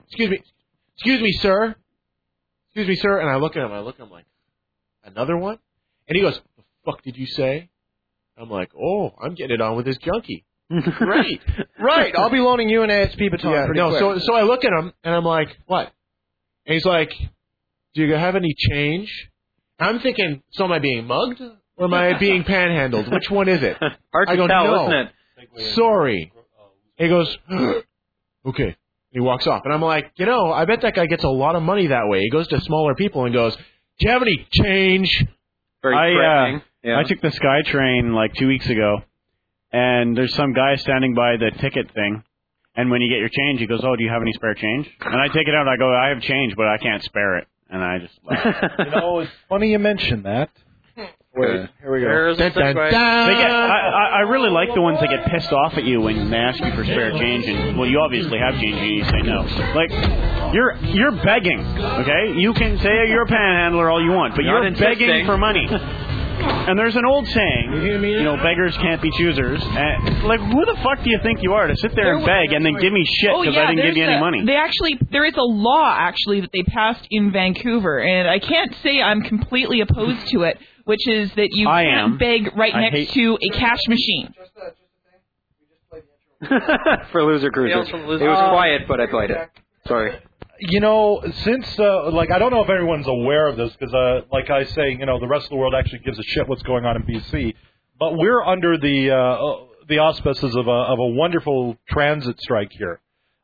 [SPEAKER 11] sir. Excuse me, sir. And I look at him. I'm like, another one? And he goes, the fuck did you say? I'm like, oh, I'm getting it on with this junkie. Great.
[SPEAKER 3] Right. I'll be loaning you an ASP baton pretty quick.
[SPEAKER 11] So I look at him, and I'm like, what? And he's like, do you have any change? And I'm thinking, so am I being mugged? Or am I being panhandled? Which one is it?
[SPEAKER 4] Hard to
[SPEAKER 11] I go,
[SPEAKER 4] tell,
[SPEAKER 11] no.
[SPEAKER 4] isn't it?
[SPEAKER 11] Sorry. And he goes, okay. He walks off. And I'm like, I bet that guy gets a lot of money that way. He goes to smaller people and goes, do you have any change?
[SPEAKER 4] Very threatening. Yeah.
[SPEAKER 14] I took the SkyTrain like 2 weeks ago, and there's some guy standing by the ticket thing. And when you get your change, he goes, oh, do you have any spare change? And I take it out. I go, I have change, but I can't spare it. And I just laugh.
[SPEAKER 5] It's funny you mention that.
[SPEAKER 3] Wait, here we go.
[SPEAKER 14] I really like the ones that get pissed off at you when they ask you for spare change, and well, you obviously have change, and you say no. Like you're begging, okay? You can say you're a panhandler all you want, but you're begging for money. And there's an old saying, beggars can't be choosers. Like, who the fuck do you think you are to sit there and beg and then give me shit because I didn't give you any money?
[SPEAKER 7] There is a law actually that they passed in Vancouver, and I can't say I'm completely opposed to it, which is that you can't beg right next to a cash machine.
[SPEAKER 4] For Loser Cruiser. It was quiet, but I played it. Sorry.
[SPEAKER 5] Since, I don't know if everyone's aware of this, because, like I say, the rest of the world actually gives a shit what's going on in BC. But we're under the auspices of a wonderful transit strike here.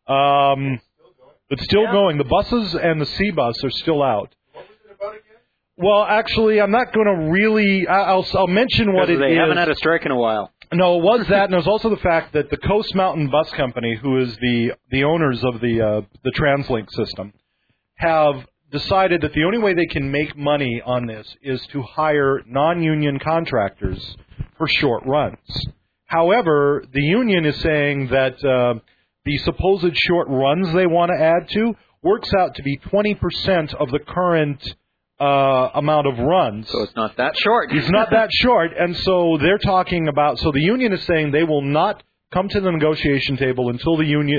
[SPEAKER 5] It's still going. The buses and the C-bus are still out. What was it about again? Well, actually, I'm not going to really... I'll mention what it is.
[SPEAKER 4] They haven't had a strike in a while.
[SPEAKER 5] No, it was that, and it was also the fact that the Coast Mountain Bus Company, who is the owners of the TransLink system, have decided that the only way they can make money on this is to hire non-union contractors for short runs. However, the union is saying that the supposed short runs they want to add to works out to be 20% of the current amount of runs.
[SPEAKER 4] So it's not that short.
[SPEAKER 5] It's not that short, and so they're talking about. So the union is saying they will not come to the negotiation table until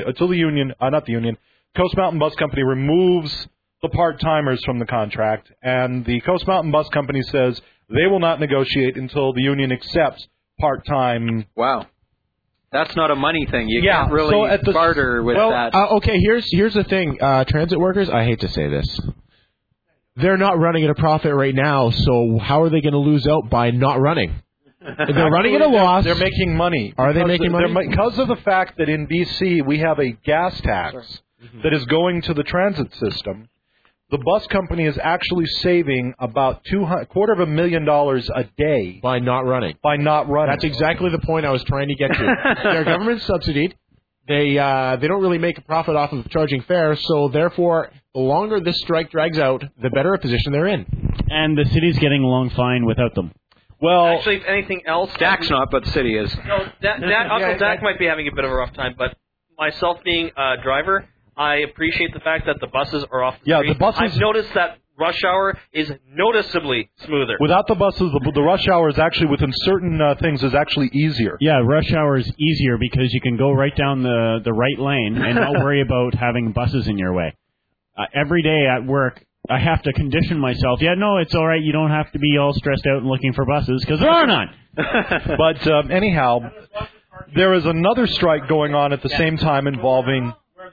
[SPEAKER 5] Coast Mountain Bus Company removes the part-timers from the contract, and the Coast Mountain Bus Company says they will not negotiate until the union accepts part-time.
[SPEAKER 4] Wow. That's not a money thing. You can't really barter with that.
[SPEAKER 11] Okay, here's the thing. Transit workers, I hate to say this. they're not running at a profit right now, so how are they going to lose out by not running? They're running at a loss.
[SPEAKER 5] They're making money.
[SPEAKER 11] Are they making money?
[SPEAKER 5] Because of the fact that in BC we have a gas tax that is going to the transit system. The bus company is actually saving about $250,000 a day
[SPEAKER 11] by not running.
[SPEAKER 5] That's
[SPEAKER 11] exactly the point I was trying to get to. They're government subsidied. They don't really make a profit off of charging fares, so therefore, the longer this strike drags out, the better a position they're in.
[SPEAKER 14] And the city's getting along fine without them.
[SPEAKER 5] Well,
[SPEAKER 8] actually, if anything else,
[SPEAKER 4] Dak's not, but the city is.
[SPEAKER 8] No, Uncle Dak might be having a bit of a rough time, but myself being a driver, I appreciate the fact that the buses are off the street.
[SPEAKER 5] the buses.
[SPEAKER 8] I've noticed that rush hour is noticeably smoother.
[SPEAKER 5] Without the buses, the rush hour is actually, within certain things, is actually easier.
[SPEAKER 14] Yeah, rush hour is easier because you can go right down the right lane and not worry about having buses in your way. Every day at work, I have to condition myself. Yeah, no, it's all right. You don't have to be all stressed out and looking for buses because there are none.
[SPEAKER 5] But anyhow, there is another strike going on at the same time involving.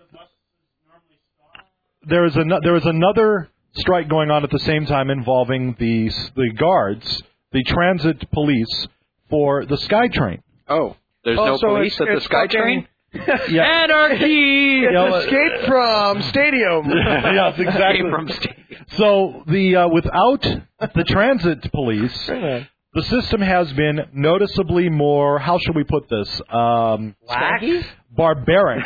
[SPEAKER 5] There is another strike going on at the same time involving the guards, the transit police for the SkyTrain.
[SPEAKER 4] Oh, there's no police at the SkyTrain?
[SPEAKER 5] Yeah.
[SPEAKER 4] Anarchy!
[SPEAKER 3] Escape from Stadium.
[SPEAKER 5] Yes, exactly.
[SPEAKER 4] Escape from Stadium.
[SPEAKER 5] So without the transit police, the system has been noticeably more. How should we put this? Barbaric.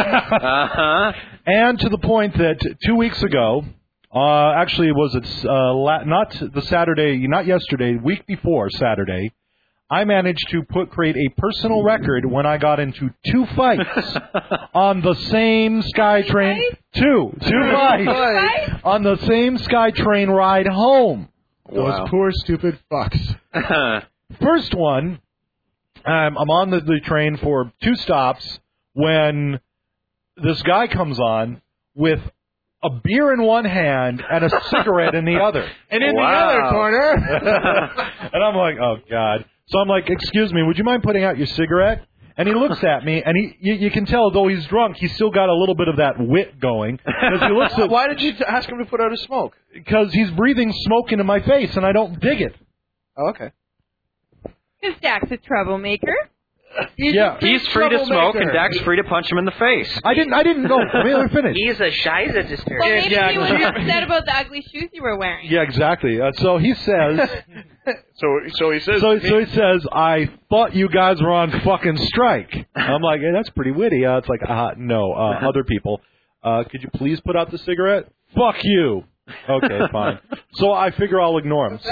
[SPEAKER 5] And to the point that 2 weeks ago, actually, not the Saturday, not yesterday, week before Saturday, I managed to create a personal record when I got into 2 fights on the same SkyTrain. Two fights on the same SkyTrain ride home.
[SPEAKER 11] Wow. Those poor stupid fucks.
[SPEAKER 5] First one, I'm on the train for 2 stops when this guy comes on with a beer in one hand and a cigarette in the other.
[SPEAKER 3] And in the other corner.
[SPEAKER 5] And I'm like, oh, God. So I'm like, excuse me, would you mind putting out your cigarette? And he looks at me, and you can tell, though he's drunk, he's still got a little bit of that wit going. He looks at,
[SPEAKER 3] why did you ask him to put out his smoke?
[SPEAKER 5] Because he's breathing smoke into my face, and I don't dig it.
[SPEAKER 3] Oh, okay.
[SPEAKER 9] Because Dak's a troublemaker.
[SPEAKER 4] He's free to smoke, and Dak's free to punch him in the face.
[SPEAKER 5] I didn't know. Let me finish.
[SPEAKER 8] He's a Scheisse-District.
[SPEAKER 9] Well, maybe he was upset about the ugly shoes you were wearing.
[SPEAKER 5] Yeah, exactly. So he says...
[SPEAKER 3] So he says...
[SPEAKER 5] So he says, I thought you guys were on fucking strike. I'm like, hey, that's pretty witty. It's like, no, other people. Could you please put out the cigarette? Fuck you. Okay, fine. So I figure I'll ignore him.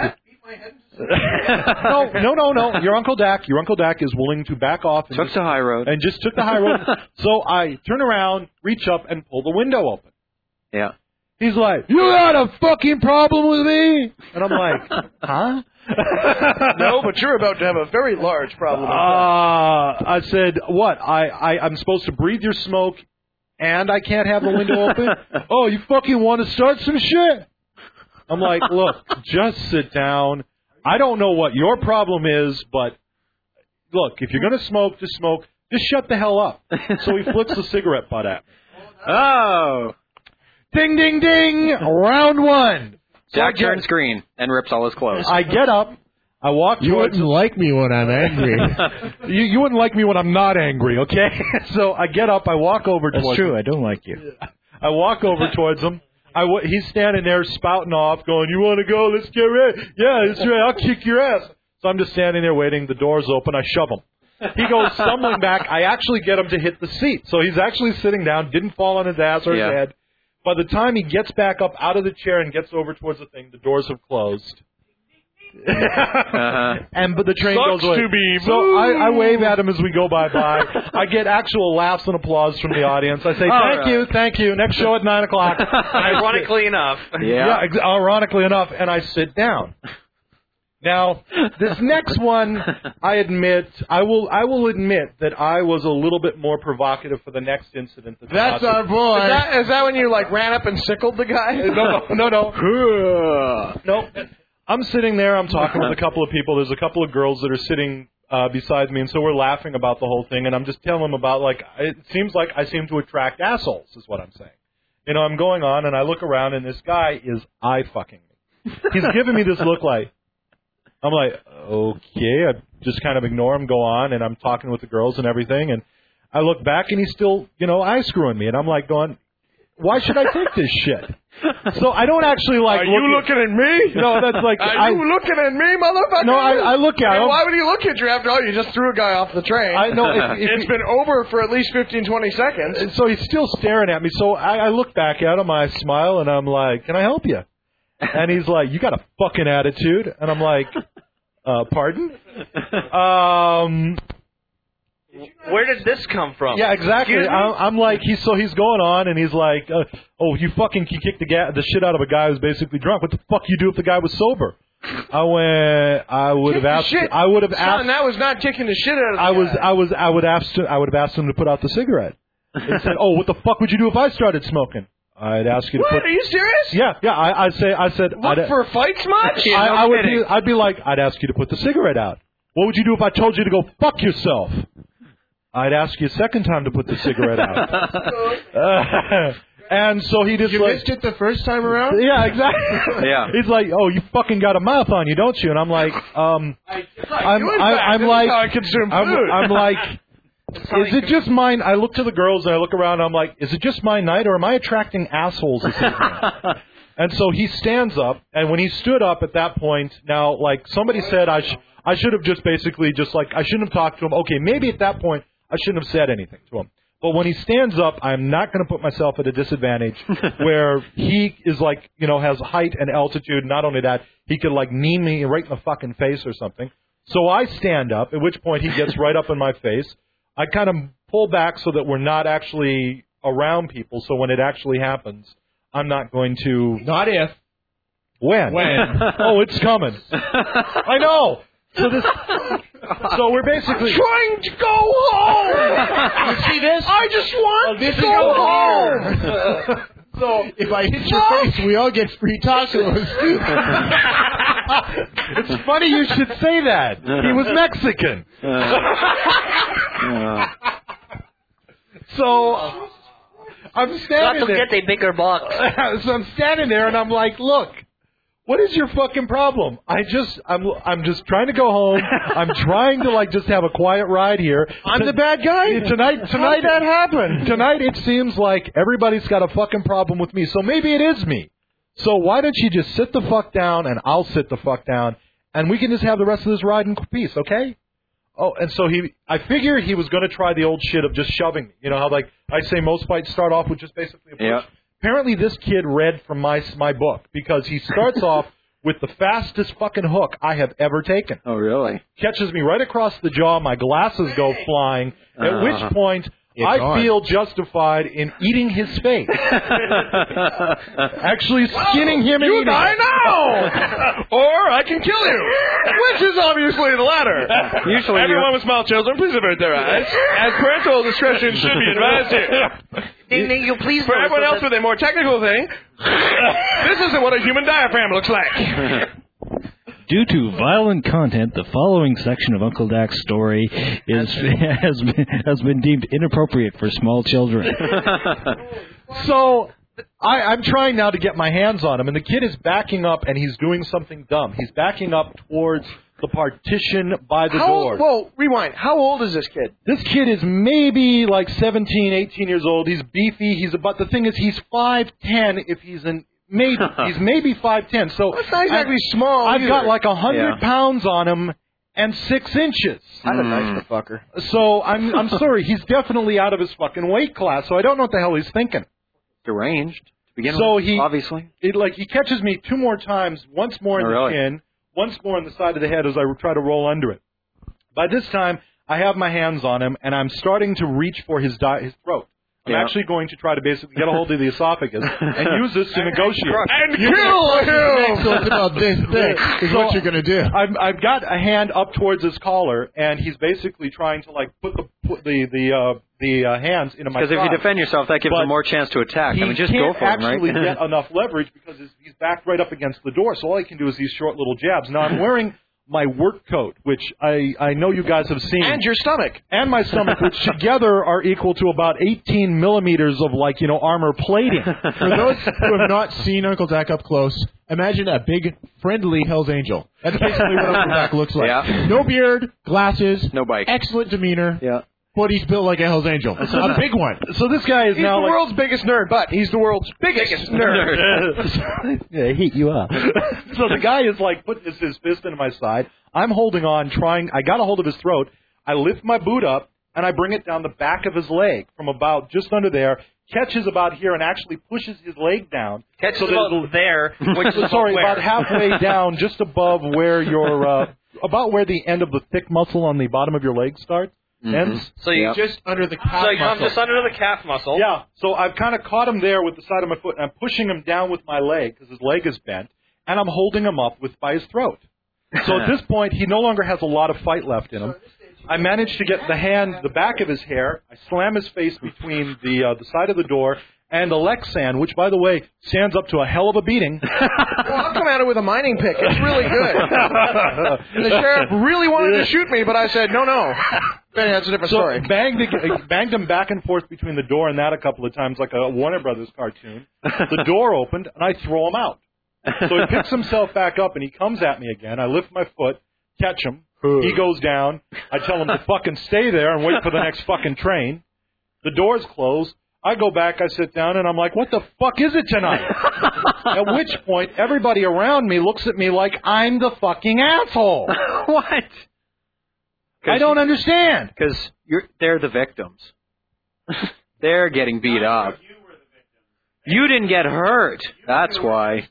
[SPEAKER 5] No. Your Uncle Dak is willing to back off. And
[SPEAKER 4] took the high road.
[SPEAKER 5] And just took the high road. So I turn around, reach up, and pull the window open.
[SPEAKER 4] Yeah.
[SPEAKER 5] He's like, you got a fucking problem with me? And I'm like, huh?
[SPEAKER 3] No, but you're about to have a very large problem.
[SPEAKER 5] I said, what? I'm supposed to breathe your smoke, and I can't have the window open? Oh, you fucking want to start some shit? I'm like, look, just sit down. I don't know what your problem is, but look, if you're going to smoke, just smoke. Just shut the hell up. So he flips the cigarette butt at me.
[SPEAKER 4] Oh.
[SPEAKER 5] Ding, ding, ding. Round 1.
[SPEAKER 4] Dak turns green and rips all his clothes.
[SPEAKER 5] I get up. I walk towards...
[SPEAKER 11] You wouldn't like me when I'm angry.
[SPEAKER 5] you wouldn't like me when I'm not angry, okay? So I get up. I walk over towards him.
[SPEAKER 10] That's true. I don't like you.
[SPEAKER 5] I walk over towards him. He's standing there spouting off, going, you want to go? Let's get ready. Yeah, that's right. I'll kick your ass. So I'm just standing there waiting. The door's open. I shove him. He goes stumbling back. I actually get him to hit the seat. So he's actually sitting down, didn't fall on his ass or his head. By the time he gets back up out of the chair and gets over towards the thing, the doors have closed. But the train goes away.
[SPEAKER 3] To be
[SPEAKER 5] so I wave at him as we go by. I get actual laughs and applause from the audience. I say, thank you. Next show at 9 o'clock.
[SPEAKER 8] Ironically enough.
[SPEAKER 5] Ironically enough. And I sit down. Now, this next one, I will admit that I was a little bit more provocative for the next incident.
[SPEAKER 3] That's our boy. Is that when you ran up and sickled the guy?
[SPEAKER 5] No. I'm sitting there. I'm talking with a couple of people. There's a couple of girls that are sitting beside me, and so we're laughing about the whole thing. And I'm just telling them about, it seems like I seem to attract assholes, is what I'm saying. You know, I'm going on, and I look around, and this guy is eye-fucking me. He's giving me this look like, I'm like, okay. I just kind of ignore him, go on, and I'm talking with the girls and everything, and I look back, and he's still, you know, eye-screwing me, and I'm like going, why should I take this shit? So I don't actually like.
[SPEAKER 3] Are you looking at me?
[SPEAKER 5] No, that's like.
[SPEAKER 3] Are you looking at me, motherfucker?
[SPEAKER 5] No, I look at him.
[SPEAKER 3] Why would he look at you after all? You just threw a guy off the train.
[SPEAKER 5] I know.
[SPEAKER 3] It's been over for at least 15, 20 seconds.
[SPEAKER 5] And so he's still staring at me. So I look back at him, I smile, and I'm like, "Can I help you?" And he's like, "You got a fucking attitude." And I'm like, "Pardon?"
[SPEAKER 8] Where did this come from?
[SPEAKER 5] Yeah, exactly. I'm like, he's going on, and he's like, "Oh, you fucking kicked the shit out of a guy who's basically drunk. What the fuck you do if the guy was sober?" I would have asked.
[SPEAKER 3] Son, that was not kicking the shit out of the guy.
[SPEAKER 5] I would have asked him to put out the cigarette. He said, "Oh, what the fuck would you do if I started smoking?" I'd ask you to
[SPEAKER 3] What? Are you serious?
[SPEAKER 5] Yeah. I said.
[SPEAKER 3] Look for fights much?
[SPEAKER 5] I'd be like, I'd ask you to put the cigarette out. What would you do if I told you to go fuck yourself? I'd ask you a second time to put the cigarette out. And so he just
[SPEAKER 11] You missed it the first time around?
[SPEAKER 5] Yeah, exactly.
[SPEAKER 4] Yeah.
[SPEAKER 5] He's like, "Oh, you fucking got a mouth on you, don't you?" And I'm like, I'm like, is it just mine? I look to the girls and I look around and I'm like, is it just my night or am I attracting assholes this evening? And so he stands up, and when he stood up at that point, now, like, somebody said I should have just basically just, like, I shouldn't have talked to him. Okay, maybe at that point I shouldn't have said anything to him. But when he stands up, I'm not going to put myself at a disadvantage where he is, like, you know, has height and altitude. Not only that, he could, like, knee me right in the fucking face or something. So I stand up, at which point he gets right up in my face. I kind of pull back so that we're not actually around people, so when it actually happens, I'm not going to...
[SPEAKER 11] Not if.
[SPEAKER 5] When? Oh, it's coming. I know. So we're basically...
[SPEAKER 3] I'm trying to go home!
[SPEAKER 11] You see this?
[SPEAKER 3] I just want
[SPEAKER 11] this
[SPEAKER 3] to go home!
[SPEAKER 11] So if I hit your face, we all get free tacos.
[SPEAKER 5] It's funny you should say that. He was Mexican. So I'm standing there.
[SPEAKER 8] Get a bigger box.
[SPEAKER 5] So I'm standing there and I'm like, look, what is your fucking problem? I'm just trying to go home. I'm trying to, like, just have a quiet ride here.
[SPEAKER 3] I'm the bad guy?
[SPEAKER 5] Tonight
[SPEAKER 3] How did that happen?
[SPEAKER 5] Tonight it seems like everybody's got a fucking problem with me. So maybe it is me. So why don't you just sit the fuck down and I'll sit the fuck down and we can just have the rest of this ride in peace, okay? Oh, and so I figure he was going to try the old shit of just shoving me. You know how, like, I say most fights start off with just basically a push?
[SPEAKER 4] Yeah.
[SPEAKER 5] Apparently this kid read from my book because he starts off with the fastest fucking hook I have ever taken.
[SPEAKER 4] Oh, really?
[SPEAKER 5] Catches me right across the jaw. My glasses go flying, at which point I feel justified in eating his face. Actually skinning him and
[SPEAKER 3] you
[SPEAKER 5] eating
[SPEAKER 3] die
[SPEAKER 5] him.
[SPEAKER 3] now! Or I can kill you! Which is obviously the latter.
[SPEAKER 4] Usually
[SPEAKER 3] everyone with small children, please avert their eyes, as parental discretion should be advised here.
[SPEAKER 8] Ding, ding, you please.
[SPEAKER 3] For everyone else with a more technical thing, this isn't what a human diaphragm looks like.
[SPEAKER 10] Due to violent content, the following section of Uncle Dac's story has been deemed inappropriate for small children.
[SPEAKER 5] So I'm trying now to get my hands on him, and the kid is backing up, and he's doing something dumb. He's backing up towards the partition by the door.
[SPEAKER 3] Whoa, rewind. How old is this kid?
[SPEAKER 5] This kid is maybe like 17, 18 years old. He's beefy. But the thing is, he's 5'10" if he's in... Maybe he's maybe 5'10". So
[SPEAKER 3] that's not exactly small.
[SPEAKER 5] I've got like 100 pounds on him and 6 inches.
[SPEAKER 3] I'm a nice fucker.
[SPEAKER 5] So I'm sorry, he's definitely out of his fucking weight class. So I don't know what the hell he's thinking.
[SPEAKER 4] Deranged to begin
[SPEAKER 5] with.
[SPEAKER 4] So obviously
[SPEAKER 5] he catches me 2 more times, once more in the chin, once more on the side of the head as I try to roll under it. By this time, I have my hands on him and I'm starting to reach for his throat. I'm actually going to try to basically get a hold of the esophagus and use this to negotiate.
[SPEAKER 3] And kill him!
[SPEAKER 11] Excellent about this thing is what you're going to do.
[SPEAKER 5] I've got a hand up towards his collar, and he's basically trying to, like, put the hands into my
[SPEAKER 4] Because if you defend yourself, that gives him more chance to attack. I mean, just go for him, right?
[SPEAKER 5] He can't actually get enough leverage because he's backed right up against the door, so all he can do is these short little jabs. Now, I'm wearing my work coat, which I know you guys have seen.
[SPEAKER 3] And your stomach.
[SPEAKER 5] And my stomach, which together are equal to about 18 millimeters of, armor plating.
[SPEAKER 11] For those who have not seen Uncle Dak up close, imagine a big, friendly Hell's Angel. That's basically what Uncle Dak looks like.
[SPEAKER 4] Yeah.
[SPEAKER 11] No beard, glasses,
[SPEAKER 4] no bike,
[SPEAKER 11] excellent demeanor.
[SPEAKER 4] Yeah.
[SPEAKER 11] But he's built like a Hell's Angel. A big one.
[SPEAKER 5] So this guy is
[SPEAKER 3] he's
[SPEAKER 5] now
[SPEAKER 3] the world's biggest nerd, but he's the world's biggest nerd.
[SPEAKER 5] Yeah, heat you up. So the guy is putting his fist into my side. I'm holding on, I got a hold of his throat. I lift my boot up, and I bring it down the back of his leg from about just under there, catches about here, and actually pushes his leg down.
[SPEAKER 8] Catches about there, which is
[SPEAKER 5] sorry,
[SPEAKER 8] where?
[SPEAKER 5] about halfway down, just above where about where the end of the thick muscle on the bottom of your leg starts. Ends.
[SPEAKER 8] So you
[SPEAKER 11] just under the calf
[SPEAKER 8] So you come
[SPEAKER 11] muscle.
[SPEAKER 8] just under the calf muscle.
[SPEAKER 5] Yeah, so I've kind of caught him there with the side of my foot, and I'm pushing him down with my leg because his leg is bent, and I'm holding him up by his throat. So at this point, he no longer has a lot of fight left in him. I managed to get the back of his hair. I slam his face between the side of the door and the Lexan, which, by the way, stands up to a hell of a beating.
[SPEAKER 3] Well, I'll come at it with a mining pick. It's really good. And the sheriff really wanted to shoot me, but I said, no. That's a different story.
[SPEAKER 5] Banged him back and forth between the door and that a couple of times, like a Warner Brothers cartoon. The door opened, and I throw him out. So he picks himself back up, and he comes at me again. I lift my foot, catch him. He goes down. I tell him to fucking stay there and wait for the next fucking train. The door's closed. I go back, I sit down, and I'm like, what the fuck is it tonight? At which point, everybody around me looks at me like I'm the fucking asshole.
[SPEAKER 4] What?
[SPEAKER 5] I don't understand.
[SPEAKER 4] Because they're the victims. They're getting beat up. You didn't get hurt. That's why.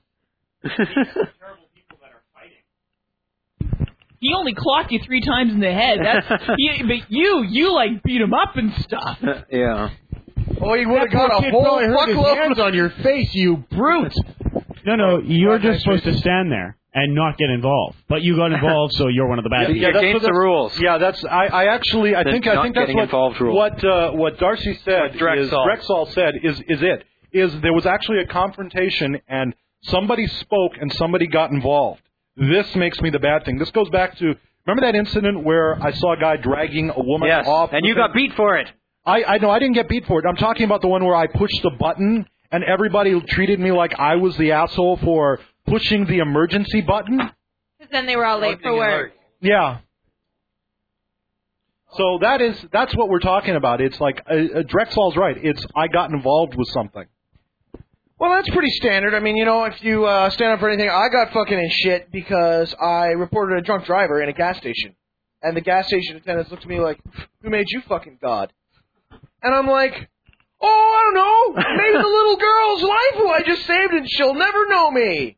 [SPEAKER 7] He only clocked you 3 times in the head. But you beat him up and stuff.
[SPEAKER 4] Yeah.
[SPEAKER 3] Oh, he would have got a whole
[SPEAKER 11] fuckload hands on your face, you brute.
[SPEAKER 14] No, you're just supposed to stand there and not get involved. But you got involved, so you're one of the bad people.
[SPEAKER 4] You're against the rules.
[SPEAKER 5] Yeah, that's. I think that's what Darcy said. Drexel said is there was actually a confrontation and somebody spoke and somebody got involved. This makes me the bad thing. This goes back to remember that incident where I saw a guy dragging a woman off.
[SPEAKER 4] And you got beat for it.
[SPEAKER 5] I know I didn't get beat for it. I'm talking about the one where I pushed the button and everybody treated me like I was the asshole for pushing the emergency button.
[SPEAKER 9] Because then they were all late for work.
[SPEAKER 5] Yeah. So that's what we're talking about. It's like Drexel's right. I got involved with something.
[SPEAKER 3] Well, that's pretty standard. I mean, if you stand up for anything, I got fucking in shit because I reported a drunk driver in a gas station. And the gas station attendants looked at me like, who made you fucking God? And I'm like, I don't know. Maybe the little girl's life who I just saved and she'll never know me.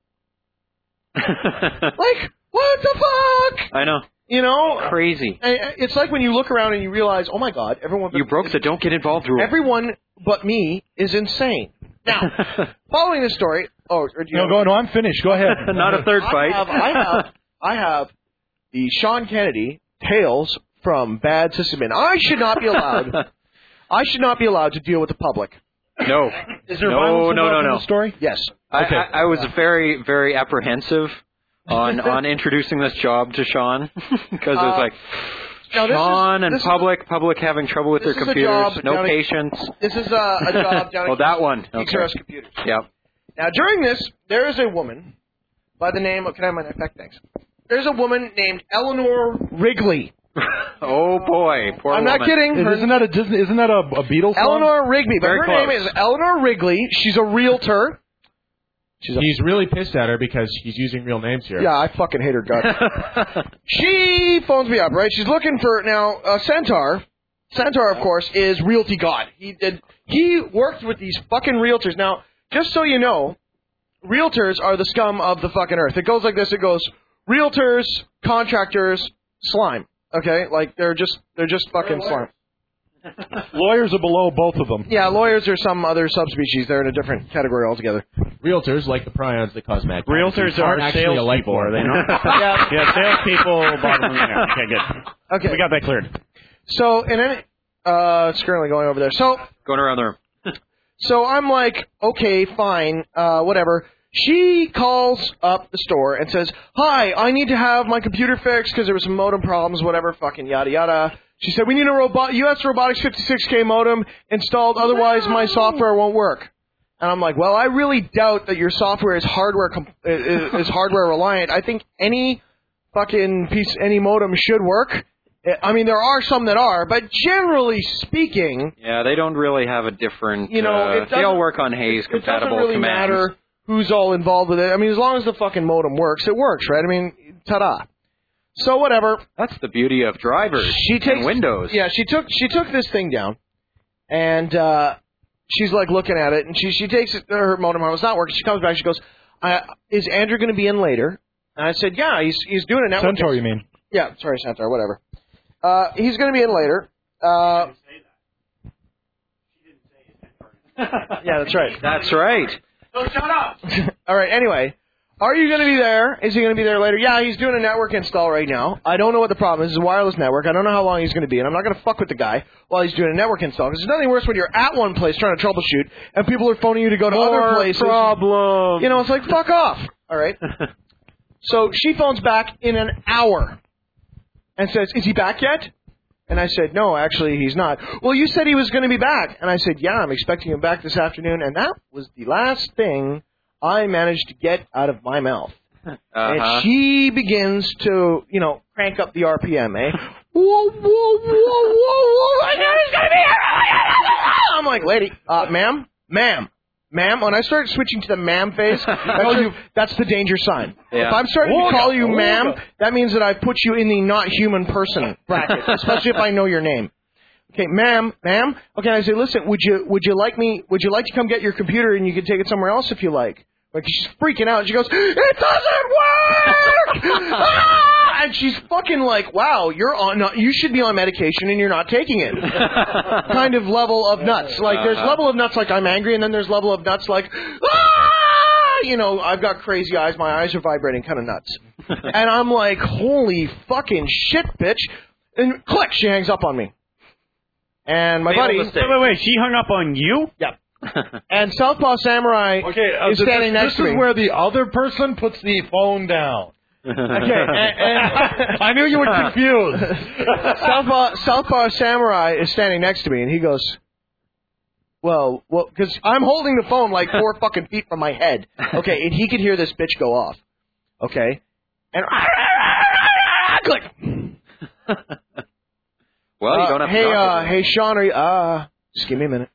[SPEAKER 3] Like, what the fuck?
[SPEAKER 4] I know. Crazy.
[SPEAKER 3] It's like when you look around and you realize, oh my God, everyone.
[SPEAKER 4] You broke the don't get involved rule.
[SPEAKER 3] Everyone but me is insane. Now, following this story. Oh,
[SPEAKER 5] no, I'm finished. Go ahead.
[SPEAKER 4] Not a third fight.
[SPEAKER 3] I have the Sean Kennedy Tales from Bad System Inn. I should not be allowed. I should not be allowed to deal with the public.
[SPEAKER 4] No.
[SPEAKER 3] Is there
[SPEAKER 4] no.
[SPEAKER 3] in the story? Yes.
[SPEAKER 4] Okay. I was very, very apprehensive on introducing this job to Sean because it was like Sean and public having trouble with their computers, no patience.
[SPEAKER 3] This is a job down at
[SPEAKER 4] that one.
[SPEAKER 3] XRS Computers.
[SPEAKER 4] Yep.
[SPEAKER 3] Now, during this, there is a woman by the name of... Can I have my knife back? Thanks. There's a woman named Eleanor Wrigley.
[SPEAKER 4] Oh, boy. Poor
[SPEAKER 3] I'm
[SPEAKER 4] woman.
[SPEAKER 3] not kidding.
[SPEAKER 5] Isn't that a Beatles song?
[SPEAKER 3] Eleanor Rigby. But her name is Eleanor Wrigley. She's a realtor.
[SPEAKER 11] He's really pissed at her because he's using real names here.
[SPEAKER 3] Yeah, I fucking hate her guts. She phones me up, right? She's looking for... Now, Centaur... Centaur, of course, is Realty God. He worked with these fucking realtors. Now, just so you know, realtors are the scum of the fucking earth. It goes like this. It goes realtors, contractors, slime. Okay? Like, they're just fucking slime.
[SPEAKER 5] Lawyers are below both of them.
[SPEAKER 3] Yeah, lawyers are some other subspecies. They're in a different category altogether.
[SPEAKER 11] Realtors, like the prions that cause mad.
[SPEAKER 14] Realtors are
[SPEAKER 11] actually a light
[SPEAKER 14] salespeople,
[SPEAKER 11] bulb.
[SPEAKER 14] are they not? Yeah, salespeople. Bottom line. Okay, good.
[SPEAKER 3] Okay.
[SPEAKER 14] We got that cleared.
[SPEAKER 3] So, and then, it's currently going over there. So,
[SPEAKER 4] going around the room.
[SPEAKER 3] So I'm like, okay, fine, whatever. She calls up the store and says, "Hi, I need to have my computer fixed because there were some modem problems, whatever, fucking yada yada." She said, "We need a US Robotics 56K modem installed, otherwise my software won't work." And I'm like, "Well, I really doubt that your software is hardware reliant. I think any any modem should work. I mean, there are some that are, but generally speaking,
[SPEAKER 4] yeah, they don't really have a different.
[SPEAKER 3] They
[SPEAKER 4] all work on Hayes compatible
[SPEAKER 3] It doesn't really
[SPEAKER 4] commands.
[SPEAKER 3] matter who's all involved with it. I mean, as long as the fucking modem works, it works, right? I mean, ta-da. So whatever.
[SPEAKER 4] That's the beauty of drivers and Windows.
[SPEAKER 3] Yeah, she took this thing down, and she's like looking at it, and she takes it, her modem home. It's not working. She comes back. She goes, "Is Andrew going to be in later?" And I said, "Yeah, he's doing a network."
[SPEAKER 5] Centaur, you mean?
[SPEAKER 3] Yeah, sorry, Centaur, whatever. He's going to be in later. Yeah, that's right.
[SPEAKER 4] That's right.
[SPEAKER 3] So shut up. All right. Anyway, are you going to be there? Is he going to be there later? Yeah, he's doing a network install right now. I don't know what the problem is. It's a wireless network. I don't know how long he's going to be, and I'm not going to fuck with the guy while he's doing a network install. Because there's nothing worse when you're at one place trying to troubleshoot, and people are phoning you to go to other places.
[SPEAKER 4] Problem.
[SPEAKER 3] You know, it's like fuck off. All right. So she phones back in an hour and says, "Is he back yet?" And I said, "No, actually, he's not." "Well, you said he was going to be back." And I said, "Yeah, I'm expecting him back this afternoon." And that was the last thing I managed to get out of my mouth. And she begins to, crank up the RPM, eh? Whoa, whoa, whoa, whoa, whoa, I know he's going to be here. I'm like, "Lady, ma'am. When I start switching to the ma'am face, that's the danger sign.
[SPEAKER 4] Yeah.
[SPEAKER 3] If I'm starting to call you ma'am, that means that I've put you in the not human person bracket, especially if I know your name. Okay, ma'am. Okay, I say, "Listen, would you like to come get your computer and you can take it somewhere else if you like?" Like, she's freaking out. She goes, "It doesn't work!" And she's fucking like, "Wow, you should be on medication and you're not taking it." Kind of level of nuts. Like, there's level of nuts like I'm angry, and then there's level of nuts like, I've got crazy eyes, my eyes are vibrating, kind of nuts. And I'm like, "Holy fucking shit, bitch." And click, she hangs up on me. And my buddy...
[SPEAKER 14] Wait, she hung up on you?
[SPEAKER 3] Yep. And Southpaw Samurai is standing next to me.
[SPEAKER 5] This is where the other person puts the phone down.
[SPEAKER 3] Okay, and
[SPEAKER 5] I knew you were confused.
[SPEAKER 3] Southpaw Samurai is standing next to me, and he goes, well, because I'm holding the phone like 4 fucking feet from my head. Okay, and he could hear this bitch go off. Okay, and click.
[SPEAKER 4] Well, you don't have to.
[SPEAKER 3] Hey, Sean, are you? Just give me a minute.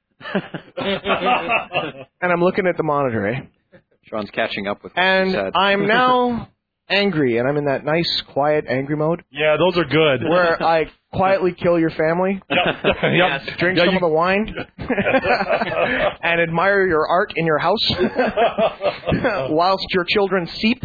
[SPEAKER 3] And I'm looking at the monitor, eh?
[SPEAKER 4] Sean's catching up with.
[SPEAKER 3] And I'm now angry, and I'm in that nice, quiet, angry mode.
[SPEAKER 5] Yeah, those are good.
[SPEAKER 3] Where I quietly kill your family.
[SPEAKER 5] Yep.
[SPEAKER 3] Drink some of the wine. And admire your art in your house. Whilst your children seep.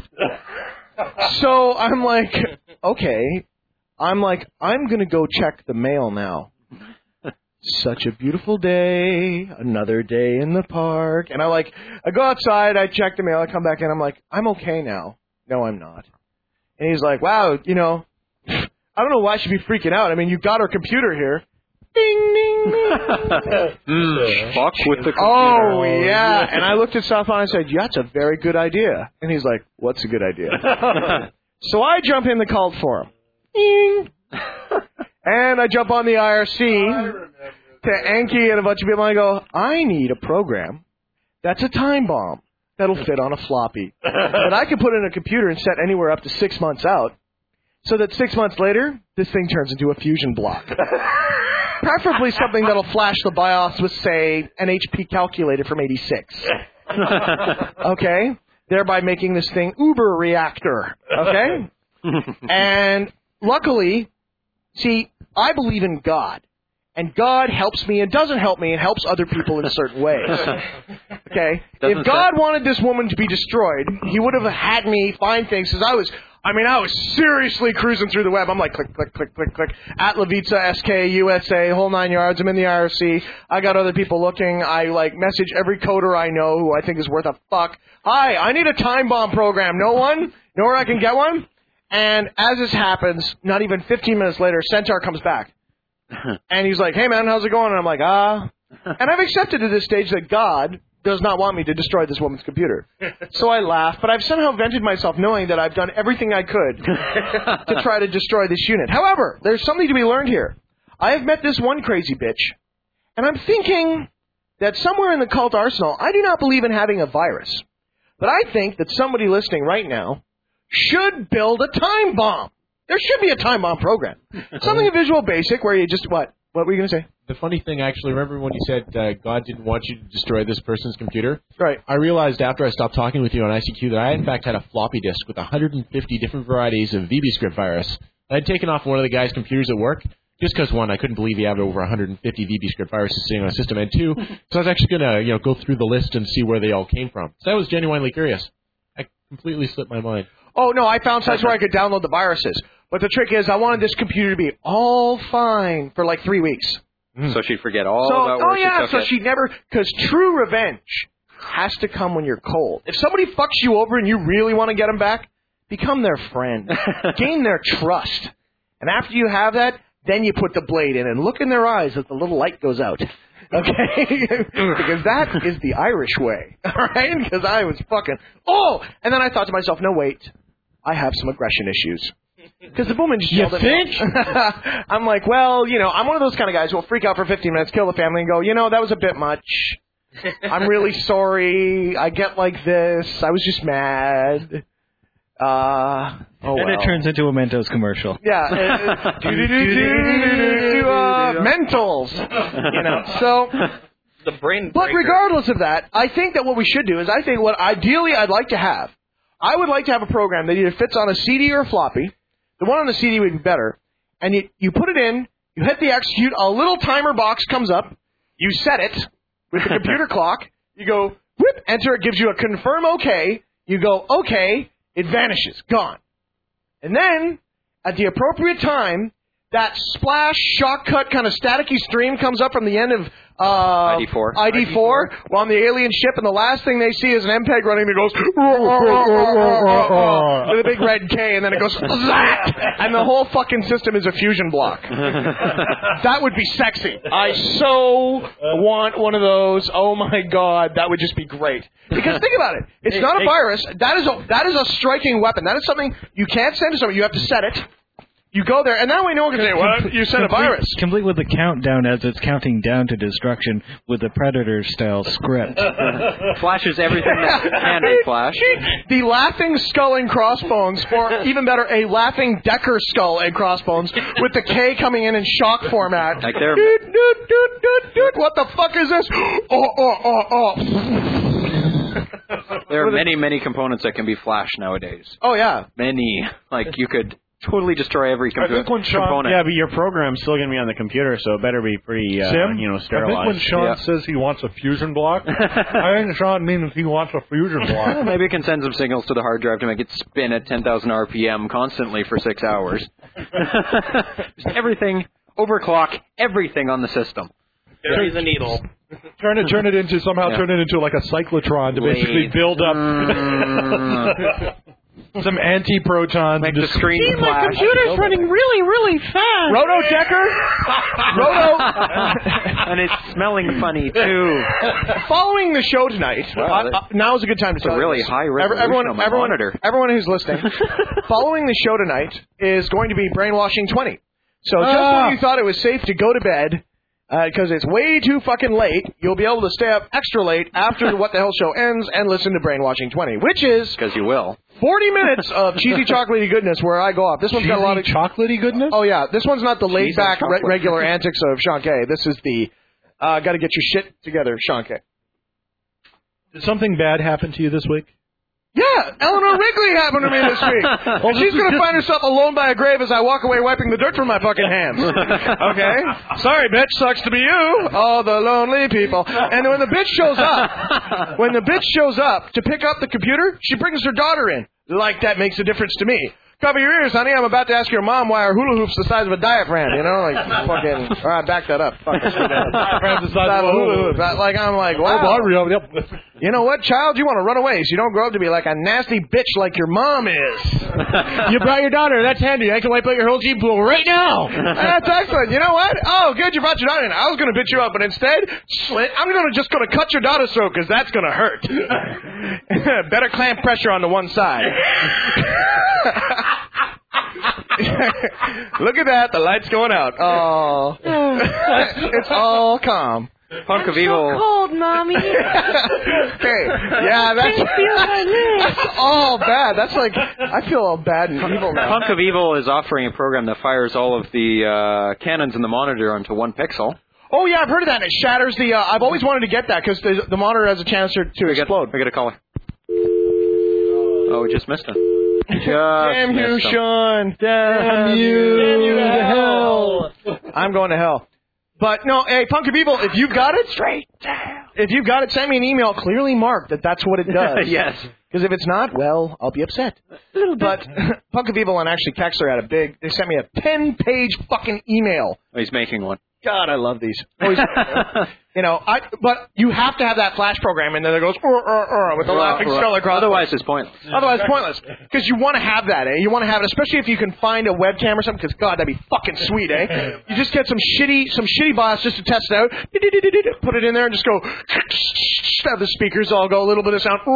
[SPEAKER 3] So I'm like, okay. I'm going to go check the mail now. Such a beautiful day, another day in the park. And I go outside, I check the mail, I come back in, I'm like, I'm okay now. No, I'm not. And he's like, wow, I don't know why I should be freaking out. I mean, you've got our computer here. Ding, ding, ding.
[SPEAKER 4] Fuck with the computer.
[SPEAKER 3] Oh, yeah. And I looked at Southpaw and I said, yeah, that's a very good idea. And he's like, what's a good idea? So I jump in the cult forum. Ding. And I jump on the IRC to Anki and a bunch of people, and I go, I need a program that's a time bomb that'll fit on a floppy that I can put in a computer and set anywhere up to 6 months out, so that 6 months later, this thing turns into a fusion block. Preferably something that'll flash the BIOS with, say, an HP calculator from '86. Okay? Thereby making this thing uber reactor. Okay? And luckily... See, I believe in God, and God helps me and doesn't help me and helps other people in certain ways. Okay? If God wanted this woman to be destroyed, he would have had me find things, because I was seriously cruising through the web. I'm like, click, click, click, click, click. At Levitsa, SK, USA, whole 9 yards. I'm in the IRC. I got other people looking. I, message every coder I know who I think is worth a fuck. Hi, I need a time bomb program. No one? Know where I can get one? And as this happens, not even 15 minutes later, Centaur comes back. And he's like, hey, man, how's it going? And I'm like, And I've accepted at this stage that God does not want me to destroy this woman's computer. So I laugh, but I've somehow vented myself knowing that I've done everything I could to try to destroy this unit. However, there's something to be learned here. I have met this one crazy bitch, and I'm thinking that somewhere in the cult arsenal, I do not believe in having a virus. But I think that somebody listening right now should build a time bomb. There should be a time bomb program. Something Visual Basic where you just, what? What were you going to say?
[SPEAKER 11] The funny thing, actually, remember when you said God didn't want you to destroy this person's computer?
[SPEAKER 3] Right.
[SPEAKER 11] I realized after I stopped talking with you on ICQ that I, in fact, had a floppy disk with 150 different varieties of VBScript virus. I'd taken off one of the guy's computers at work, just because, one, I couldn't believe he had over 150 VBScript viruses sitting on a system, and two, so I was actually going to go through the list and see where they all came from. So I was genuinely curious. I completely slipped my mind.
[SPEAKER 3] Oh, no, I found sites where I could download the viruses. But the trick is I wanted this computer to be all fine for like 3 weeks.
[SPEAKER 4] So she'd forget all about where she took it.
[SPEAKER 3] She'd never, because true revenge has to come when you're cold. If somebody fucks you over and you really want to get them back, become their friend. Gain their trust. And after you have that, then you put the blade in and look in their eyes as the little light goes out. Okay? Because that is the Irish way. All right? Because I was fucking, and then I thought to myself, no, wait. I have some aggression issues. Because the woman just yelled at me. I'm like, well, I'm one of those kind of guys who will freak out for 15 minutes, kill the family, and go, that was a bit much. I'm really sorry. I get like this. I was just mad.
[SPEAKER 10] And it turns into a Mentos commercial.
[SPEAKER 3] Yeah. Mentals. So.
[SPEAKER 8] The brain.
[SPEAKER 3] But regardless of that, I think that what we should do is I think what ideally I'd like to have, I would like to have a program that either fits on a CD or a floppy. The one on the CD would be better. And you put it in, you hit the execute, a little timer box comes up, you set it with the computer clock, you go, whip, enter, it gives you a confirm OK, you go, OK, it vanishes, gone. And then, at the appropriate time, that splash, shock cut, kind of staticky stream comes up from the end of ID4 while on the alien ship, and the last thing they see is an MPEG running that goes with a big red K, and then it goes and the whole fucking system is a fusion block. That would be sexy. I so want one of those. Oh my God, that would just be great. Because think about it, it's not a virus. That is a striking weapon. That is something you can't send to somebody. You have to set it. You go there, and now we know we can say, well, you sent a virus.
[SPEAKER 10] Complete with the countdown as it's counting down to destruction with the Predator-style script.
[SPEAKER 4] Flashes everything that can be flashed.
[SPEAKER 3] The laughing skull and crossbones, or even better, a laughing Decker skull and crossbones with the K coming in shock format.
[SPEAKER 4] Like they're...
[SPEAKER 3] What the fuck is this?
[SPEAKER 4] There are many, many components that can be flashed nowadays.
[SPEAKER 3] Oh, yeah.
[SPEAKER 4] Many. Like, you could totally destroy every component.
[SPEAKER 14] Yeah, but your program's still going to be on the computer, so it better be pretty, sterilized.
[SPEAKER 5] I think when Sean says he wants a fusion block, I think Sean means he wants a fusion block.
[SPEAKER 4] Well, maybe it can send some signals to the hard drive to make it spin at 10,000 RPM constantly for 6 hours. Just everything, overclock everything on the system.
[SPEAKER 8] There's a needle.
[SPEAKER 5] Turn it into like a cyclotron to basically build up some anti-protons.
[SPEAKER 4] Make the screen flash.
[SPEAKER 7] My computer's running really, really fast.
[SPEAKER 3] Roto Decker. Roto.
[SPEAKER 4] And it's smelling funny, too.
[SPEAKER 3] Following the show tonight, now is a good time to
[SPEAKER 4] tell you. It's a really high resolution on my monitor.
[SPEAKER 3] Everyone who's listening, following the show tonight is going to be Brainwashing 20. So just when you thought it was safe to go to bed, because it's way too fucking late, you'll be able to stay up extra late after the What the Hell show ends and listen to Brainwashing 20, which is...
[SPEAKER 4] Because you will.
[SPEAKER 3] 40 minutes of cheesy chocolatey goodness where I go off. This one's got a lot of...
[SPEAKER 5] chocolatey goodness?
[SPEAKER 3] Oh, yeah. This one's not the laid-back, regular antics of Sean Kay. This is the gotta get your shit together, Sean Kay.
[SPEAKER 5] Did something bad happen to you this week?
[SPEAKER 3] Yeah, Eleanor Wrigley happened to me this week. Well, she's going to find herself alone by a grave as I walk away wiping the dirt from my fucking hands. Okay? Sorry, bitch, sucks to be you. Oh, the lonely people. And when the bitch shows up to pick up the computer, she brings her daughter in. Like that makes a difference to me. Cover your ears, honey. I'm about to ask your mom why her hula hoop's the size of a diaphragm. You know, like fucking. All right, back that up. Fuck. Diaphragm's the size of a hula hoop. Like I'm like, wow. You know what, child? You want to run away, so you don't grow up to be like a nasty bitch like your mom is.
[SPEAKER 11] You brought your daughter. That's handy. I can wipe out your whole gene pool right now.
[SPEAKER 3] That's excellent. You know what? Oh, good. You brought your daughter in. I was going to bitch you up, but instead, I'm just going to cut your daughter's throat because that's going to hurt. Better clamp pressure on the one side. Look at that. The light's going out. Oh. It's all calm.
[SPEAKER 4] Punk of Evil.
[SPEAKER 9] So cold, Mommy.
[SPEAKER 3] Okay. Yeah, that's all bad. That's like, I feel all bad and evil now.
[SPEAKER 4] Punk of Evil is offering a program that fires all of the cannons in the monitor onto 1 pixel.
[SPEAKER 3] Oh, yeah, I've heard of that. It shatters the... I've always wanted to get that because the monitor has a chance to explode.
[SPEAKER 4] We got a caller. Oh, we just missed him.
[SPEAKER 3] Damn you, Sean. Damn you. Damn you to hell. I'm going to hell. But, no, hey, Punk of Evil, if you've got it... Straight down. If you've got it, send me an email clearly marked that that's what it does.
[SPEAKER 4] Yes.
[SPEAKER 3] Because if it's not, well, I'll be upset. But Punk of Evil and actually Kexler had they sent me a 10-page fucking email.
[SPEAKER 4] Oh, he's making one.
[SPEAKER 3] God, I love these. You know, but you have to have that flash program, and then it goes with the laughing skull across.
[SPEAKER 4] Otherwise, it's pointless.
[SPEAKER 3] Otherwise, pointless. Because you want to have that, eh? You want to have it, especially if you can find a webcam or something. Because God, that'd be fucking sweet, eh? You just get some shitty boss just to test it out. Put it in there and just go. Have the speakers all go a little bit of sound.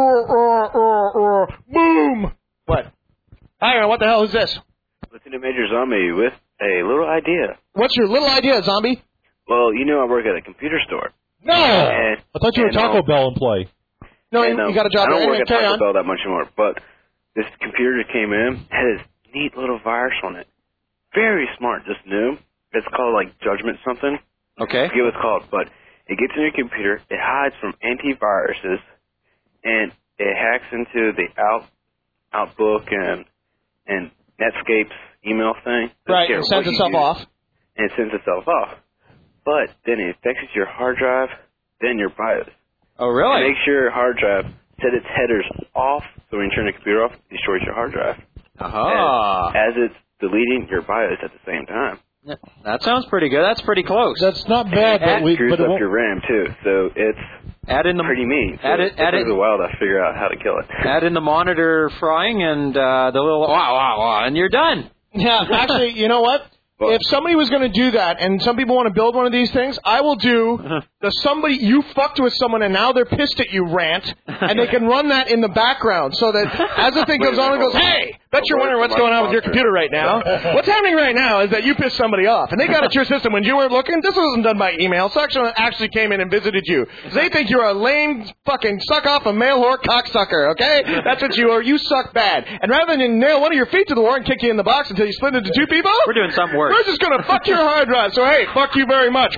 [SPEAKER 3] Boom. What? Hang on. What the hell is this?
[SPEAKER 13] Lieutenant Major Zombie with a little idea.
[SPEAKER 3] What's your little idea, Zombie?
[SPEAKER 13] Well, you know I work at a computer store.
[SPEAKER 5] No! I thought you were a Taco Bell employee.
[SPEAKER 3] No, you got a job.
[SPEAKER 13] I don't work at Taco Bell that much anymore, but this computer came in, had this neat little virus on it. Very smart, just new. It's called, like, Judgment something.
[SPEAKER 4] Okay.
[SPEAKER 13] I forget what it's called, but it gets in your computer, it hides from antiviruses, and it hacks into the Outlook and Netscape's email thing.
[SPEAKER 3] Right, it sends itself off.
[SPEAKER 13] And it sends itself off. But then it affects your hard drive, then your BIOS.
[SPEAKER 4] Oh, really?
[SPEAKER 13] It makes your hard drive set its headers off, so when you turn the computer off, it destroys your hard drive.
[SPEAKER 4] Aha.
[SPEAKER 13] As it's deleting your BIOS at the same time.
[SPEAKER 4] That sounds pretty good. That's pretty close.
[SPEAKER 5] That's not bad, but
[SPEAKER 13] it screws up your RAM, too, so it's pretty mean. So it took a while to figure out how to kill it.
[SPEAKER 4] Add in the monitor frying and the little wow, and you're done.
[SPEAKER 3] Yeah, actually, you know what? If somebody was going to do that, and some people want to build one of these things, I will do the you fucked with someone and now they're pissed at you rant, and they can run that in the background so that as the thing goes on, it goes, hey, bet you're wondering what's going on with your computer right now. What's happening right now is that you pissed somebody off, and they got at your system when you weren't looking. This wasn't done by email. Someone actually came in and visited you. They think you're a lame fucking suck off a male whore cocksucker, okay? That's what you are. You suck bad. And rather than nail one of your feet to the wall and kick you in the box until you split into two people,
[SPEAKER 4] we're doing something worse.
[SPEAKER 3] We're just going to fuck your hard drive. So, hey, fuck you very much.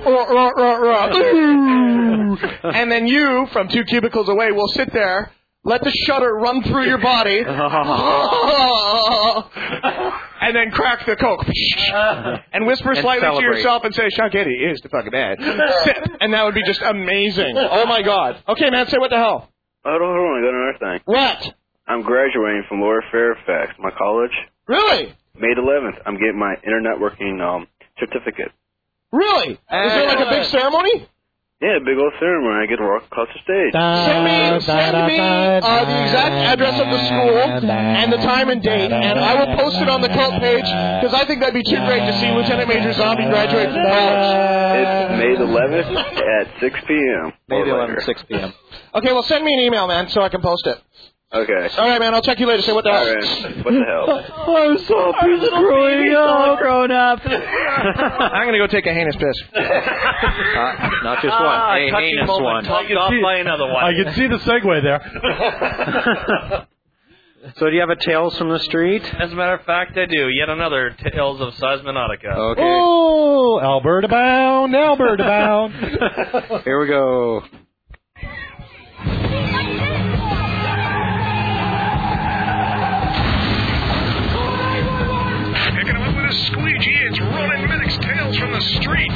[SPEAKER 3] And then you, from 2 cubicles away, will sit there, let the shutter run through your body, and then crack the Coke. And whisper slightly to yourself and say, Sean Kennedy is the fucking man. Sip. And that would be just amazing. Oh, my God. Okay, man, say what the hell.
[SPEAKER 13] Hold on, I got another thing.
[SPEAKER 3] What?
[SPEAKER 13] I'm graduating from Lower Fairfax, my college.
[SPEAKER 3] Really?
[SPEAKER 13] May 11th, I'm getting my internet working certificate.
[SPEAKER 3] Really? Is there like a big ceremony?
[SPEAKER 13] Yeah, big old ceremony. I get to walk across the stage.
[SPEAKER 3] Send me the exact address of the school and the time and date, and I will post it on the cult page because I think that'd be too great to see Lieutenant Major Zombie graduate from college.
[SPEAKER 13] It's May the 11th at 6 p.m.
[SPEAKER 4] May the 11th, 6 p.m.
[SPEAKER 3] Okay, well, send me an email, man, so I can post it.
[SPEAKER 13] Okay.
[SPEAKER 3] All right, man. I'll check you later. Say what the hell.
[SPEAKER 13] Right. What the hell?
[SPEAKER 3] I'm so growing up. Grown up. I'm gonna go take a heinous piss.
[SPEAKER 4] Not just one. A heinous one.
[SPEAKER 8] Off by another one.
[SPEAKER 5] I can see the segue there.
[SPEAKER 4] So do you have a Tales from the Street?
[SPEAKER 8] As a matter of fact, I do. Yet another Tales of Seismonautica.
[SPEAKER 4] Okay.
[SPEAKER 5] Oh, Alberta bound.
[SPEAKER 4] Here we go.
[SPEAKER 15] Picking him up with a squeegee, it's Roland Minnick's Tales from the Street.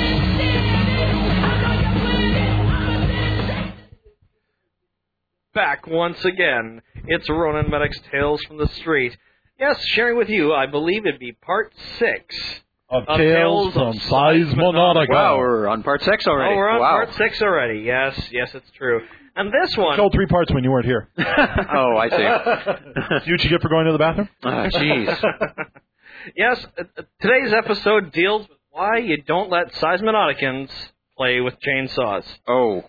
[SPEAKER 3] Back
[SPEAKER 8] back once again. It's Ronan Medic's Tales from the Street. Yes, sharing with you, I believe it'd be part 6
[SPEAKER 5] of Tales from Seismonautica.
[SPEAKER 4] Wow, we're on part 6 already.
[SPEAKER 8] Oh, we're on
[SPEAKER 4] wow.
[SPEAKER 8] part 6 already. Yes, it's true. And this one...
[SPEAKER 5] We told 3 parts when you weren't here.
[SPEAKER 4] Oh, I see.
[SPEAKER 5] See what you get for going to the bathroom?
[SPEAKER 4] Jeez.
[SPEAKER 8] Yes, today's episode deals with why you don't let Seismonauticans play with chainsaws.
[SPEAKER 4] Oh.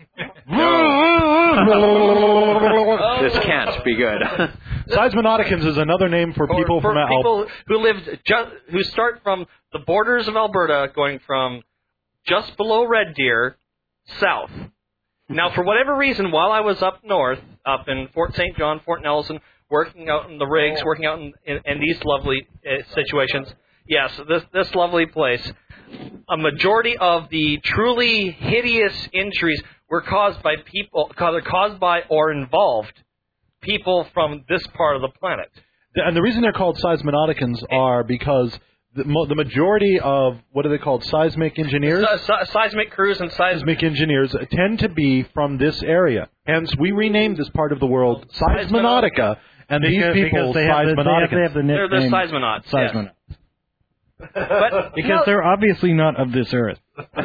[SPEAKER 4] This can't be good.
[SPEAKER 5] Seismonauticans is another name for people
[SPEAKER 8] for
[SPEAKER 5] from
[SPEAKER 8] people who start from the borders of Alberta, going from just below Red Deer south. Now, for whatever reason, while I was up north, up in Fort St. John, Fort Nelson, working out in the rigs, working out in these lovely situations, yes, this lovely place, a majority of the truly hideous injuries were caused by people, caused by or involved people from this part of the planet.
[SPEAKER 5] And the reason they're called Seismonauticans are because the majority of, what are they called, seismic engineers?
[SPEAKER 8] Seismic crews and
[SPEAKER 5] seismic engineers tend to be from this area. Hence, we renamed this part of the world Seismonautica, and these people, Seismonauticans.
[SPEAKER 8] They're seismonauts.
[SPEAKER 10] Seismonauts.
[SPEAKER 8] Yes. But
[SPEAKER 10] because they're obviously not of this earth.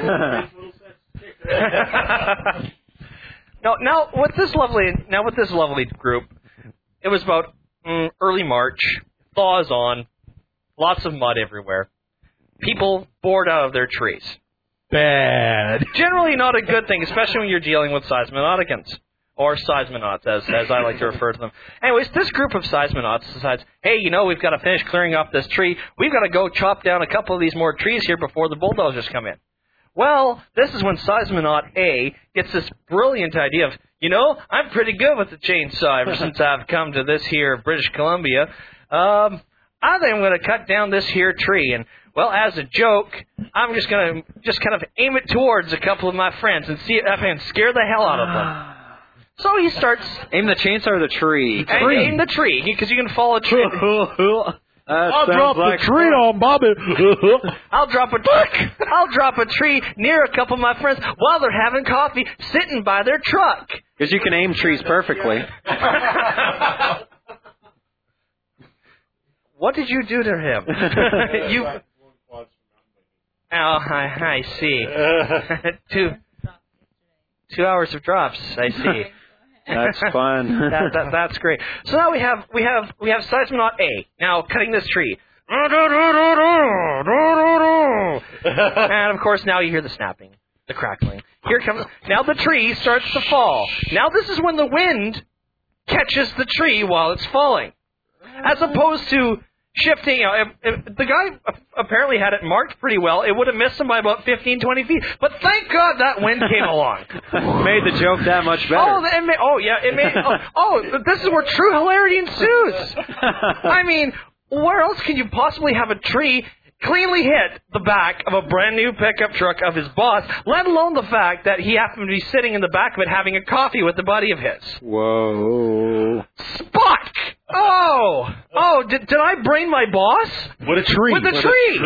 [SPEAKER 8] Now with this lovely group, it was about early March. Thaws on, lots of mud everywhere. People bored out of their trees.
[SPEAKER 5] Bad.
[SPEAKER 8] Generally not a good thing, especially when you're dealing with seismonauticans. Or seismonauts, as I like to refer to them. Anyways, this group of seismonauts decides, hey, we've got to finish clearing up this tree. We've got to go chop down a couple of these more trees here before the bulldozers come in. Well, this is when Seismonaut A gets this brilliant idea of, I'm pretty good with the chainsaw ever since I've come to this here British Columbia. I think I'm going to cut down this here tree. And, well, as a joke, I'm just going to kind of aim it towards a couple of my friends and see if I can scare the hell out of them. So he starts...
[SPEAKER 4] Aim the chainsaw or the tree?
[SPEAKER 8] Aim the tree, because you can follow a tree.
[SPEAKER 5] I'll drop the tree on Bobby.
[SPEAKER 8] I'll drop a tree near a couple of my friends while they're having coffee, sitting by their truck.
[SPEAKER 4] Because you can aim trees perfectly.
[SPEAKER 8] What did you do to him? I see. 2 hours of drops. I see.
[SPEAKER 4] That's fun.
[SPEAKER 8] That's great. So now we have Seismonaut A now cutting this tree. And of course now you hear the snapping, the crackling. Here comes now the tree starts to fall. Now this is when the wind catches the tree while it's falling, as opposed to shifting. If the guy apparently had it marked pretty well, it would have missed him by about 15, 20 feet. But thank God that wind came along.
[SPEAKER 4] Made the joke that much better.
[SPEAKER 8] This is where true hilarity ensues. I mean, where else can you possibly have a tree cleanly hit the back of a brand new pickup truck of his boss, let alone the fact that he happened to be sitting in the back of it having a coffee with a buddy of his?
[SPEAKER 4] Whoa.
[SPEAKER 8] Spock! Oh, did I brain my boss?
[SPEAKER 5] With a tree.
[SPEAKER 8] With a tree.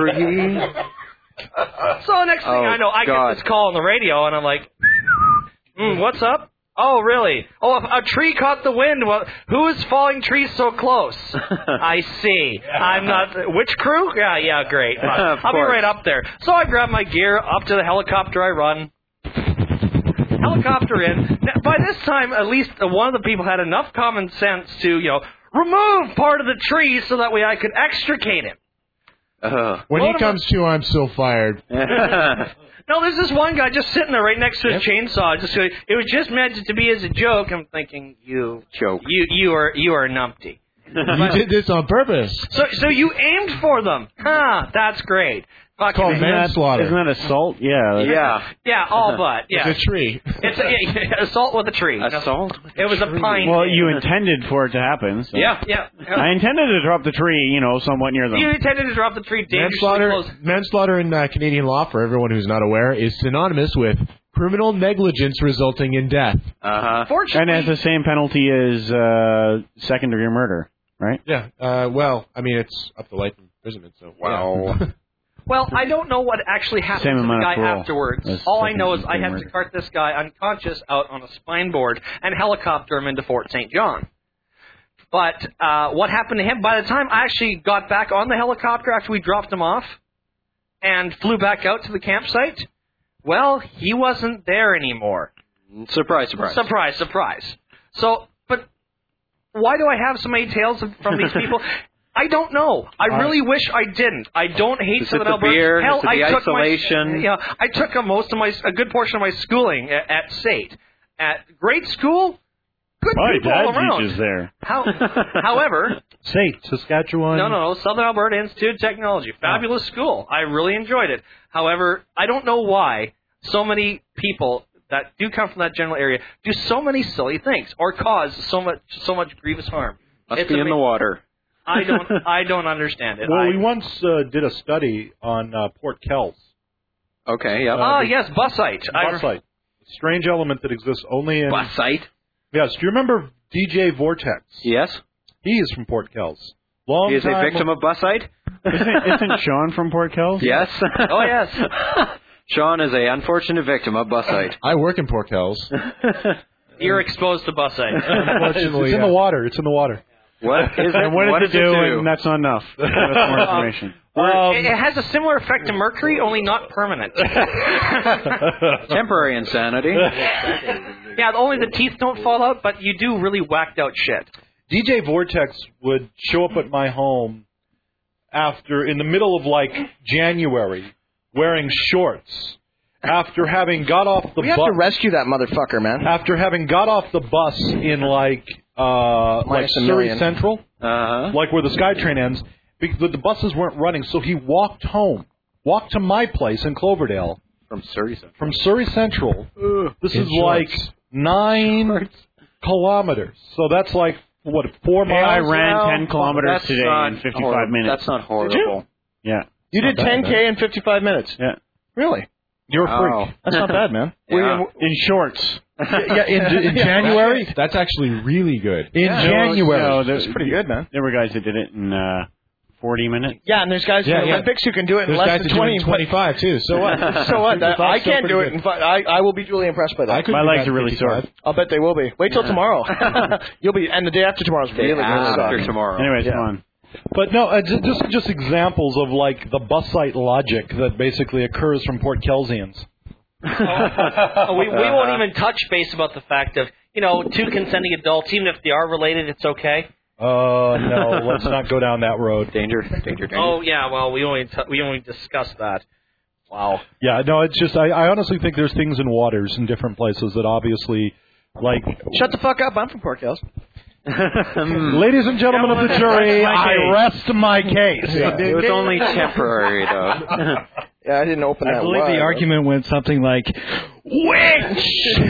[SPEAKER 8] So next thing I know, I get this call on the radio, and I'm like, what's up? Oh, really? Oh, a tree caught the wind. Well, who is falling trees so close? I see. I'm not... Which crew? Yeah, great. I'll be right up there. So I grab my gear, up to the helicopter I run. Helicopter in. Now, by this time, at least one of the people had enough common sense to, remove part of the tree so that way I could extricate him.
[SPEAKER 11] When he comes to, I'm still fired.
[SPEAKER 8] No, there's this one guy just sitting there right next to his chainsaw. It was just meant to be as a joke. I'm thinking, you are numpty.
[SPEAKER 11] You did this on purpose.
[SPEAKER 8] So you aimed for them. That's great.
[SPEAKER 11] It's called manslaughter.
[SPEAKER 14] Isn't that assault? Yeah.
[SPEAKER 8] Yeah, all but. Yeah.
[SPEAKER 11] It's a tree.
[SPEAKER 8] It's assault with a tree.
[SPEAKER 4] Assault?
[SPEAKER 8] It was a pine.
[SPEAKER 14] Well, you intended for it to happen. So.
[SPEAKER 8] Yeah.
[SPEAKER 14] I intended to drop the tree, somewhat near them.
[SPEAKER 8] You intended to drop the tree dangerously close.
[SPEAKER 11] Manslaughter in Canadian law, for everyone who's not aware, is synonymous with criminal negligence resulting in death.
[SPEAKER 8] Fortunately,
[SPEAKER 14] and has the same penalty as second-degree murder, right?
[SPEAKER 11] Yeah. Well, I mean, it's up to life imprisonment. So
[SPEAKER 4] wow.
[SPEAKER 11] Yeah.
[SPEAKER 8] Well, I don't know what actually happened
[SPEAKER 14] Same
[SPEAKER 8] to the
[SPEAKER 14] amount of
[SPEAKER 8] guy
[SPEAKER 14] parole.
[SPEAKER 8] afterwards.
[SPEAKER 14] That's
[SPEAKER 8] All I
[SPEAKER 14] fucking
[SPEAKER 8] know is I had
[SPEAKER 14] teamwork.
[SPEAKER 8] to cart this guy unconscious out on a spine board and helicopter him into Fort St. John. But what happened to him? By the time I actually got back on the helicopter after we dropped him off and flew back out to the campsite, well, he wasn't there anymore.
[SPEAKER 4] Surprise, surprise.
[SPEAKER 8] Surprise, surprise. So, but why do I have so many tales from these people? I don't know. I really wish I didn't. I don't hate
[SPEAKER 4] Is it
[SPEAKER 8] Southern
[SPEAKER 4] the
[SPEAKER 8] Alberta.
[SPEAKER 4] beer?
[SPEAKER 8] Hell,
[SPEAKER 4] Is it the
[SPEAKER 8] I took
[SPEAKER 4] isolation?
[SPEAKER 8] I took a good portion of my schooling at SAIT. At great school, good
[SPEAKER 14] My
[SPEAKER 8] people
[SPEAKER 14] dad
[SPEAKER 8] all around.
[SPEAKER 14] teaches there.
[SPEAKER 8] However,
[SPEAKER 5] SAIT, Saskatchewan.
[SPEAKER 8] no, Southern Alberta Institute of Technology. Fabulous school. I really enjoyed it. However, I don't know why so many people that do come from that general area do so many silly things or cause so much grievous harm.
[SPEAKER 4] Must be in the water.
[SPEAKER 8] I don't understand it.
[SPEAKER 5] Well, we once did a study on Port Kells.
[SPEAKER 4] Okay, yeah.
[SPEAKER 8] Yes, Bussite.
[SPEAKER 5] Bussite. Strange element that exists only in...
[SPEAKER 4] Bussite?
[SPEAKER 5] Yes. Do you remember DJ Vortex?
[SPEAKER 4] Yes.
[SPEAKER 5] He is from Port Kells. Long
[SPEAKER 4] He is a
[SPEAKER 5] time
[SPEAKER 4] victim of Bussite?
[SPEAKER 14] Isn't Sean from Port Kells?
[SPEAKER 4] Yes.
[SPEAKER 8] Oh, yes.
[SPEAKER 4] Sean is a unfortunate victim of Bussite.
[SPEAKER 11] I work in Port Kells.
[SPEAKER 8] You're exposed to Bussite.
[SPEAKER 11] Unfortunately,
[SPEAKER 5] It's in the water. It's in the water.
[SPEAKER 4] What is it?
[SPEAKER 14] And what does it do? And that's not enough. That's more information.
[SPEAKER 8] It has a similar effect to mercury, only not permanent.
[SPEAKER 4] Temporary insanity.
[SPEAKER 8] Yeah, only the teeth don't fall out, but you do really whacked out shit.
[SPEAKER 5] DJ Vortex would show up at my home in the middle of January, wearing shorts. After having got off the bus,
[SPEAKER 3] we have to rescue that motherfucker, man.
[SPEAKER 5] After having got off the bus in Surrey Central, where the SkyTrain ends, because the buses weren't running, so he walked to my place in Cloverdale
[SPEAKER 4] from Surrey Central.
[SPEAKER 5] From Surrey Central, this is 9 kilometers. So that's 4 miles.
[SPEAKER 14] I ran 10 kilometers today in 55 minutes.
[SPEAKER 4] That's not horrible.
[SPEAKER 3] Did you?
[SPEAKER 14] Yeah.
[SPEAKER 3] You did 10K in 55 minutes?
[SPEAKER 14] Yeah.
[SPEAKER 3] Really?
[SPEAKER 5] You're a freak.
[SPEAKER 3] That's not bad, man.
[SPEAKER 14] Yeah. In shorts.
[SPEAKER 5] In January?
[SPEAKER 11] That's actually really good.
[SPEAKER 5] In January.
[SPEAKER 14] No,
[SPEAKER 3] that's pretty good, man.
[SPEAKER 14] There were guys that did it in 40 minutes.
[SPEAKER 3] Yeah, and there's guys in the Olympics who can do it in less than 20.
[SPEAKER 11] 25 too. So what?
[SPEAKER 3] So what? I can't do it. I will be really impressed by that.
[SPEAKER 14] My legs are really sore.
[SPEAKER 3] I'll bet they will be. Wait till tomorrow. You'll be, and the day after tomorrow's really good.
[SPEAKER 4] After tomorrow.
[SPEAKER 14] Anyways, come on.
[SPEAKER 5] But no, just examples of the Bussite logic that basically occurs from Port Kelsians.
[SPEAKER 8] We won't even touch base about the fact of, 2 consenting adults, even if they are related, it's okay.
[SPEAKER 5] No, let's not go down that road.
[SPEAKER 4] Danger.
[SPEAKER 8] Oh, yeah, well, we only discussed that. Wow.
[SPEAKER 5] Yeah, no, it's just, I honestly think there's things in waters in different places that obviously,
[SPEAKER 3] Shut the fuck up, I'm from Port Kells.
[SPEAKER 5] Ladies and gentlemen of the jury, I rest my case.
[SPEAKER 4] It was only temporary, though.
[SPEAKER 3] Yeah, I didn't open that.
[SPEAKER 10] I believe the argument went something like, "Winch."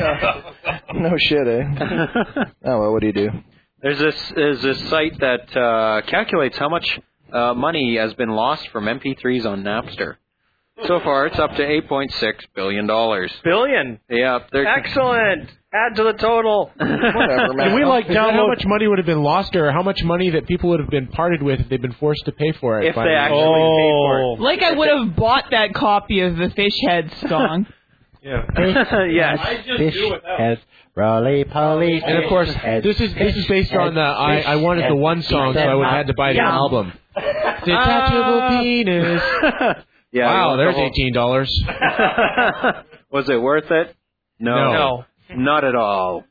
[SPEAKER 3] No shit, eh? Oh well, what do you do?
[SPEAKER 4] There's this site that calculates how much money has been lost from MP3s on Napster. So far, it's up to $8.6 billion.
[SPEAKER 8] Billion?
[SPEAKER 4] Yeah.
[SPEAKER 8] Excellent. Add to the total.
[SPEAKER 3] Whatever, man.
[SPEAKER 11] Can we download how much money would have been lost, or how much money that people would have been parted with if they'd been forced to pay for it?
[SPEAKER 8] If they actually paid for it.
[SPEAKER 7] Like I would have bought that copy of the Fish Heads song.
[SPEAKER 5] Yeah.
[SPEAKER 4] Yes.
[SPEAKER 11] Fish heads, roly poly. And of course, this is based on the I wanted the one song, so I would have had to buy the album. Detachable penis.
[SPEAKER 4] Yeah,
[SPEAKER 11] wow, there's $18.
[SPEAKER 4] Was it worth it? No. Not at all.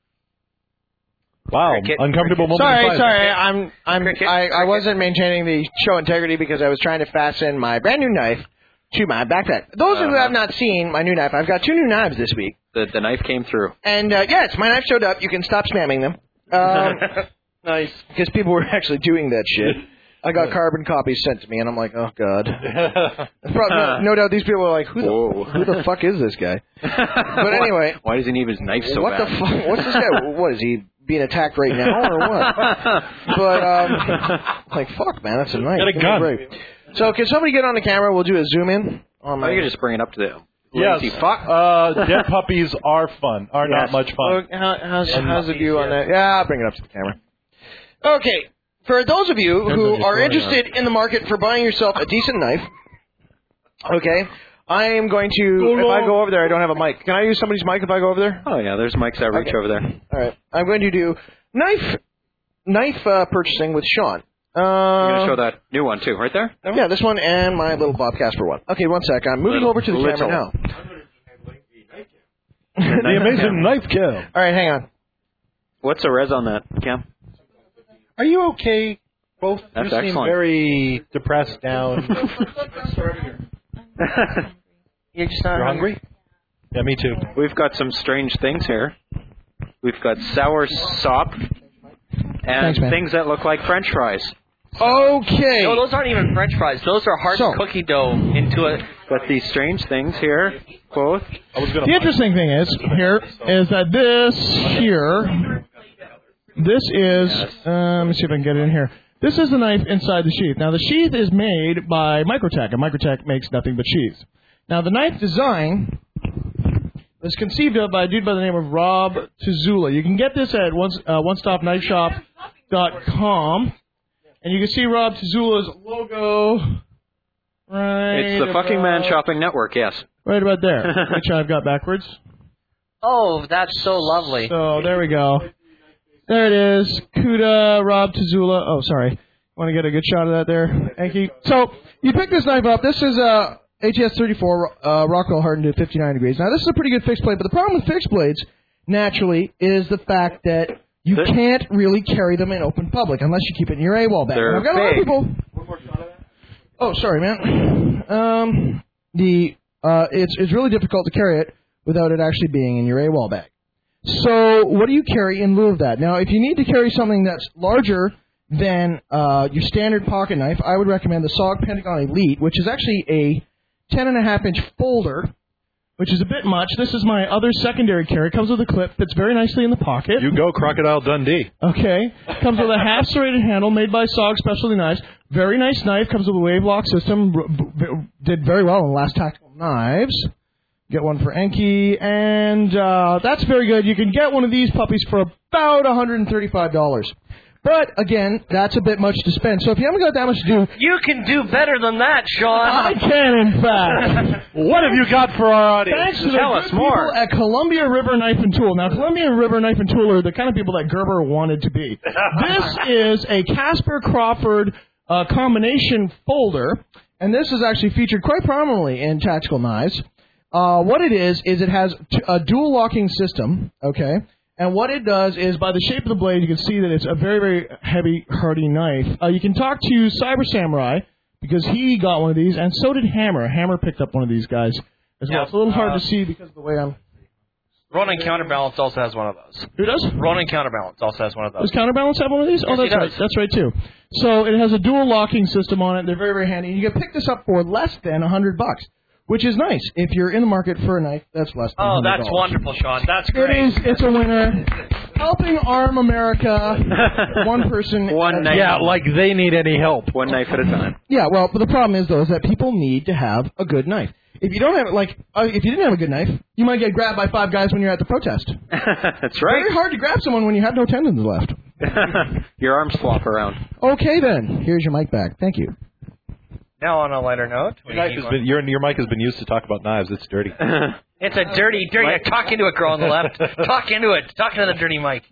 [SPEAKER 5] Wow, uncomfortable moment.
[SPEAKER 3] Sorry. I wasn't maintaining the show integrity because I was trying to fasten my brand new knife to my backpack. Those who have not seen my new knife, I've got 2 new knives this week.
[SPEAKER 4] The knife came through.
[SPEAKER 3] And yes, my knife showed up. You can stop spamming them. Nice, because people were actually doing that shit. I got carbon copies sent to me, and I'm like, oh god. No doubt these people are like, who the fuck is this guy? But anyway,
[SPEAKER 4] why does he need his knife so
[SPEAKER 3] bad? What the fuck? What's this guy? What is he being attacked right now, or what? But fuck, man, that's a knife.
[SPEAKER 5] Get a gun.
[SPEAKER 3] Great. So can somebody get on the camera? We'll do a zoom in on my.
[SPEAKER 4] You can just bring it up to them.
[SPEAKER 5] Yes. Dead puppies are fun. Not much fun.
[SPEAKER 3] How's the view on that? Yeah, I'll bring it up to the camera. Okay. For those of you who are interested in the market for buying yourself a decent knife, Okay. I am going to, if I go over there, I don't have a mic. Can I use somebody's mic if I go over there?
[SPEAKER 4] Oh, yeah, there's mics that reach over there.
[SPEAKER 3] All right. I'm going to do knife purchasing with Sean.
[SPEAKER 4] You're going to show that new one, too, right there?
[SPEAKER 3] Yeah, this one and my little Bob Casper one. Okay, one sec. I'm moving over to the camera now.
[SPEAKER 5] The amazing knife cam.
[SPEAKER 3] All right, hang on.
[SPEAKER 4] What's the res on that, Cam?
[SPEAKER 5] Are you okay? Both
[SPEAKER 4] That's
[SPEAKER 5] you seem
[SPEAKER 4] excellent.
[SPEAKER 5] very depressed, down.
[SPEAKER 3] You're just not
[SPEAKER 5] hungry? Yeah, me too.
[SPEAKER 4] We've got some strange things here. We've got sour sop and things that look like French fries.
[SPEAKER 3] Okay.
[SPEAKER 8] No, those aren't even French fries. Those are hard cookie dough into it.
[SPEAKER 4] But these strange things here, both.
[SPEAKER 16] The interesting thing is that this here, this is, let me see if I can get it in here. This is the knife inside the sheath. Now, the sheath is made by Microtech, and Microtech makes nothing but sheaths. Now, the knife design was conceived of by a dude by the name of Rob Tuzula. You can get this at onestopknifeshop.com, and you can see Rob Tuzula's logo right.
[SPEAKER 4] It's the Fucking Man Shopping Network, yes.
[SPEAKER 16] Right about there, which I've got backwards.
[SPEAKER 8] Oh, that's so lovely.
[SPEAKER 16] So, there we go. There it is. Kuda, Rob Tuzula. Oh, sorry. Want to get a good shot of that there? Thank you. So, you pick this knife up. This is ATS-34 Rockwell hardened to 59 degrees. Now, this is a pretty good fixed blade, but the problem with fixed blades, naturally, is the fact that you can't really carry them in open public unless you keep it in your AWOL bag. And I've got a lot of people... Oh, sorry, man. It's really difficult to carry it without it actually being in your AWOL bag. So what do you carry in lieu of that? Now, if you need to carry something that's larger than your standard pocket knife, I would recommend the SOG Pentagon Elite, which is actually a 10.5-inch folder, which is a bit much. This is my other secondary carry. It comes with a clip, fits very nicely in the pocket.
[SPEAKER 5] You go, Crocodile Dundee.
[SPEAKER 16] Okay. Comes with a half-serrated handle made by SOG Specialty Knives. Very nice knife. Comes with a wave lock system. Did very well in the last Tactical Knives. Get one for Enki, and that's very good. You can get one of these puppies for about $135. But, again, that's a bit much to spend. So if you haven't got that much to do...
[SPEAKER 8] You can do better than that, Sean.
[SPEAKER 16] I can, in fact.
[SPEAKER 5] What have you got for our audience?
[SPEAKER 16] Thanks to the good people at Columbia River Knife and Tool. Now, Columbia River Knife and Tool are the kind of people that Gerber wanted to be. This is a Casper Crawford combination folder, and this is actually featured quite prominently in Tactical Knives. What it is it has a dual locking system, okay? And what it does is, by the shape of the blade, you can see that it's a very, very heavy, hardy knife. You can talk to Cyber Samurai, because he got one of these, and so did Hammer. Hammer picked up one of these guys as well. It's a little hard to see because of the way I'm...
[SPEAKER 8] Ronin Counterbalance also has one of those.
[SPEAKER 16] Who does?
[SPEAKER 8] Ronin Counterbalance also has one of those.
[SPEAKER 16] Does Counterbalance have one of these?
[SPEAKER 8] Yes,
[SPEAKER 16] Oh, that's right. That's right, too. So it has a dual locking system on it. They're very, very handy. You can pick this up for less than $100. Which is nice if you're in the market for a knife that's less than $100.
[SPEAKER 8] Oh, that's wonderful, Sean. That's great.
[SPEAKER 16] It's a winner. Helping arm America, one person.
[SPEAKER 4] One knife.
[SPEAKER 5] Yeah, like they need any help.
[SPEAKER 4] One knife at a time.
[SPEAKER 16] Yeah, well, but the problem is, though, is that people need to have a good knife. If you don't have, if you didn't have a good knife, you might get grabbed by 5 guys when you're at the protest.
[SPEAKER 4] That's right.
[SPEAKER 16] Very hard to grab someone when you have no tendons left.
[SPEAKER 4] Your arms flop around.
[SPEAKER 16] Okay, then. Here's your mic back. Thank you.
[SPEAKER 8] Now, on a lighter note,
[SPEAKER 5] your mic has been used to talk about knives. It's dirty.
[SPEAKER 8] It's a dirty. Talk into it, girl on the left. Talk into it. Talk into the dirty mic.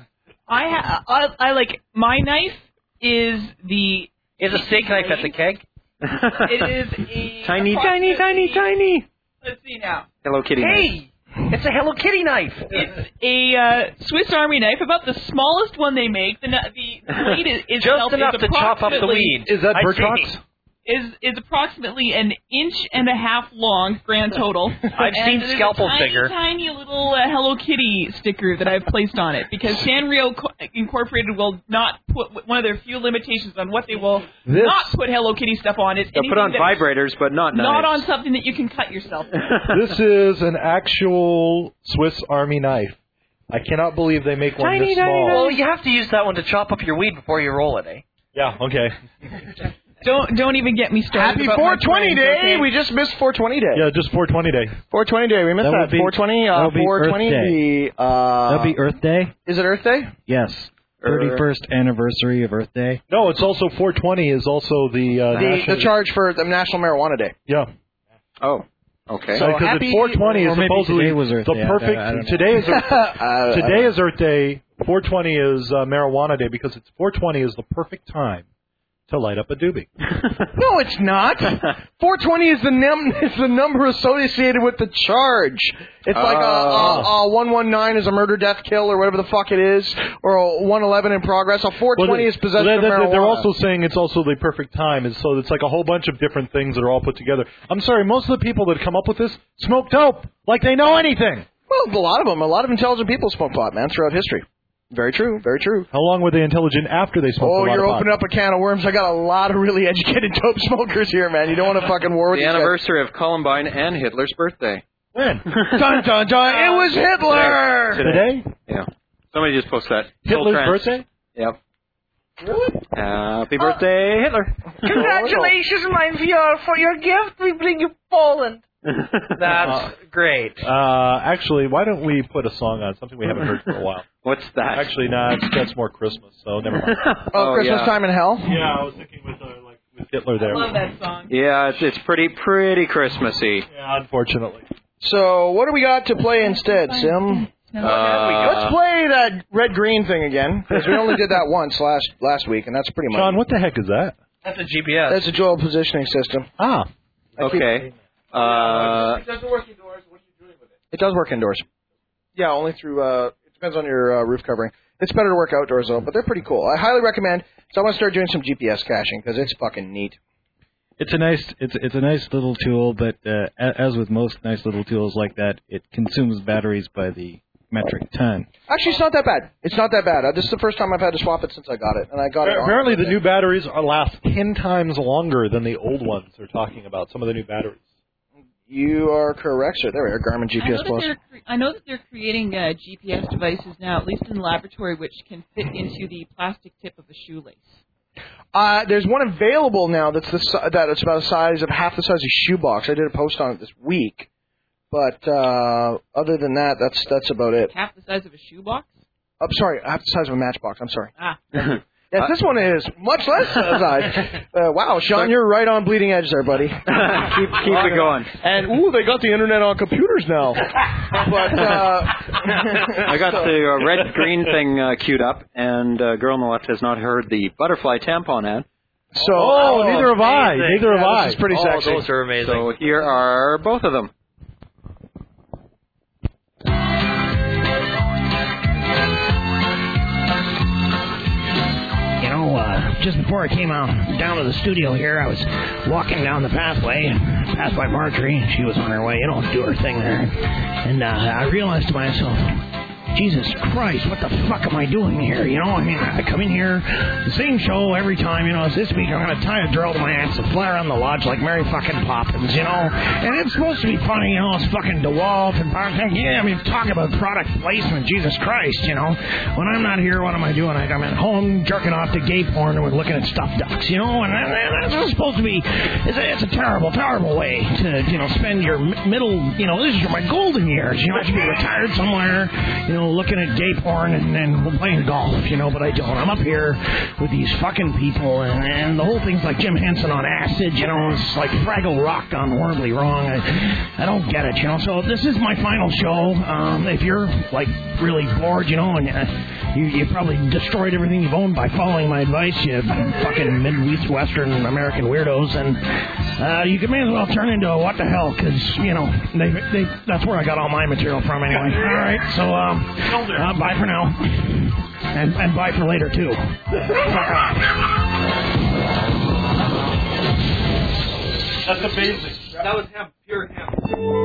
[SPEAKER 7] I like my knife is the.
[SPEAKER 8] Is a steak knife at the keg?
[SPEAKER 7] It is a
[SPEAKER 4] tiny.
[SPEAKER 7] Let's see now.
[SPEAKER 4] Hello Kitty.
[SPEAKER 8] Hey, it's a Hello Kitty knife.
[SPEAKER 7] It's a Swiss Army knife, about the smallest one they make. The blade is
[SPEAKER 8] just enough to chop up the weed.
[SPEAKER 5] Is that Burkott's?
[SPEAKER 7] Is approximately 1.5 inches long, grand total.
[SPEAKER 8] I've seen scalpel figure.
[SPEAKER 7] Tiny little Hello Kitty sticker that I've placed on it because Sanrio Incorporated will not put one of their few limitations on what they will not put Hello Kitty stuff on it.
[SPEAKER 4] They'll put on vibrators, but not knives.
[SPEAKER 7] Not on something that you can cut yourself.
[SPEAKER 5] This is an actual Swiss Army knife. I cannot believe they make one this small.
[SPEAKER 8] Well, you have to use that one to chop up your weed before you roll it, eh?
[SPEAKER 5] Yeah. Okay.
[SPEAKER 7] Don't even get me started.
[SPEAKER 3] Happy 420 Day! Okay. We just missed 420 Day.
[SPEAKER 5] Yeah, just 420 Day.
[SPEAKER 3] 420 Day. We missed that. 420. 420.
[SPEAKER 10] That'll be Earth Day.
[SPEAKER 3] Is it Earth Day?
[SPEAKER 10] Yes. 31st anniversary of Earth Day.
[SPEAKER 5] No, it's also 420 is also the
[SPEAKER 3] charge for the National Marijuana Day.
[SPEAKER 5] Yeah.
[SPEAKER 4] Oh. Okay.
[SPEAKER 5] So because it's 420 is supposedly the perfect. Today is Earth Day. 420 is Marijuana Day because it's 420 is the perfect time to light up a doobie.
[SPEAKER 3] No, it's not. 420 is the number associated with the charge. It's like a 119 is a murder, death, kill, or whatever the fuck it is, or a 111 in progress. A 420 is possession of marijuana.
[SPEAKER 5] They're also saying it's also the perfect time, and so it's like a whole bunch of different things that are all put together. I'm sorry, most of the people that come up with this smoke dope like they know anything.
[SPEAKER 3] Well, a lot of intelligent people smoke pot, man, throughout history. Very true, very true.
[SPEAKER 5] How long were they intelligent after they smoked a lot of pot?
[SPEAKER 3] You're opening up a can of worms. I got a lot of really educated dope smokers here, man. You don't want to fucking war with
[SPEAKER 4] the anniversary of Columbine and Hitler's birthday.
[SPEAKER 5] When?
[SPEAKER 3] Dun, dun, dun. It was Hitler!
[SPEAKER 4] Today? Yeah. Somebody just posted that.
[SPEAKER 5] Hitler's birthday?
[SPEAKER 4] Yep.
[SPEAKER 3] Really?
[SPEAKER 4] Happy birthday, Hitler.
[SPEAKER 8] Congratulations, for your gift. We bring you Poland. That's great.
[SPEAKER 5] Actually, why don't we put a song on, something we haven't heard for a while?
[SPEAKER 4] What's that?
[SPEAKER 5] Actually, that's more Christmas, so never mind.
[SPEAKER 3] Christmas Time in Hell?
[SPEAKER 5] Yeah, I was thinking with Hitler there.
[SPEAKER 7] I love that song.
[SPEAKER 4] Yeah, it's pretty Christmassy.
[SPEAKER 5] Yeah, unfortunately.
[SPEAKER 3] So, what do we got to play instead, Sim? Let's play that red-green thing again, because we only did that once last week, and that's pretty much...
[SPEAKER 5] John, what the heck is that?
[SPEAKER 8] That's a GPS.
[SPEAKER 3] That's a dual positioning system.
[SPEAKER 5] Ah.
[SPEAKER 4] Okay.
[SPEAKER 3] It doesn't work indoors. What are you doing with it? It does work indoors. Yeah, only through... it depends on your roof covering. It's better to work outdoors, though, but they're pretty cool. I highly recommend... So I'm going to start doing some GPS caching, because it's fucking neat.
[SPEAKER 10] It's a nice little tool, but as with most nice little tools like that, it consumes batteries by the metric ton.
[SPEAKER 3] Actually, it's not that bad. It's not that bad. This is the first time I've had to swap it since I got it, and I got it.
[SPEAKER 5] Apparently, the new batteries last 10 times longer than the old ones they're talking about. Some of the new batteries.
[SPEAKER 3] You are correct, sir. There we are. Garmin GPS Plus.
[SPEAKER 7] I know that they're creating GPS devices now, at least in the laboratory, which can fit into the plastic tip of a shoelace.
[SPEAKER 3] There's one available now that's it's about the size of half the size of a shoebox. I did a post on it this week, but other than that, that's about it.
[SPEAKER 7] Half the size of a shoebox?
[SPEAKER 3] I'm sorry, half the size of a matchbox. I'm sorry.
[SPEAKER 7] Ah.
[SPEAKER 3] Yes, this one is much less size. Wow, Sean, you're right on bleeding edge there, buddy. keep
[SPEAKER 4] it going.
[SPEAKER 3] And they got the internet on computers now. But
[SPEAKER 4] I got the red-green thing queued up, and girl on the left has not heard the butterfly tampon ad.
[SPEAKER 3] So,
[SPEAKER 5] neither have I. Neither have I.
[SPEAKER 3] This is pretty sexy.
[SPEAKER 8] Those are amazing.
[SPEAKER 4] So here are both of them.
[SPEAKER 17] Just before I came down to the studio here, I was walking down the pathway, passed by Marjorie, and she was on her way, do her thing there. And I realized to myself, Jesus Christ, what the fuck am I doing here? I come in here, the same show every time, as this week I'm going to tie a drill to my ass and fly around the lodge like Mary fucking Poppins, And it's supposed to be funny, it's fucking DeWalt and talk about product placement, Jesus Christ, When I'm not here, what am I doing? I'm at home jerking off to gay porn and we're looking at stuffed ducks, And that's supposed to be, it's a terrible, terrible way to, spend your middle, this is my golden years, I should be retired somewhere, looking at gay porn and playing golf, but I don't. I'm up here with these fucking people, and the whole thing's like Jim Henson on acid, it's like Fraggle Rock gone horribly wrong. I don't get it, So this is my final show. If you're, really bored, and you probably destroyed everything you've owned by following my advice, you fucking Midwestern American weirdos, and you may as well turn into a what the hell, because, that's where I got all my material from anyway. All right, so, bye for now. And bye for later, too.
[SPEAKER 5] That's amazing.
[SPEAKER 8] That was hemp, pure hemp.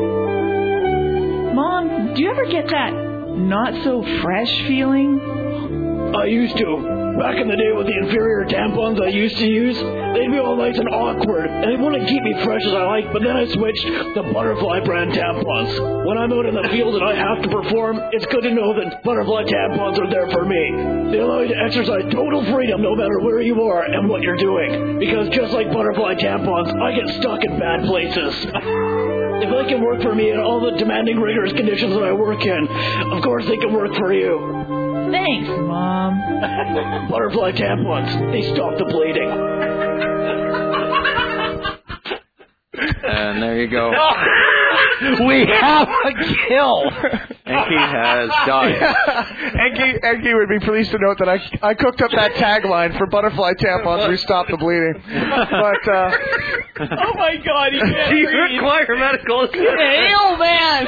[SPEAKER 7] Mom, do you ever get that not-so-fresh feeling?
[SPEAKER 17] I used to. Back in the day with the inferior tampons I used to use, they'd be all nice and awkward, and they wouldn't keep me fresh as I like, but then I switched to Butterfly brand tampons. When I'm out in the field and I have to perform, it's good to know that Butterfly tampons are there for me. They allow you to exercise total freedom no matter where you are and what you're doing. Because just like Butterfly tampons, I get stuck in bad places. If they can work for me in all the demanding, rigorous conditions that I work in, of course they can work for you.
[SPEAKER 7] Thanks, Mom.
[SPEAKER 17] Butterfly tampons, they stop the bleeding.
[SPEAKER 4] And there you go.
[SPEAKER 3] We have a kill.
[SPEAKER 4] Enki has died.
[SPEAKER 3] Enki would be pleased to note that I cooked up that tagline for butterfly tampons. We stop the bleeding. But
[SPEAKER 7] oh my God, he can't
[SPEAKER 8] Do you
[SPEAKER 7] breathe.
[SPEAKER 8] require medical assistance?
[SPEAKER 7] Hail, man!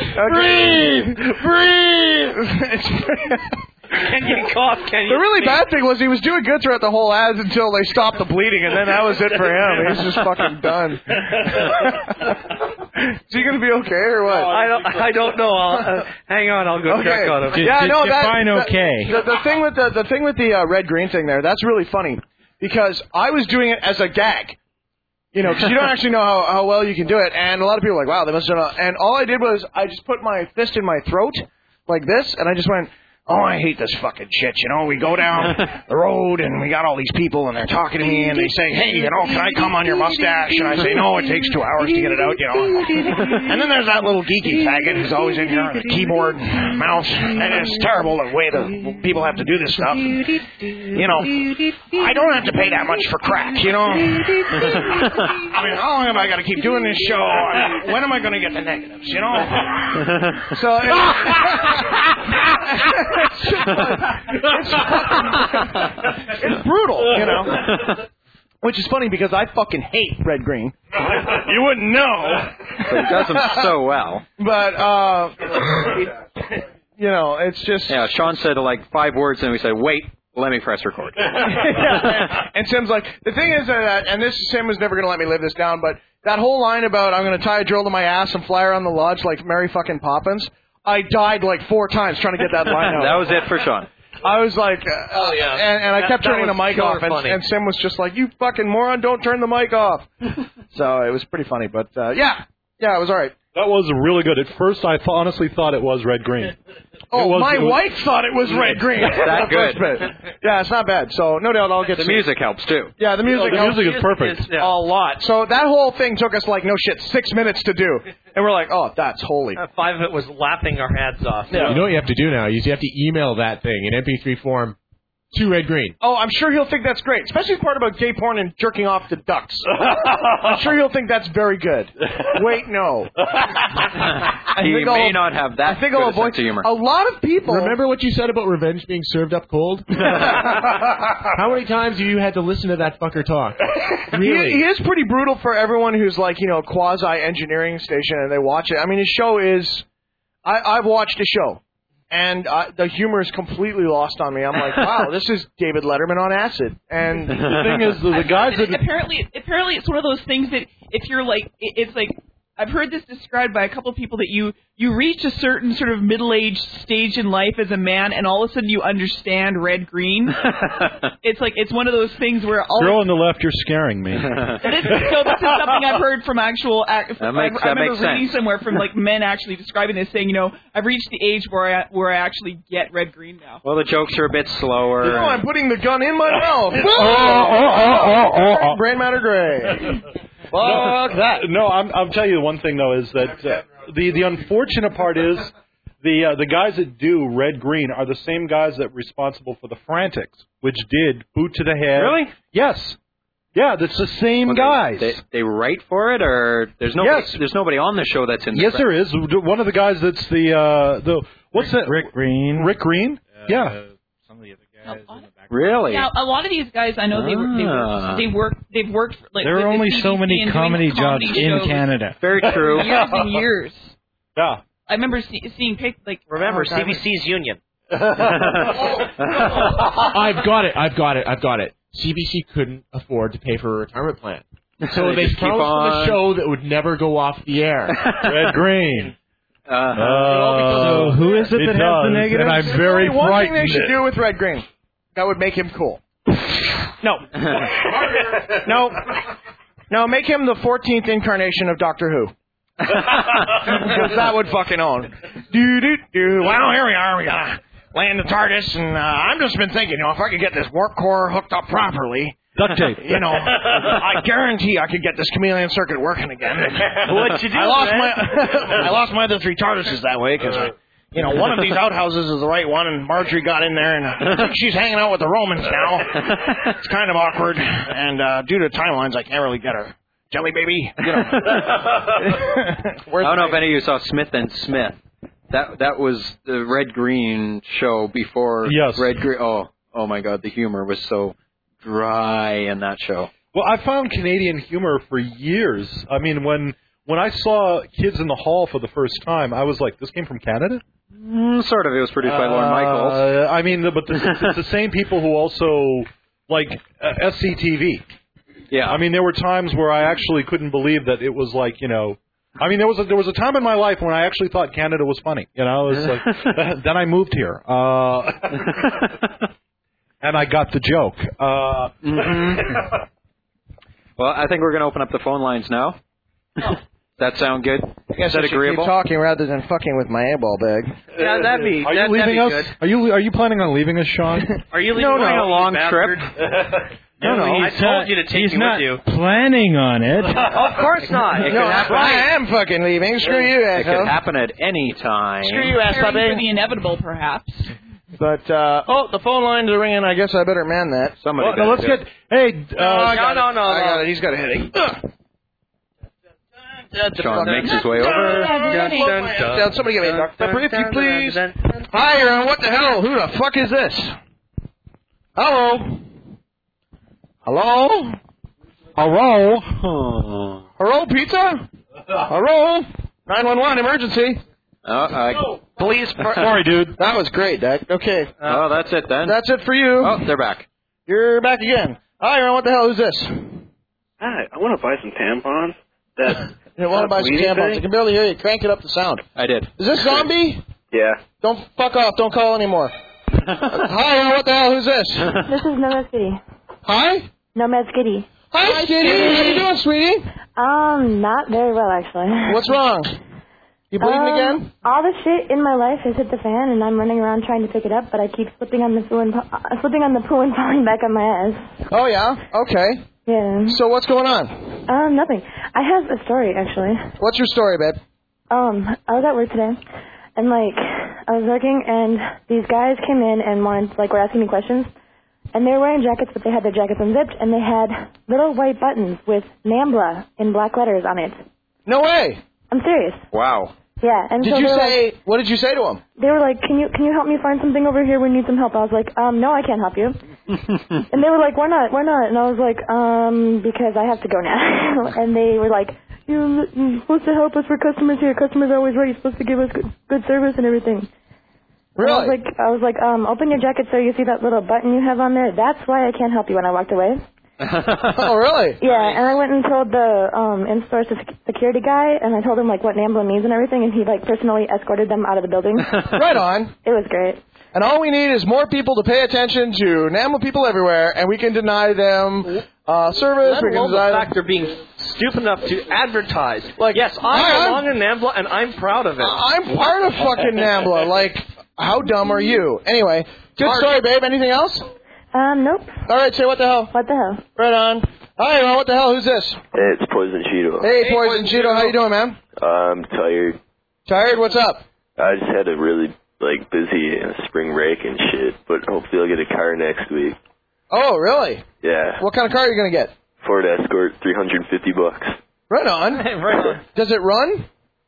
[SPEAKER 3] Breathe.
[SPEAKER 8] Can you cough? Can you?
[SPEAKER 3] The really bad thing was he was doing good throughout the whole ads until they stopped the bleeding, and then that was it for him. He's just fucking done. Is he gonna be okay or what?
[SPEAKER 8] I don't know. Hang on, I'll go check on him.
[SPEAKER 3] Yeah, no,
[SPEAKER 10] Define okay.
[SPEAKER 3] The thing with the red green thing there, that's really funny because I was doing it as a gag. You know, because you don't actually know how well you can do it, and a lot of people are like, wow, they must have known. And all I did was I just put my fist in my throat like this, and I just went. Oh, I hate this fucking shit. You know, we go down the road and we got all these people and they're talking to me and they say, hey, you know, can I come on your mustache? And I say, no, it takes 2 hours to get it out, you know. And then there's that little geeky faggot who's always in here on the keyboard, mouse. And it's terrible the way the people have to do this stuff. You know, I don't have to pay that much for crack, you know. I mean, how long have I got to keep doing this show? I mean, when am I going to get the negatives, you know? So it's brutal, you know. Which is funny because I fucking hate red green. You wouldn't know.
[SPEAKER 4] But he does them so well.
[SPEAKER 3] But you know, it's just.
[SPEAKER 4] Yeah, Sean said like 5 words, and we said, "Wait, let me press record."
[SPEAKER 3] Yeah. And Sim's like, the thing is that, and Sim was never going to let me live this down, but that whole line about I'm going to tie a drill to my ass and fly around the lodge like Mary fucking Poppins. I died like 4 times trying to get that line out.
[SPEAKER 4] That was it for Sean.
[SPEAKER 3] I was like, and I kept turning the mic off, and Sim was just like, you fucking moron, don't turn the mic off. So it was pretty funny, but yeah, it was all right.
[SPEAKER 5] That was really good. At first, I honestly thought it was red green.
[SPEAKER 3] Oh, my wife thought it was red green.
[SPEAKER 4] That good.
[SPEAKER 3] Yeah, it's not bad. So no doubt I'll get
[SPEAKER 4] the music helps too.
[SPEAKER 3] Yeah, the music.
[SPEAKER 5] The music is perfect.
[SPEAKER 3] A lot. So that whole thing took us like 6 minutes to do, and we're like, oh, that's holy.
[SPEAKER 8] 5 of it was laughing our heads off.
[SPEAKER 11] Yeah. You know what you have to do now? You have to email that thing in MP3 form to Red Green.
[SPEAKER 3] Oh, I'm sure he'll think that's great, especially the part about gay porn and jerking off to ducks. I'm sure he'll think that's very good. Wait, no.
[SPEAKER 4] He may not have that good a sense of humor.
[SPEAKER 3] A lot of people...
[SPEAKER 11] Remember what you said about revenge being served up cold? How many times have you had to listen to that fucker talk? Really?
[SPEAKER 3] He is pretty brutal for everyone who's like, you know, quasi-engineering station and they watch it. I mean, his show is... I've watched his show. And the humor is completely lost on me. I'm like, wow, this is David Letterman on acid. And
[SPEAKER 5] the thing is, the guys that...
[SPEAKER 7] Apparently it's one of those things that if you're like... It's like... I've heard this described by a couple of people that you reach a certain sort of middle-aged stage in life as a man, and all of a sudden you understand red-green. It's one of those things where all
[SPEAKER 5] girl on the left, you're scaring me.
[SPEAKER 7] So this is something I've heard from actual. I remember reading somewhere from like men actually describing this, saying, you know, I've reached the age where I actually get red-green now.
[SPEAKER 4] Well, the jokes are a bit slower.
[SPEAKER 3] You know, I'm putting the gun in my mouth. Brain matter gray.
[SPEAKER 5] Fuck that. No, I'm telling you one thing though is that the unfortunate part is the guys that do red green are the same guys that were responsible for the Frantics, which did boot to the head.
[SPEAKER 4] Really?
[SPEAKER 5] Yes. Yeah, that's the same guys.
[SPEAKER 4] They write for it, or there's nobody on the show that's in.
[SPEAKER 5] Yes, there is. One of the guys that's the what's that?
[SPEAKER 10] Rick Green.
[SPEAKER 5] Rick Green. Yeah.
[SPEAKER 10] Some of the other guys in the back.
[SPEAKER 4] Really?
[SPEAKER 7] Yeah, a lot of these guys I know they've worked for, like
[SPEAKER 10] there are only so many comedy jobs in
[SPEAKER 7] shows.
[SPEAKER 10] Canada.
[SPEAKER 4] Very true.
[SPEAKER 7] Years and years.
[SPEAKER 5] Yeah.
[SPEAKER 7] I remember seeing
[SPEAKER 8] remember CBC's union.
[SPEAKER 11] I've got it. CBC couldn't afford to pay for a retirement plan. So they promised a show that would never go off the air.
[SPEAKER 5] Red Green.
[SPEAKER 10] So who is it that has the negative?
[SPEAKER 5] And I'm very frightened.
[SPEAKER 3] One thing they should do with Red Green that would make him cool. No. No, make him the 14th incarnation of Doctor Who. Because that would fucking own. Well, here we are. We gotta land the TARDIS, and I've just been thinking, you know, if I could get this warp core hooked up properly,
[SPEAKER 5] duct tape.
[SPEAKER 3] You know, I guarantee I could get this chameleon circuit working again.
[SPEAKER 8] What'd you do?
[SPEAKER 3] I lost my other 3 TARDISes that way because. You know, one of these outhouses is the right one, and Marjorie got in there, and I think she's hanging out with the Romans now. It's kind of awkward, and due to timelines, I can't really get her jelly baby. You know.
[SPEAKER 4] I don't know if any of you saw Smith and Smith. That was the Red Green show before Red Green. Oh my God, the humor was so dry in that show.
[SPEAKER 5] Well, I found Canadian humor for years. I mean, when I saw Kids in the Hall for the first time, I was like, this came from Canada?
[SPEAKER 4] Sort of. It was produced by Lorne Michaels.
[SPEAKER 5] I mean, but it's the same people who also like SCTV.
[SPEAKER 4] Yeah.
[SPEAKER 5] I mean, there were times where I actually couldn't believe that it was like, you know, I mean, there was a time in my life when I actually thought Canada was funny. You know, it was like, then I moved here. And I got the joke.
[SPEAKER 4] Well, I think we're going to open up the phone lines now. That sound good?
[SPEAKER 3] I guess
[SPEAKER 4] Is that
[SPEAKER 3] I should
[SPEAKER 4] agreeable?
[SPEAKER 3] keep talking rather than fucking with my A-ball bag.
[SPEAKER 8] Yeah, that'd be
[SPEAKER 5] Are you leaving us?
[SPEAKER 8] good.
[SPEAKER 5] Are you planning on leaving us, Sean?
[SPEAKER 8] Are you leaving
[SPEAKER 4] a long trip?
[SPEAKER 8] No, I told you to take
[SPEAKER 10] he's
[SPEAKER 8] me
[SPEAKER 10] not
[SPEAKER 8] with you.
[SPEAKER 10] planning on it.
[SPEAKER 8] Of course not. It could happen.
[SPEAKER 3] I am fucking leaving. Screw you,
[SPEAKER 4] It could
[SPEAKER 3] asshole.
[SPEAKER 4] happen at any time.
[SPEAKER 3] Screw you, ass
[SPEAKER 7] Preparing for
[SPEAKER 3] puppy.
[SPEAKER 7] the inevitable, perhaps.
[SPEAKER 3] But, the phone lines are ringing. I guess I better man that.
[SPEAKER 4] Somebody
[SPEAKER 5] Well, let's get. Hey,
[SPEAKER 8] No.
[SPEAKER 3] I got it. He's got a headache.
[SPEAKER 4] Sean makes his way over.
[SPEAKER 3] Somebody give me a Dr. Pepper, if you please. Hi, you're on What the Hell? Who the fuck is this? Hello? Hello?
[SPEAKER 5] hello.
[SPEAKER 3] Hello, pizza? Hello? 911, emergency. Police.
[SPEAKER 5] Sorry, dude.
[SPEAKER 3] That was great, Dak. Okay.
[SPEAKER 4] Oh, that's it then.
[SPEAKER 3] That's it for you.
[SPEAKER 4] Oh, they're back.
[SPEAKER 3] You're back again. Hi, you're on What the Hell? Who's this?
[SPEAKER 13] Hi, I want to buy some tampons.
[SPEAKER 3] You want to buy some tampons? I can barely hear you. Crank it up the sound.
[SPEAKER 4] I did.
[SPEAKER 3] Is this Zombie?
[SPEAKER 13] Yeah.
[SPEAKER 3] Don't fuck off. Don't call anymore. Hi, you're on What the Hell? Who's this?
[SPEAKER 18] This is Nomad Skitty.
[SPEAKER 3] Hi?
[SPEAKER 18] Nomad Skitty.
[SPEAKER 3] Hi, Skitty. How you doing, sweetie?
[SPEAKER 18] Not very well, actually.
[SPEAKER 3] What's wrong? You bleeding again?
[SPEAKER 18] All the shit in my life has hit the fan, and I'm running around trying to pick it up, but I keep slipping on the poo and falling back on my ass.
[SPEAKER 3] Oh, yeah? Okay.
[SPEAKER 18] Yeah.
[SPEAKER 3] So what's going on?
[SPEAKER 18] Nothing. I have a story, actually.
[SPEAKER 3] What's your story, babe?
[SPEAKER 18] I was at work today, and, I was working, and these guys came in and were asking me questions, and they were wearing jackets, but they had their jackets unzipped, and they had little white buttons with NAMBLA in black letters on it.
[SPEAKER 3] No way.
[SPEAKER 18] I'm serious.
[SPEAKER 4] Wow.
[SPEAKER 18] Yeah, and
[SPEAKER 3] Did
[SPEAKER 18] so
[SPEAKER 3] you
[SPEAKER 18] they were
[SPEAKER 3] say, what did you say to them?
[SPEAKER 18] They were like, can you help me find something over here? We need some help. I was like, no, I can't help you. And they were like, why not? And I was like, because I have to go now. And they were like, you're supposed to help us for customers here. Customers are always ready. You're supposed to give us good service and everything.
[SPEAKER 3] Really?
[SPEAKER 18] And I was like, open your jacket so you see that little button you have on there. That's why I can't help you. When I walked away.
[SPEAKER 3] Oh, really?
[SPEAKER 18] Yeah, and I went and told the in-store security guy, and I told him, what NAMBLA means and everything, and he, personally escorted them out of the building.
[SPEAKER 3] Right on.
[SPEAKER 18] It was great.
[SPEAKER 3] And all we need is more people to pay attention to NAMBLA people everywhere, and we can deny them service.
[SPEAKER 8] Let
[SPEAKER 3] We can
[SPEAKER 8] alone the
[SPEAKER 3] deny
[SPEAKER 8] fact they're being stupid enough to advertise. Yes, I belong in NAMBLA, and I'm proud of it.
[SPEAKER 3] I'm part of fucking NAMBLA. How dumb are you? Anyway, good story, babe. Anything else?
[SPEAKER 18] Nope.
[SPEAKER 3] All right, say what the hell.
[SPEAKER 18] What the hell?
[SPEAKER 3] Right on. Hi, what the hell? Who's this?
[SPEAKER 13] Hey, it's Poison Cheeto.
[SPEAKER 3] Hey, Poison Cheeto. How you doing, man?
[SPEAKER 13] I'm tired.
[SPEAKER 3] Tired? What's up?
[SPEAKER 13] I just had a really, busy spring break and shit, but hopefully I'll get a car next week.
[SPEAKER 3] Oh, really?
[SPEAKER 13] Yeah.
[SPEAKER 3] What kind of car are you going to get?
[SPEAKER 13] Ford Escort, $350.
[SPEAKER 3] Right on.
[SPEAKER 8] Right on.
[SPEAKER 3] Does it run?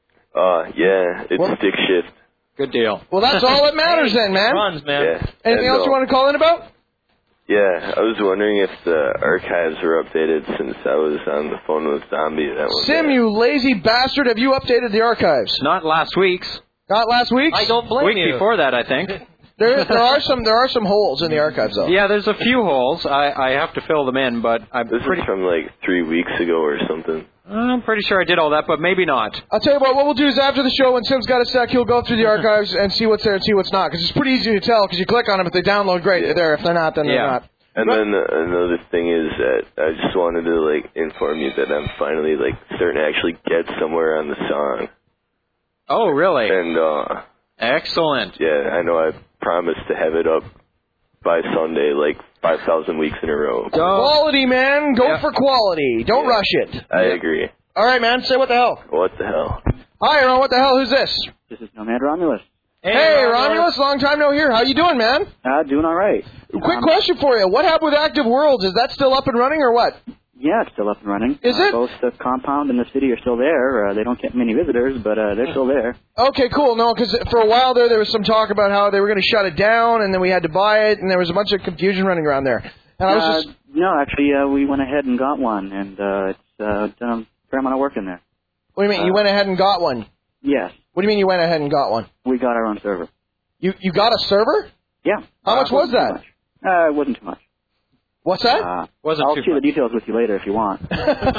[SPEAKER 13] Yeah, it's stick shift.
[SPEAKER 4] Good deal.
[SPEAKER 3] Well, that's all that matters then, man.
[SPEAKER 8] It runs, man.
[SPEAKER 13] Yeah.
[SPEAKER 3] Anything else you want to call in about?
[SPEAKER 13] Yeah, I was wondering if the archives were updated since I was on the phone with Zombie. That one
[SPEAKER 3] Sim,
[SPEAKER 13] day.
[SPEAKER 3] you lazy bastard, have you updated the archives?
[SPEAKER 4] Not last week's.
[SPEAKER 3] Not last week's?
[SPEAKER 8] I don't blame
[SPEAKER 4] Week
[SPEAKER 8] you.
[SPEAKER 4] before that, I think.
[SPEAKER 3] There are some holes in the archives, though.
[SPEAKER 4] Yeah, there's a few holes. I have to fill them in, but I'm
[SPEAKER 13] This is from 3 weeks ago or something.
[SPEAKER 4] I'm pretty sure I did all that, but maybe not.
[SPEAKER 3] I'll tell you what we'll do is after the show, when Sim's got a sec, he'll go through the archives and see what's there and see what's not. Because it's pretty easy to tell, because you click on them. If they download, great, they're there. If they're not, then they're not.
[SPEAKER 13] And then another thing is that I just wanted to inform you that I'm finally starting to actually get somewhere on the song.
[SPEAKER 4] Oh, really?
[SPEAKER 13] And
[SPEAKER 4] excellent.
[SPEAKER 13] Yeah, I know I promised to have it up by Sunday, 5,000 weeks in a row.
[SPEAKER 3] Quality, man. Go for quality. Don't rush it.
[SPEAKER 13] I agree.
[SPEAKER 3] All right, man. Say what the hell.
[SPEAKER 13] What the hell?
[SPEAKER 3] Hi, Ron. What the hell? Who's this?
[SPEAKER 19] This is Nomad Romulus.
[SPEAKER 3] Hey, Romulus. Long time no hear. How you doing, man?
[SPEAKER 19] Doing all right.
[SPEAKER 3] Quick question for you. What happened with Active Worlds? Is that still up and running or what?
[SPEAKER 19] Yeah, it's still up and running.
[SPEAKER 3] Is it?
[SPEAKER 19] Both the compound and the city are still there. They don't get many visitors, but they're still there.
[SPEAKER 3] Okay, cool. No, because for a while there was some talk about how they were going to shut it down, and then we had to buy it, and there was a bunch of confusion running around there. And I was just...
[SPEAKER 19] No, actually, we went ahead and got one, and it's done a fair amount of work in there.
[SPEAKER 3] What do you mean? You went ahead and got one?
[SPEAKER 19] Yes.
[SPEAKER 3] What do you mean you went ahead and got one?
[SPEAKER 19] We got our own server.
[SPEAKER 3] You got a server?
[SPEAKER 19] Yeah.
[SPEAKER 3] How much was that?
[SPEAKER 19] It wasn't too much.
[SPEAKER 3] What's that?
[SPEAKER 19] I'll share the details with you later if you want.
[SPEAKER 3] So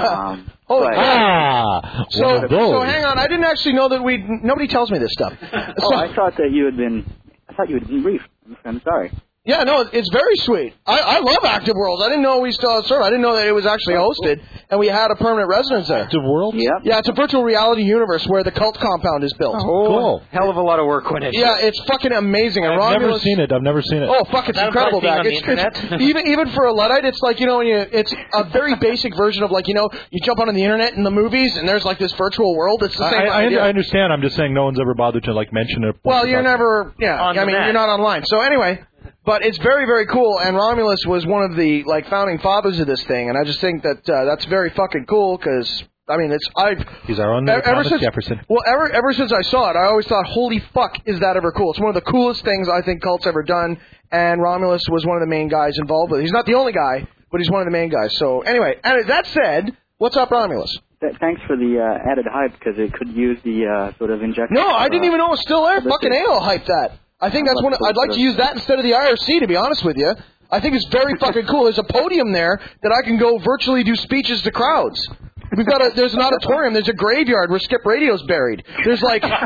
[SPEAKER 3] hang on. I didn't actually know that nobody tells me this stuff.
[SPEAKER 19] I thought you had been briefed. I'm sorry.
[SPEAKER 3] Yeah, no, it's very sweet. I love Active Worlds. I didn't know we still had a server. I didn't know that it was actually hosted, and we had a permanent residence there.
[SPEAKER 5] Active Worlds?
[SPEAKER 19] Yeah.
[SPEAKER 3] Yeah, it's a virtual reality universe where the cult compound is built.
[SPEAKER 4] Oh, cool. Hell of a lot of work went into it.
[SPEAKER 3] Yeah, it's fucking amazing. And
[SPEAKER 5] I've never seen it.
[SPEAKER 3] Oh, fuck, it's incredible, Doc. Even for a Luddite, it's like, it's a very basic version of like, you jump onto the internet in the movies, and there's like this virtual world. It's the same idea.
[SPEAKER 5] I understand. I'm just saying no one's ever bothered to like mention it.
[SPEAKER 3] Well, you're never, you're not online. So anyway... But it's very, very cool, and Romulus was one of the founding fathers of this thing, and I just think that that's very fucking cool because
[SPEAKER 5] he's our own Thomas Jefferson.
[SPEAKER 3] Well, ever since I saw it, I always thought, holy fuck, is that ever cool? It's one of the coolest things I think cult's ever done, and Romulus was one of the main guys involved with it. He's not the only guy, but he's one of the main guys. So anyway, and that said, what's up, Romulus?
[SPEAKER 19] Thanks for the added hype because it could use the sort of injection.
[SPEAKER 3] No, I didn't even know it was still there. Fucking A.O. hyped that. I think that's one. I'd like to use that instead of the IRC, to be honest with you. I think it's very fucking cool. There's a podium there that I can go virtually do speeches to crowds. There's an auditorium. There's a graveyard where Skip Radio's buried. There's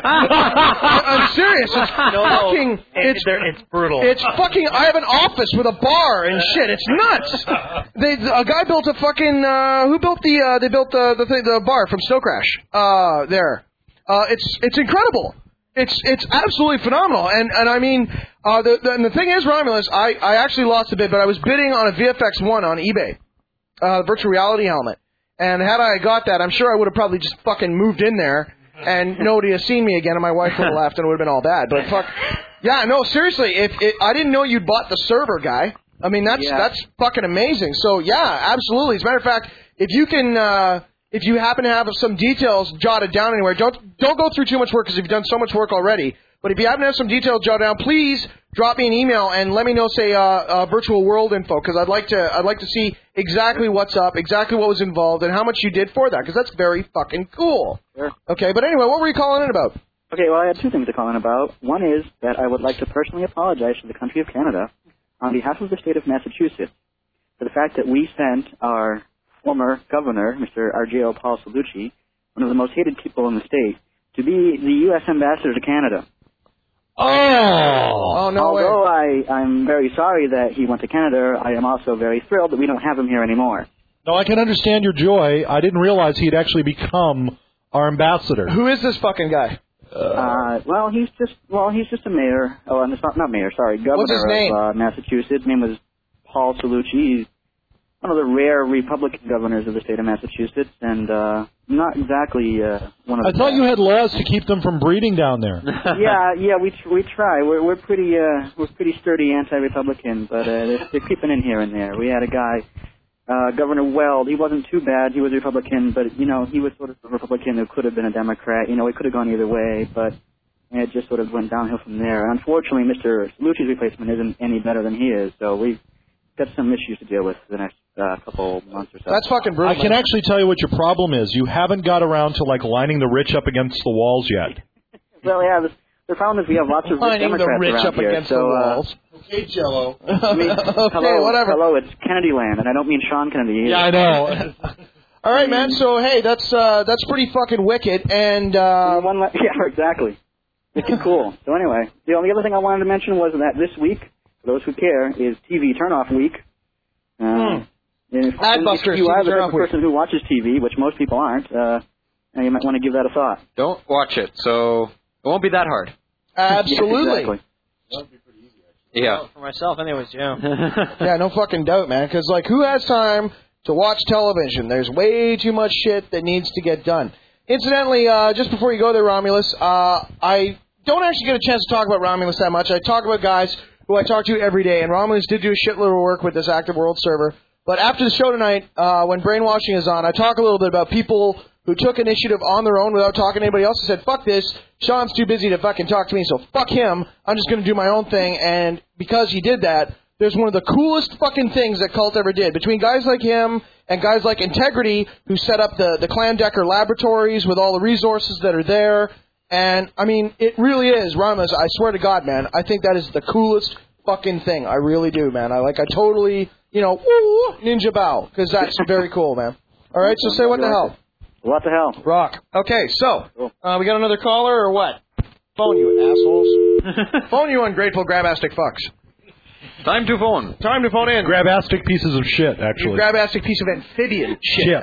[SPEAKER 3] I'm serious.
[SPEAKER 8] It's brutal.
[SPEAKER 3] It's fucking. I have an office with a bar and shit. It's nuts. A guy built a fucking. Who built the? They built the bar from Snow Crash. There. It's incredible. It's absolutely phenomenal, and I mean, the thing is, Romulus, I actually lost a bid, but I was bidding on a VFX-1 on eBay, virtual reality helmet, and had I got that, I'm sure I would have probably just fucking moved in there, and nobody has seen me again, and my wife would have left, and it would have been all bad, but fuck, yeah, no, seriously, I didn't know you'd bought the server, guy. I mean, that's fucking amazing. So yeah, absolutely. As a matter of fact, if you can. If you happen to have some details jotted down anywhere, don't go through too much work because you've done so much work already. But if you happen to have some details jotted down, please drop me an email and let me know, say, virtual world info, because I'd like to see exactly what's up, exactly what was involved, and how much you did for that, because that's very fucking cool.
[SPEAKER 19] Sure.
[SPEAKER 3] Okay, but anyway, what were you calling in about?
[SPEAKER 19] Okay, well, I had two things to call in about. One is that I would like to personally apologize to the country of Canada on behalf of the state of Massachusetts for the fact that we sent our former governor, Mr. Argeo Paul Salucci, one of the most hated people in the state, to be the U.S. ambassador to Canada.
[SPEAKER 3] Oh no way.
[SPEAKER 19] Although I'm very sorry that he went to Canada, I am also very thrilled that we don't have him here anymore.
[SPEAKER 5] No, I can understand your joy. I didn't realize he'd actually become our ambassador.
[SPEAKER 3] Who is this fucking guy?
[SPEAKER 19] Well, he's just a mayor. Oh, and it's not mayor. Sorry, governor.
[SPEAKER 3] What's his name?
[SPEAKER 19] Of Massachusetts. His name was Paul Salucci. He's one of the rare Republican governors of the state of Massachusetts, and not exactly one of the...
[SPEAKER 5] I thought you had laws to keep them from breeding down there.
[SPEAKER 19] Yeah, we try. We're pretty sturdy anti-Republican, but they're creeping in here and there. We had a guy, Governor Weld. He wasn't too bad. He was a Republican, but he was sort of a Republican who could have been a Democrat. It could have gone either way, but it just sort of went downhill from there. And unfortunately, Mr. Salucci's replacement isn't any better than he is, so we've got some issues to deal with for the next couple months or so.
[SPEAKER 3] That's fucking brutal.
[SPEAKER 5] I can actually tell you what your problem is. You haven't got around to lining the rich up against the walls yet.
[SPEAKER 19] Well, yeah, the problem is we have lots of rich Democrats
[SPEAKER 3] the rich
[SPEAKER 19] around
[SPEAKER 3] up
[SPEAKER 19] here.
[SPEAKER 3] Against the walls.
[SPEAKER 19] Okay, Jello.
[SPEAKER 3] Okay, whatever.
[SPEAKER 19] Hello, it's Kennedy land, and I don't mean Sean Kennedy either.
[SPEAKER 3] Yeah, I know. All right, man. So hey, that's pretty fucking wicked, and
[SPEAKER 19] yeah, exactly. Wicked cool. So anyway, the only other thing I wanted to mention was that this week, for those who care, is TV turn-off week. If you are the type of person who watches TV, which most people aren't, you might want to give that a thought.
[SPEAKER 4] Don't watch it, so it won't be that hard.
[SPEAKER 3] Absolutely.
[SPEAKER 19] Yeah, exactly.
[SPEAKER 8] That'd be pretty easy,
[SPEAKER 4] actually. Yeah.
[SPEAKER 8] For myself, anyways, yeah.
[SPEAKER 3] Yeah, no fucking doubt, man. Because, who has time to watch television? There's way too much shit that needs to get done. Incidentally, just before you go there, Romulus, I don't actually get a chance to talk about Romulus that much. I talk about guys who I talk to every day, and Romulus did do a shitload of work with this Active World server. But after the show tonight, when Brainwashing is on, I talk a little bit about people who took initiative on their own without talking to anybody else and said, fuck this, Sean's too busy to fucking talk to me, so fuck him, I'm just going to do my own thing. And because he did that, there's one of the coolest fucking things that Cult ever did. Between guys like him and guys like Integrity, who set up the Clam Decker laboratories with all the resources that are there. And, I mean, it really is, Ramas, I swear to God, man, I think that is the coolest fucking thing. I really do, man. I totally, woo, ninja bow, because that's very cool, man. All right, so say what the hell.
[SPEAKER 19] What the hell?
[SPEAKER 3] Rock. Okay, so, we got another caller or what? Phone you, assholes. Phone you, ungrateful grabastic fucks.
[SPEAKER 4] Time to phone.
[SPEAKER 3] Time to phone in.
[SPEAKER 5] Grabastic pieces of shit, actually.
[SPEAKER 3] You grabastic piece of amphibian shit.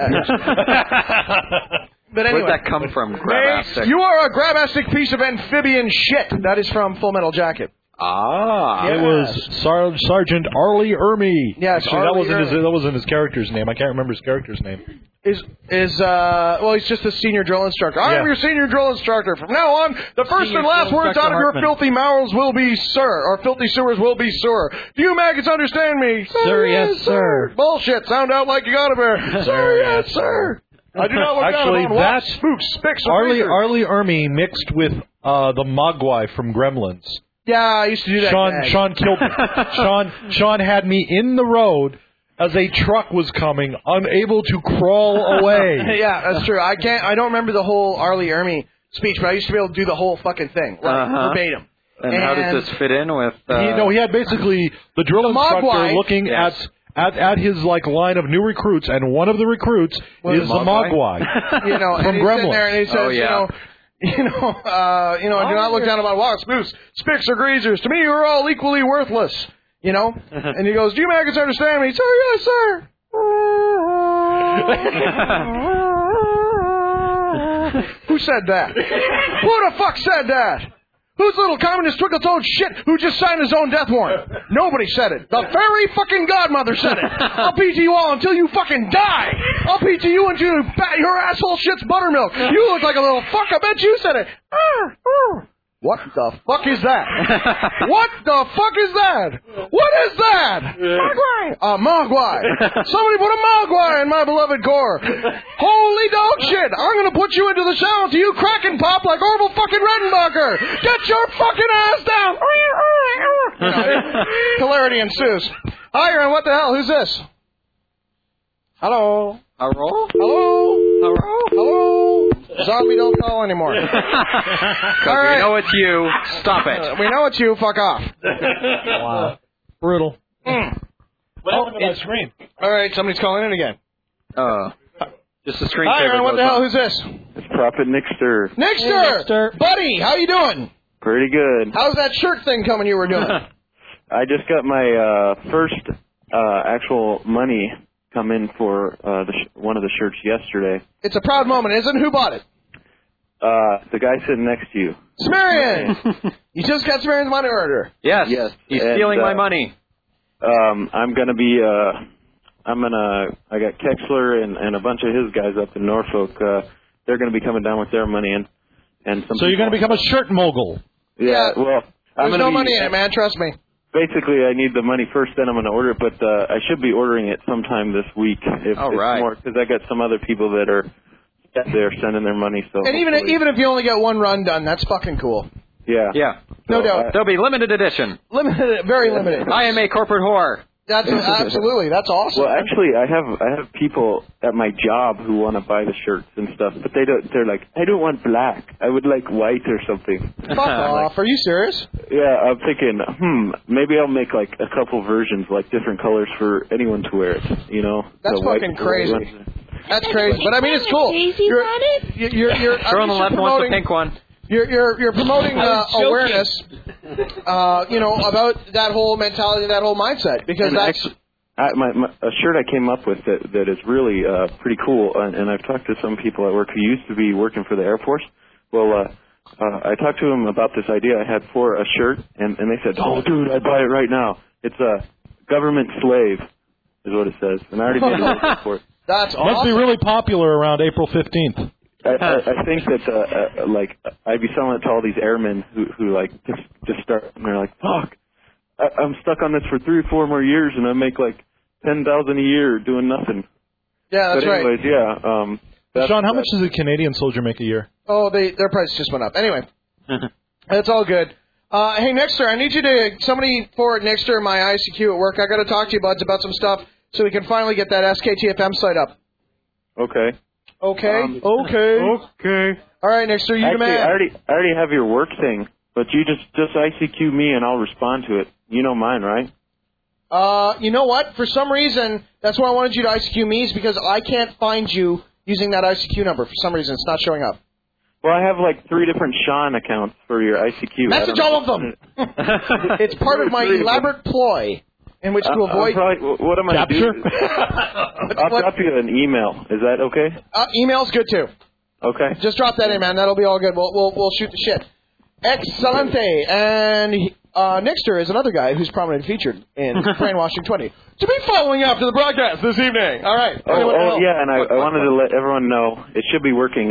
[SPEAKER 3] But anyway.
[SPEAKER 4] Where'd that come from, grabastic?
[SPEAKER 3] You are a grabastic piece of amphibian shit. That is from Full Metal Jacket.
[SPEAKER 5] Ah. It was Sergeant Arlie Ermey.
[SPEAKER 3] Yes,
[SPEAKER 5] actually, that wasn't his character's name. I can't remember his character's name.
[SPEAKER 3] He's just a senior drill instructor. I am your senior drill instructor. From now on, the first and last words out of your filthy mouths will be sir, or filthy sewers will be sir. Do you maggots understand me?
[SPEAKER 10] Sir, yes, sir.
[SPEAKER 3] Bullshit. Sound out like you got a bear. Sir, yes, sir. I do not look down on what spooks, spicks,
[SPEAKER 5] Arlie Ermey mixed with the Mogwai from Gremlins.
[SPEAKER 3] Yeah, I used to do that.
[SPEAKER 5] Sean killed me. Sean had me in the road as a truck was coming, unable to crawl away.
[SPEAKER 3] Yeah, that's true. I don't remember the whole Arlie Ermey speech, but I used to be able to do the whole fucking thing, verbatim.
[SPEAKER 4] And how does this fit in with?
[SPEAKER 5] He had basically the drill instructor looking at his line of new recruits, and one of the recruits is the Mogwai. From Gremlins.
[SPEAKER 3] There and he says, do not look down on my spoofs, spicks, or greasers. To me, you're all equally worthless. And he goes, do you maggots understand me? Sir, yes, sir. Who said that? Who the fuck said that? Who's little communist twinkle-toed shit who just signed his own death warrant? Nobody said it. The fairy fucking godmother said it. I'll pee to you all until you fucking die. I'll pee to you until your asshole shits buttermilk. You look like a little fuck. I bet you said it. What the fuck is that? What the fuck is that? What is that? Mogwai. A Mogwai. Somebody put a Mogwai in my beloved core. Holy dog shit. I'm going to put you into the shower till you crack and pop like Orville fucking Redenbacher. Get your fucking ass down. Hilarity ensues. Hi, Aaron. What the hell? Who's this? Hello.
[SPEAKER 4] Hello?
[SPEAKER 3] Hello? Hello? Hello? Zombie, don't call anymore. All
[SPEAKER 4] right. We know it's you. Stop it.
[SPEAKER 3] We know it's you. Fuck off.
[SPEAKER 5] Wow. Brutal.
[SPEAKER 3] What
[SPEAKER 5] happened to that screen?
[SPEAKER 3] All right, somebody's calling in again.
[SPEAKER 4] Just a screen.
[SPEAKER 3] Hi, Aaron. What the hell? Who's this?
[SPEAKER 20] It's Prophet Nixter.
[SPEAKER 3] Nixter! Buddy, how you doing?
[SPEAKER 20] Pretty good.
[SPEAKER 3] How's that shirt thing coming you were doing?
[SPEAKER 20] I just got my first actual money come in for one of the shirts yesterday.
[SPEAKER 3] It's a proud moment, isn't it? Who bought it?
[SPEAKER 20] The guy sitting next to you.
[SPEAKER 3] Sumerian! You just got Sumerian's money order.
[SPEAKER 4] Yes. He's stealing my money.
[SPEAKER 20] I'm going to be... I got Kexler and a bunch of his guys up in Norfolk. They're going to be coming down with their money and some.
[SPEAKER 5] So you're going to become a shirt mogul.
[SPEAKER 20] Yeah. Well,
[SPEAKER 3] there's no money in it, man. Trust me.
[SPEAKER 20] Basically, I need the money first, then I'm going to order it. But I should be ordering it sometime this week. Because I got some other people that are there sending their money. So.
[SPEAKER 3] And even if you only get one run done, that's fucking cool.
[SPEAKER 20] Yeah.
[SPEAKER 4] Yeah.
[SPEAKER 3] No doubt.
[SPEAKER 4] There'll be limited edition.
[SPEAKER 3] Very limited.
[SPEAKER 4] I am a corporate whore.
[SPEAKER 3] That's absolutely. That's awesome.
[SPEAKER 20] Well, actually, I have people at my job who want to buy the shirts and stuff, but they don't. They're like, I don't want black. I would like white or something.
[SPEAKER 3] Fuck off. Are you serious?
[SPEAKER 20] Yeah, I'm thinking, maybe I'll make like a couple versions, like different colors for anyone to wear it.
[SPEAKER 3] That's fucking crazy. That's crazy. But I mean, it's cool. You're
[SPEAKER 4] Throw on the left one, the pink one.
[SPEAKER 3] You're promoting awareness, about that whole mentality, that whole mindset, because that's
[SPEAKER 20] a shirt I came up with that is really pretty cool, and I've talked to some people at work who used to be working for the Air Force. Well, I talked to them about this idea I had for a shirt, and they said, "Oh, dude, I'd buy it right now." It's a government slave, is what it says, and I already made a logo for it.
[SPEAKER 3] That's awesome.
[SPEAKER 5] Must be really popular around April 15th.
[SPEAKER 20] I think that I'd be selling it to all these airmen who like just start and they're like, fuck, I'm stuck on this for 3 or 4 more years and I make like $10,000 a year doing nothing.
[SPEAKER 3] Yeah, that's
[SPEAKER 20] but anyways,
[SPEAKER 3] right.
[SPEAKER 20] yeah.
[SPEAKER 5] Sean, how much does a Canadian soldier make a year?
[SPEAKER 3] Oh, their price just went up. Anyway, that's all good. Hey, Nexter, I need you to somebody forward Nexter my ICQ at work. I got to talk to you, buds, about some stuff so we can finally get that SKTFM site up.
[SPEAKER 20] Okay.
[SPEAKER 3] Okay.
[SPEAKER 20] Okay.
[SPEAKER 3] All right, Nexter, you the man.
[SPEAKER 20] I already have your work thing, but you just ICQ me and I'll respond to it. You know mine, right?
[SPEAKER 3] You know what? For some reason, that's why I wanted you to ICQ me, is because I can't find you using that ICQ number. For some reason, it's not showing up.
[SPEAKER 20] Well, I have like 3 different Sean accounts for your ICQ.
[SPEAKER 3] Message all of them. It's part of my elaborate ploy in which to avoid
[SPEAKER 20] what am I
[SPEAKER 3] capture.
[SPEAKER 20] doing? I'll drop you an email. Is that okay?
[SPEAKER 3] Email's good too.
[SPEAKER 20] Okay.
[SPEAKER 3] Just drop that in, man. That'll be all good. We'll shoot the shit. Excelente. And Nixter is another guy who's prominently featured in Brainwashing 20. To be following after the broadcast this evening. All right.
[SPEAKER 20] Oh yeah, and I wanted to let everyone know it should be working.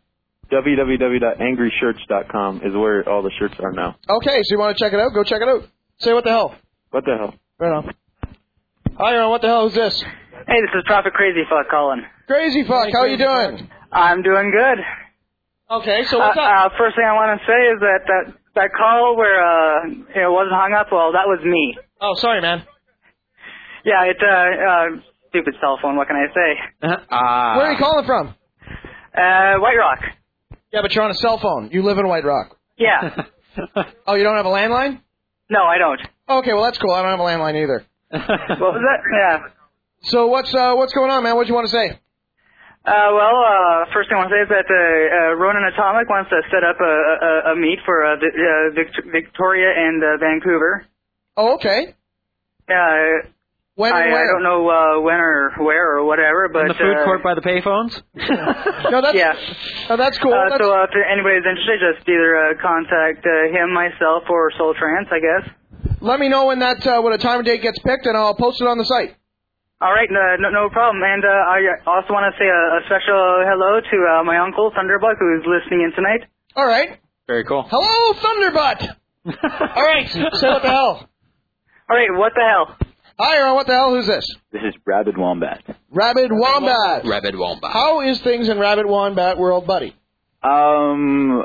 [SPEAKER 20] www.angryshirts.com is where all the shirts are now.
[SPEAKER 3] Okay, so you want to check it out? Go check it out. Say what the hell.
[SPEAKER 20] What the hell?
[SPEAKER 3] Right on. Hi, Aaron. What the hell is this?
[SPEAKER 21] Hey, this is Prophet Crazy Fuck calling.
[SPEAKER 3] Crazy Fuck, how you doing?
[SPEAKER 21] I'm doing good.
[SPEAKER 3] Okay, so what's up?
[SPEAKER 21] First thing I want to say is that call where it wasn't hung up, well, that was me.
[SPEAKER 3] Oh, sorry, man.
[SPEAKER 21] Yeah, it's stupid cell phone. What can I say?
[SPEAKER 3] Where are you calling from?
[SPEAKER 21] White Rock.
[SPEAKER 3] Yeah, but you're on a cell phone. You live in White Rock.
[SPEAKER 21] Yeah.
[SPEAKER 3] Oh, you don't have a landline?
[SPEAKER 21] No, I don't.
[SPEAKER 3] Okay, well, that's cool. I don't have a landline either.
[SPEAKER 21] What was that? Yeah.
[SPEAKER 3] So what's going on, man? What do you want to say?
[SPEAKER 21] First thing I want to say is that Ronan Atomic wants to set up a meet for Victoria and Vancouver.
[SPEAKER 3] Oh, okay. When?
[SPEAKER 21] I don't know when or where or whatever, but
[SPEAKER 4] in the food court by the payphones.
[SPEAKER 3] No, that's that's cool.
[SPEAKER 21] So if anybody's interested, just either contact him, myself, or Soul Trance, I guess.
[SPEAKER 3] Let me know when that when a time and date gets picked, and I'll post it on the site.
[SPEAKER 21] All right, no problem. And I also want to say a special hello to my uncle Thunderbutt, who's listening in tonight.
[SPEAKER 3] All right.
[SPEAKER 4] Very cool.
[SPEAKER 3] Hello, Thunderbutt. All right. Say what the hell.
[SPEAKER 21] All right, what the hell?
[SPEAKER 3] Hi, Aaron. What the hell? Who's this?
[SPEAKER 22] This is Rabid Wombat.
[SPEAKER 3] Rabid Wombat.
[SPEAKER 22] Rabid Wombat.
[SPEAKER 3] How is things in Rabid Wombat world, buddy?
[SPEAKER 22] I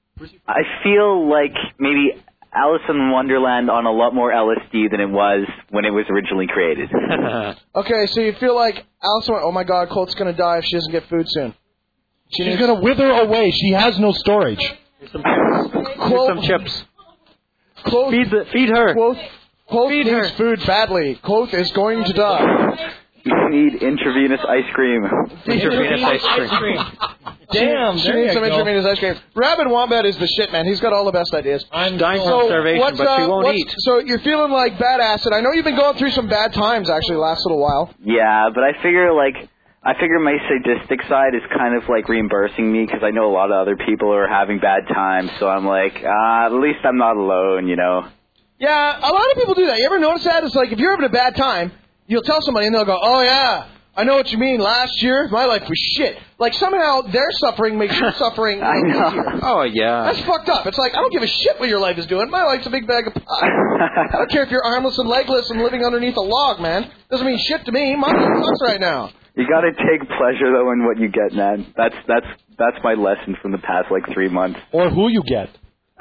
[SPEAKER 22] feel like maybe Alice in Wonderland on a lot more LSD than it was when it was originally created.
[SPEAKER 3] Okay, so you feel like Alice, oh my God, Colt's going to die if she doesn't get food soon.
[SPEAKER 5] She's going to wither away. She has no storage.
[SPEAKER 4] Here's some chips.
[SPEAKER 3] Cloth,
[SPEAKER 4] feed her.
[SPEAKER 3] Cloth needs food badly. Cloth is going to die.
[SPEAKER 22] You need intravenous ice cream.
[SPEAKER 4] Intravenous ice cream.
[SPEAKER 3] Damn, she needs some intravenous ice cream. Rabid Wombat is the shit, man. He's got all the best ideas.
[SPEAKER 4] I'm dying from starvation, but she won't eat.
[SPEAKER 3] So you're feeling like bad acid. I know you've been going through some bad times, actually, the last little while.
[SPEAKER 22] Yeah, but I figure my sadistic side is kind of like reimbursing me because I know a lot of other people are having bad times. So I'm like, at least I'm not alone, you know.
[SPEAKER 3] Yeah, a lot of people do that. You ever notice that? It's like if you're having a bad time, you'll tell somebody and they'll go, oh, yeah, I know what you mean. Last year, my life was shit. Like somehow their suffering makes your suffering easier.
[SPEAKER 4] Oh, yeah.
[SPEAKER 3] That's fucked up. It's like, I don't give a shit what your life is doing. My life's a big bag of pie. I don't care if you're armless and legless and living underneath a log, man. Doesn't mean shit to me. My life sucks right now.
[SPEAKER 22] You gotta take pleasure though in what you get, man. That's my lesson from the past 3 months.
[SPEAKER 5] Or who you get.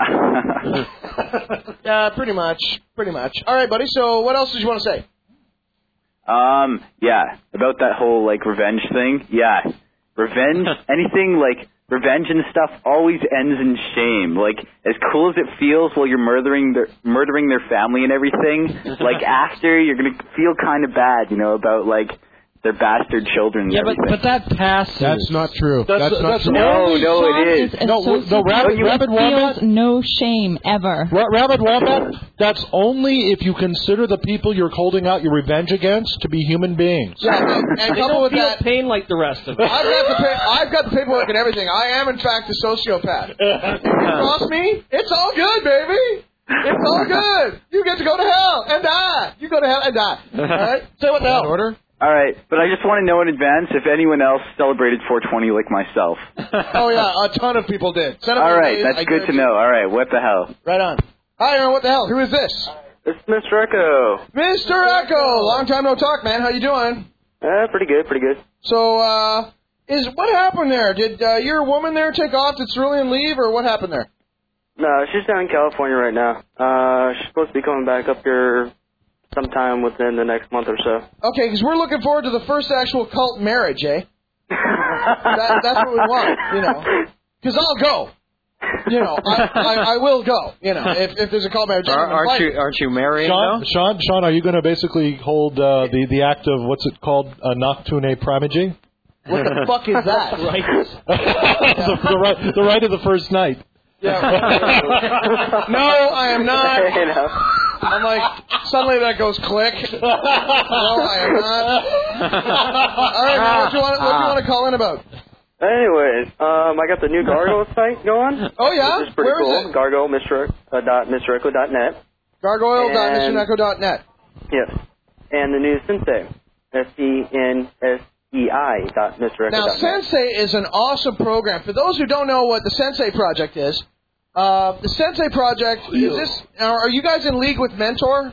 [SPEAKER 3] Yeah, pretty much. All right, buddy. So what else did you want to say?
[SPEAKER 22] Yeah, about that whole revenge thing. Yeah, revenge. Anything revenge and stuff always ends in shame. As cool as it feels while you're murdering their family and everything. After you're gonna feel kind of bad, about their bastard children and everything.
[SPEAKER 10] but that passes.
[SPEAKER 5] That's not true. That's not true.
[SPEAKER 22] No, it is.
[SPEAKER 5] No, Rabid Wombat
[SPEAKER 12] feels no shame ever.
[SPEAKER 5] Rabid Wombat, that's only if you consider the people you're holding out your revenge against to be human beings.
[SPEAKER 3] Yeah, and couple with that,
[SPEAKER 1] pain like the rest of us.
[SPEAKER 3] I've got the paperwork and everything. I am, in fact, a sociopath. If you cross me, it's all good, baby. It's all good. You get to go to hell and die. You go to hell and die. All right? Say what the hell.
[SPEAKER 5] Order?
[SPEAKER 22] All right, but I just want to know in advance if anyone else celebrated 420 like myself.
[SPEAKER 3] Oh, yeah, a ton of people did.
[SPEAKER 22] All right, that's good to know. All right, what the hell?
[SPEAKER 3] Right on. Hi, Aaron, what the hell? Who is this?
[SPEAKER 2] It's Mr. Echo.
[SPEAKER 16] Mr. Echo! Long time no talk, man. How you doing?
[SPEAKER 2] Pretty good.
[SPEAKER 16] So, what happened there? Did your woman there take off to Cerulean leave, or what happened there?
[SPEAKER 2] No, she's down in California right now. She's supposed to be coming back up here sometime within the next month or so.
[SPEAKER 16] Okay, because we're looking forward to the first actual cult marriage, eh? That's what we want, you know. Because I'll go. You know, I will go. You know, if there's a cult marriage.
[SPEAKER 4] Aren't you married?
[SPEAKER 5] Sean, are you going to basically hold the act of what's it called, nocturne primage?
[SPEAKER 16] What the fuck is that?
[SPEAKER 5] the right of the first night.
[SPEAKER 16] Yeah. No, I am not. I'm like, suddenly that goes click. No, I am not. All right, man, what do you want to call in about?
[SPEAKER 2] Anyways, I got the new Gargoyle site going.
[SPEAKER 16] Oh, yeah?
[SPEAKER 2] Which is pretty
[SPEAKER 16] Where
[SPEAKER 2] cool.
[SPEAKER 16] is it?
[SPEAKER 2] Gargoyle.MrEcho.net.
[SPEAKER 16] Gargoyle.MrEcho.net.
[SPEAKER 2] Yes. And the new Sensei. SENSEI.MrEcho.net.
[SPEAKER 16] Now, Sensei is an awesome program. For those who don't know what the Sensei Project is, the Sensei Project, are you guys in league with Mentor?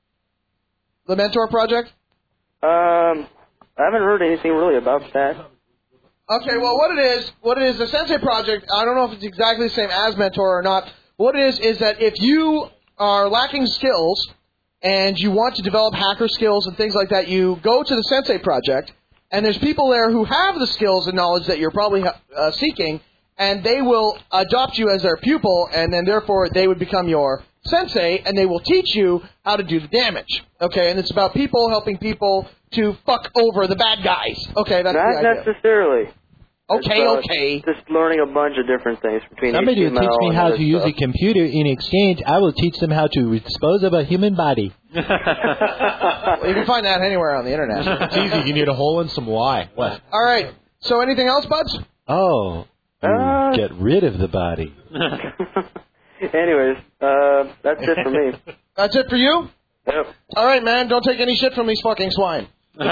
[SPEAKER 16] The Mentor Project?
[SPEAKER 2] I haven't heard anything really about that.
[SPEAKER 16] Okay, well, what it is, the Sensei Project, I don't know if it's exactly the same as Mentor or not. What it is that if you are lacking skills and you want to develop hacker skills and things like that, you go to the Sensei Project, and there's people there who have the skills and knowledge that you're probably seeking, and they will adopt you as their pupil, and then therefore they would become your sensei, and they will teach you how to do the damage. Okay, and it's about people helping people to fuck over the bad guys. Okay, that's the idea.
[SPEAKER 2] Not necessarily.
[SPEAKER 16] Okay.
[SPEAKER 2] Just learning a bunch of different things between
[SPEAKER 6] Somebody
[SPEAKER 2] HTML
[SPEAKER 6] will teach me
[SPEAKER 2] and
[SPEAKER 6] how
[SPEAKER 2] other
[SPEAKER 6] to use a
[SPEAKER 2] stuff.
[SPEAKER 6] computer. In exchange, I will teach them how to dispose of a human body.
[SPEAKER 16] Well, you can find that anywhere on the internet.
[SPEAKER 11] It's easy. You need a hole and some Y. What?
[SPEAKER 16] All right. So anything else, buds?
[SPEAKER 6] Oh, get rid of the body.
[SPEAKER 2] Anyways, that's it for me.
[SPEAKER 16] That's it for you?
[SPEAKER 2] Yep.
[SPEAKER 16] All right, man. Don't take any shit from these fucking swine.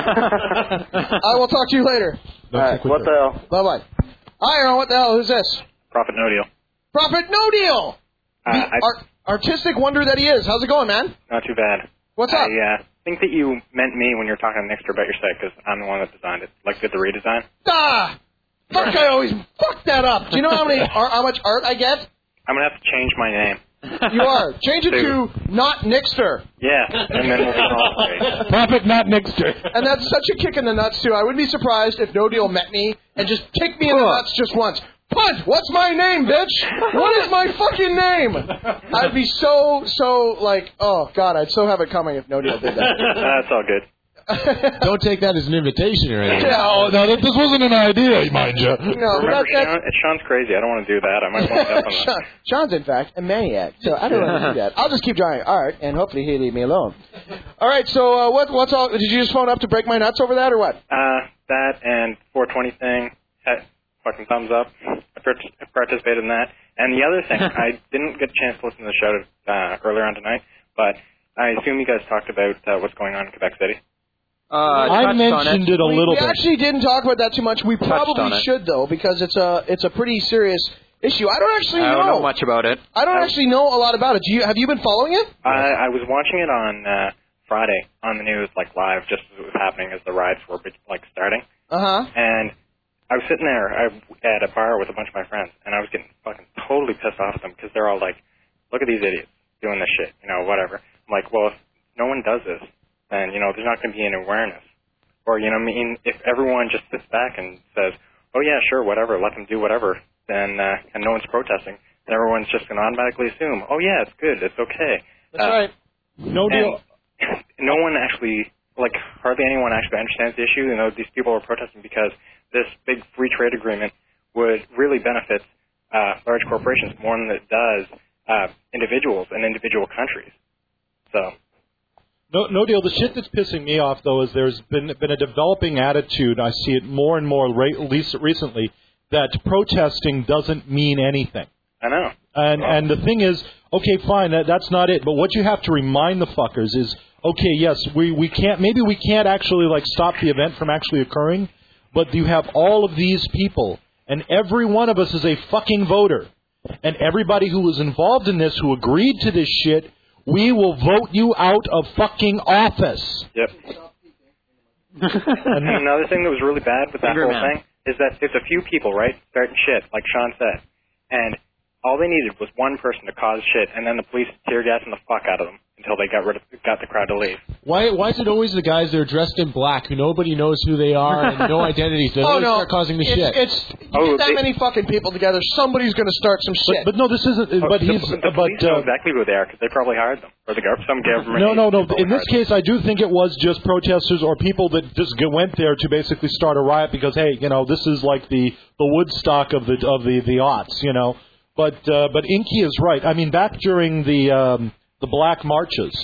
[SPEAKER 16] I will talk to you later.
[SPEAKER 2] All right, what the hell?
[SPEAKER 16] Bye-bye. Hi, Aaron. What the hell? Who's this?
[SPEAKER 23] Prophet No Deal.
[SPEAKER 16] Prophet No Deal! Artistic wonder that he is. How's it going, man?
[SPEAKER 23] Not too bad.
[SPEAKER 16] What's up?
[SPEAKER 23] I think that you meant me when you were talking to Nixter about your site because I'm the one that designed it. Like, did the redesign?
[SPEAKER 16] Fuck, I always fuck that up. Do you know how much art I get?
[SPEAKER 23] I'm going to have to change my name.
[SPEAKER 16] You are. Change it to Not Nixter.
[SPEAKER 23] Yeah, and then we'll be all great.
[SPEAKER 5] Prophet Not Nixter.
[SPEAKER 16] And that's such a kick in the nuts, too. I wouldn't be surprised if No Deal met me and just kicked me in the nuts just once. Punt! What's my name, bitch? What is my fucking name? I'd be so, like, oh, God, I'd so have it coming if No Deal did that.
[SPEAKER 23] That's all good.
[SPEAKER 11] Don't take that as an invitation or anything.
[SPEAKER 5] No, this wasn't an idea, mind you.
[SPEAKER 16] No,
[SPEAKER 23] Remember, Sean's crazy. I don't want to do that. I might want to step on that.
[SPEAKER 16] Sean's, in fact, a maniac, so I don't want to do that. I'll just keep drawing art, and hopefully he'll leave me alone. All right, so what's all? Did you just phone up to break my nuts over that, or what?
[SPEAKER 23] That and 420 thing. Fucking thumbs up. I participated in that. And the other thing, I didn't get a chance to listen to the show earlier on tonight, but I assume you guys talked about what's going on in Quebec City.
[SPEAKER 5] I mentioned it a little bit.
[SPEAKER 16] We actually didn't talk about that too much. We probably should, though, because it's a pretty serious issue. I don't actually know.
[SPEAKER 4] I don't know much about it.
[SPEAKER 16] I don't actually know a lot about it. Have you been following it?
[SPEAKER 23] I was watching it on Friday on the news, like live, just as it was happening as the riots were like starting. And I was sitting there at a bar with a bunch of my friends, and I was getting fucking totally pissed off at them because they're all like, "Look at these idiots doing this shit," whatever. I'm like, well, if no one does this, then, there's not going to be an awareness. Or, if everyone just sits back and says, oh, yeah, sure, whatever, let them do whatever, then, and no one's protesting, then everyone's just going to automatically assume, oh, yeah, it's good, it's okay.
[SPEAKER 16] That's right.
[SPEAKER 5] No deal.
[SPEAKER 23] No one actually, hardly anyone actually understands the issue. These people are protesting because this big free trade agreement would really benefit large corporations more than it does individuals and individual countries. So...
[SPEAKER 5] No deal. The shit that's pissing me off, though, is there's been a developing attitude. I see it more and more recently that protesting doesn't mean anything.
[SPEAKER 23] I know.
[SPEAKER 5] And the thing is, okay, fine, that's not it. But what you have to remind the fuckers is, okay, yes, we can't actually stop the event from actually occurring, but you have all of these people, and every one of us is a fucking voter, and everybody who was involved in this, who agreed to this shit, we will vote you out of fucking office.
[SPEAKER 23] Yep. And another thing that was really bad with that whole thing is that it's a few people, right, starting shit, like Sean said, and all they needed was one person to cause shit, and then the police tear gassing the fuck out of them until they got the crowd to leave.
[SPEAKER 11] Why is it always the guys that are dressed in black who nobody knows who they are and no identities that always start causing the shit?
[SPEAKER 3] You get that many fucking people together, somebody's going to start some shit.
[SPEAKER 5] But no, this isn't.
[SPEAKER 23] The police know exactly who they are because they probably hired them, or some government.
[SPEAKER 5] No. In this case, I do think it was just protesters or people that just went there to basically start a riot because, hey, this is like the Woodstock of the aughts, But Inky is right. I mean, back during the black marches,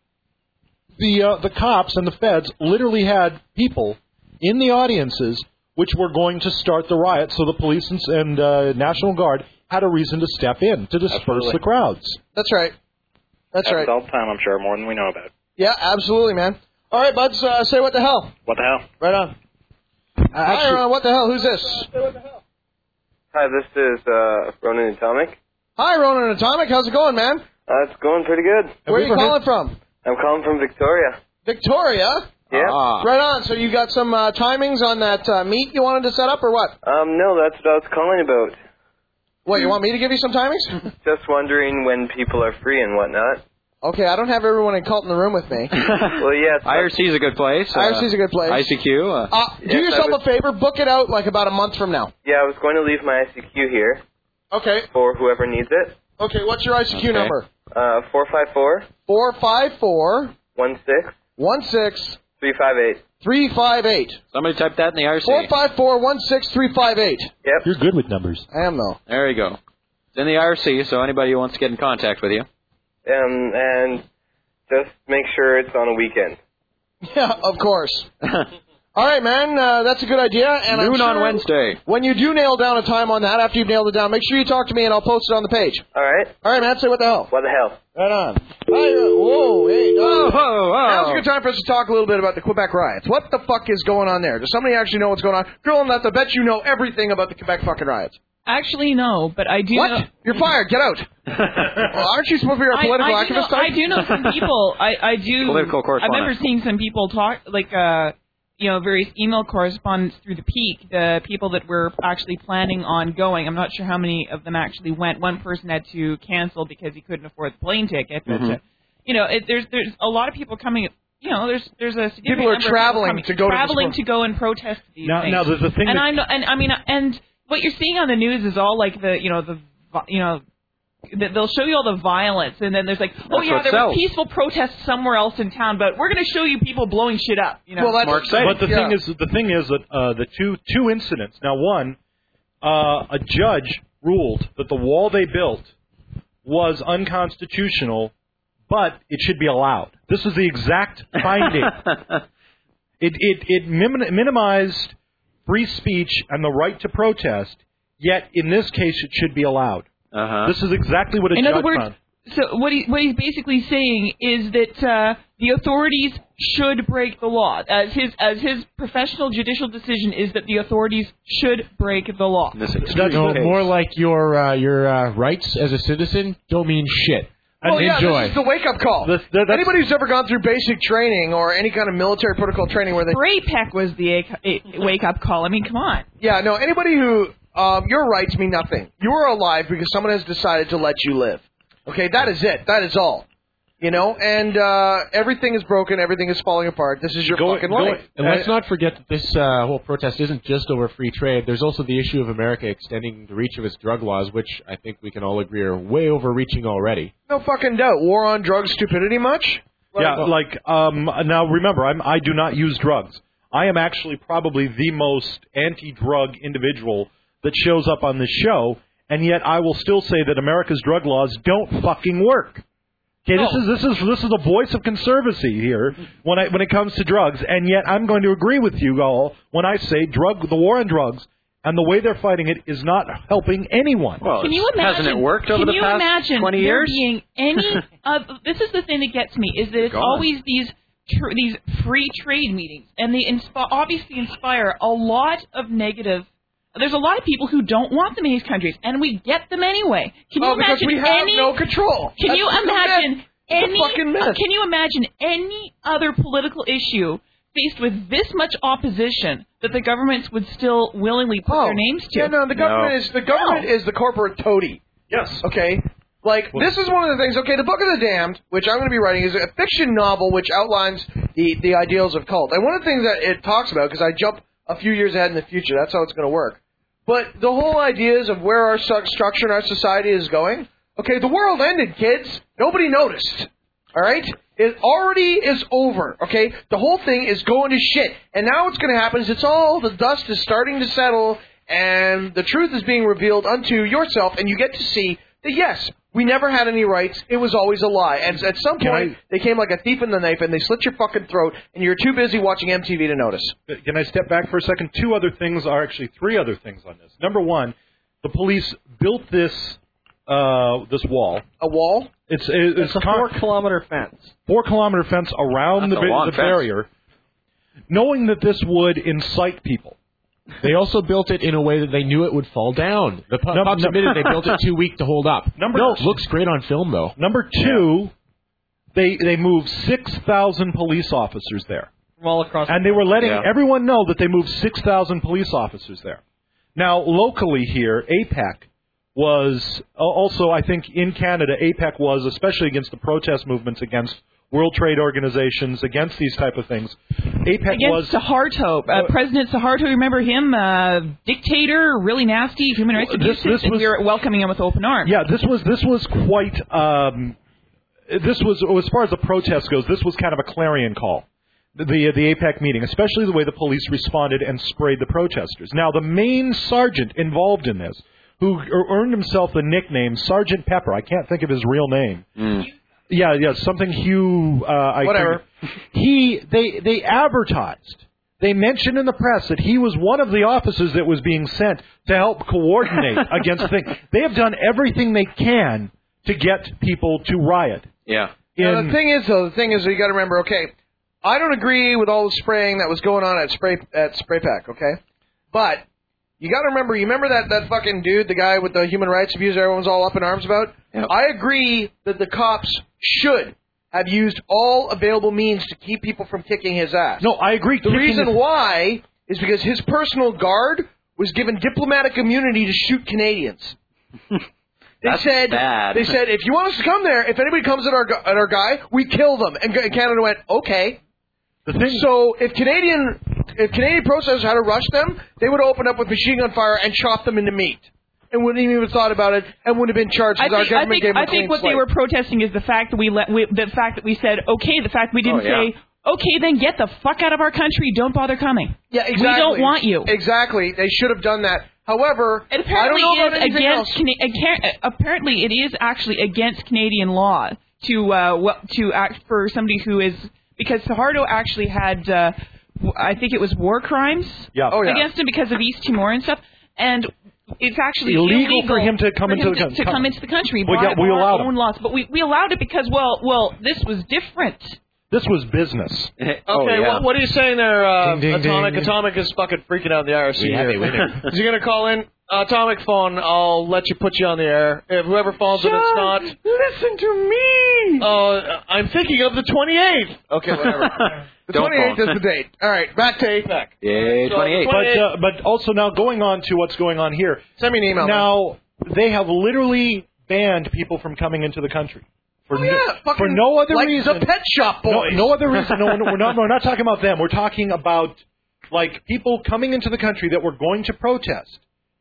[SPEAKER 5] the cops and the feds literally had people in the audiences which were going to start the riot, so the police and National Guard had a reason to step in to disperse the crowds.
[SPEAKER 3] That's right. That's right.
[SPEAKER 23] All the time, I'm sure, more than we know about.
[SPEAKER 3] Yeah, absolutely, man. All right, buds, say what the hell.
[SPEAKER 23] What the hell?
[SPEAKER 3] Right on. Hi, Ron, what the hell? Who's this?
[SPEAKER 9] Hi, this is Ronan Atomic.
[SPEAKER 3] Hi, Ronan Atomic. How's it going, man?
[SPEAKER 9] It's going pretty good.
[SPEAKER 3] Where are you calling from?
[SPEAKER 9] I'm calling from Victoria.
[SPEAKER 3] Victoria?
[SPEAKER 9] Yeah.
[SPEAKER 3] Right on. So you got some timings on that meet you wanted to set up, or what?
[SPEAKER 9] No, that's what I was calling about.
[SPEAKER 3] What, you want me to give you some timings?
[SPEAKER 9] Just wondering when people are free and whatnot.
[SPEAKER 3] Okay, I don't have everyone in cult in the room with me.
[SPEAKER 9] Well, yeah.
[SPEAKER 4] IRC's a good place.
[SPEAKER 3] IRC's a good place.
[SPEAKER 4] ICQ.
[SPEAKER 3] Do yourself a favor, book it out like about a month from now.
[SPEAKER 9] Yeah, I was going to leave my ICQ here.
[SPEAKER 3] Okay.
[SPEAKER 9] For whoever needs it.
[SPEAKER 3] Okay, what's your ICQ number?
[SPEAKER 9] 454.
[SPEAKER 3] 454.
[SPEAKER 9] 16. 358.
[SPEAKER 3] 358.
[SPEAKER 4] Somebody type that in the IRC.
[SPEAKER 3] 454-16358.
[SPEAKER 9] Yep.
[SPEAKER 5] You're good with numbers.
[SPEAKER 3] I am, though.
[SPEAKER 4] There you go. It's in the IRC, so anybody who wants to get in contact with you.
[SPEAKER 9] And just make sure it's on a weekend.
[SPEAKER 3] Yeah, of course. All right, man, that's a good idea. And
[SPEAKER 4] Noon
[SPEAKER 3] I'm sure
[SPEAKER 4] on Wednesday.
[SPEAKER 3] When you do nail down a time on that, after you've nailed it down, make sure you talk to me and I'll post it on the page.
[SPEAKER 9] All right.
[SPEAKER 3] All right, man, say what the hell.
[SPEAKER 9] What the hell?
[SPEAKER 3] Right on. Whoa, hey.
[SPEAKER 4] Whoa.
[SPEAKER 3] Now's a good time for us to talk a little bit about the Quebec riots. What the fuck is going on there? Does somebody actually know what's going on? Girl, I bet you know everything about the Quebec fucking riots.
[SPEAKER 7] Actually, no, but I do.
[SPEAKER 3] What?
[SPEAKER 7] Know...
[SPEAKER 3] You're fired. Get out. Well, aren't you supposed to be a political activist?
[SPEAKER 7] I do know some people. I do.
[SPEAKER 4] Political correspondent.
[SPEAKER 7] I remember seeing some people talk, various email correspondence through the Peak, the people that were actually planning on going. I'm not sure how many of them actually went. One person had to cancel because he couldn't afford the plane ticket. But, there's a lot of people coming. There's a significant
[SPEAKER 3] people are
[SPEAKER 7] number
[SPEAKER 3] traveling
[SPEAKER 7] of
[SPEAKER 3] to go
[SPEAKER 7] to go and protest these things.
[SPEAKER 5] Now, there's a thing.
[SPEAKER 7] And what you're seeing on the news is all like they'll show you all the violence, and then there's like, there were peaceful protests somewhere else in town, but we're going to show you people blowing shit up.
[SPEAKER 3] Well, that's
[SPEAKER 4] more exciting.
[SPEAKER 5] But the thing is that the two incidents. Now, one, a judge ruled that the wall they built was unconstitutional, but it should be allowed. This is the exact finding. It minimized free speech and the right to protest, yet in this case it should be allowed. This is exactly what a judge found.
[SPEAKER 7] So what he's basically saying is that the authorities should break the law. As his professional judicial decision is that the authorities should break the law.
[SPEAKER 11] More like your rights as a citizen don't mean shit. Enjoy.
[SPEAKER 3] This is the wake-up call. Anybody who's ever gone through basic training or any kind of military protocol training where they...
[SPEAKER 7] Braypeck was the wake-up call. I mean, come on.
[SPEAKER 3] Yeah, no, anybody who... your rights mean nothing. You are alive because someone has decided to let you live. Okay, that is it. That is all. And everything is broken. Everything is falling apart. This is your fucking life.
[SPEAKER 11] And let's not forget that this whole protest isn't just over free trade. There's also the issue of America extending the reach of its drug laws, which I think we can all agree are way overreaching already.
[SPEAKER 3] No fucking doubt. War on drugs stupidity much?
[SPEAKER 5] Now remember, I do not use drugs. I am actually probably the most anti-drug individual that shows up on this show, and yet I will still say that America's drug laws don't fucking work. Okay, this is the voice of conservacy here when it comes to drugs, and yet I'm going to agree with you all when I say the war on drugs and the way they're fighting it is not helping anyone.
[SPEAKER 4] Well,
[SPEAKER 7] can you imagine?
[SPEAKER 4] Hasn't it worked over the past 20 years?
[SPEAKER 7] Being any this is the thing that gets me is that it's always these free trade meetings, and they obviously inspire a lot of negative. There's a lot of people who don't want them in these countries, and we get them anyway. Can you imagine
[SPEAKER 3] because we have no control.
[SPEAKER 7] Can you imagine
[SPEAKER 3] fucking mess.
[SPEAKER 7] Can you imagine any other political issue faced with this much opposition that the governments would still willingly put their names to?
[SPEAKER 3] Yeah, no, the government is the corporate toady.
[SPEAKER 5] Yes.
[SPEAKER 3] Okay? Like, this is one of the things, okay, the Book of the Damned, which I'm going to be writing, is a fiction novel which outlines the ideals of cult. And one of the things that it talks about, because I jump a few years ahead in the future, that's how it's going to work. But the whole ideas of where our structure and our society is going, okay, the world ended, kids. Nobody noticed. All right? It already is over, okay? The whole thing is going to shit. And now what's going to happen is the dust is starting to settle, and the truth is being revealed unto yourself, and you get to see that, yes, we never had any rights. It was always a lie. And at some point, they came like a thief in the night, and they slit your fucking throat, and you're too busy watching MTV to notice.
[SPEAKER 5] Can I step back for a second? Three other things on this. Number one, the police built this wall. A wall? It's
[SPEAKER 3] a 4-kilometer fence.
[SPEAKER 5] 4-kilometer fence around the barrier, knowing that this would incite people.
[SPEAKER 11] They also built it in a way that they knew it would fall down. The pups admitted they built it too weak to hold up. It looks great on film, though.
[SPEAKER 5] Number two, they moved 6,000 police officers there.
[SPEAKER 8] From all across.
[SPEAKER 5] And they were letting everyone know that they moved 6,000 police officers there. Now, locally here, APEC was also, I think, in Canada, APEC was, especially against the protest movements against World Trade Organizations, against these type of things. APEC
[SPEAKER 7] against Suharto. President Suharto, remember him? Dictator, really nasty, human rights abuses, and we were welcoming him with open arms.
[SPEAKER 5] Yeah, this was quite... this was, as far as the protest goes, this was kind of a clarion call. The APEC meeting, especially the way the police responded and sprayed the protesters. Now, the main sergeant involved in this, who earned himself the nickname Sergeant Pepper, I can't think of his real name. Yeah, something Hugh.
[SPEAKER 3] Whatever.
[SPEAKER 5] They advertised. They mentioned in the press that he was one of the officers that was being sent to help coordinate against things. They have done everything they can to get people to riot.
[SPEAKER 4] Yeah.
[SPEAKER 3] Now, the thing is, you got to remember. Okay, I don't agree with all the spraying that was going on at Spray Pack. Okay, but you got to remember. You remember that fucking dude, the guy with the human rights abuse everyone's all up in arms about? Yep. I agree that the cops should have used all available means to keep people from kicking his ass.
[SPEAKER 5] No, I agree.
[SPEAKER 3] The reason why is because his personal guard was given diplomatic immunity to shoot Canadians. They said, if you want us to come there, if anybody comes at our guy, we kill them. And Canada went, okay. So if Canadian protesters had to rush them, they would open up with machine gun fire and chop them into meat. And wouldn't even have thought about it, and wouldn't have been charged because our government gave them a clean
[SPEAKER 7] think what
[SPEAKER 3] slate.
[SPEAKER 7] they were protesting is the fact that we said okay. The fact we didn't say okay, then get the fuck out of our country. Don't bother coming.
[SPEAKER 3] Yeah, exactly.
[SPEAKER 7] We don't want you.
[SPEAKER 3] Exactly. They should have done that. However, I don't know about anything else.
[SPEAKER 7] Apparently, it is actually against Canadian law to act for somebody who is, because Suharto actually had, I think it was war crimes against him because of East Timor and stuff, and it's actually illegal
[SPEAKER 5] for him to come into
[SPEAKER 7] the country.
[SPEAKER 5] We allowed
[SPEAKER 7] our own laws, but we allowed it because this was different.
[SPEAKER 5] This was business.
[SPEAKER 3] Okay, what are you saying there, Atomic? Atomic is fucking freaking out in the IRC here. Is he going to call in? Atomic phone, I'll let you put you on the air. If whoever phones it, it's not.
[SPEAKER 5] Listen to me!
[SPEAKER 3] I'm thinking of the 28th. Okay, whatever. The 28th is the date. All right, back to APEC.
[SPEAKER 4] Yay, 28th.
[SPEAKER 5] But also now going on to what's going on here.
[SPEAKER 3] Send me an email.
[SPEAKER 5] Now, they have literally banned people from coming into the country. For no other reason.
[SPEAKER 3] The Pet Shop Boys.
[SPEAKER 5] No other reason. No, we're not talking about them. We're talking about people coming into the country that were going to protest.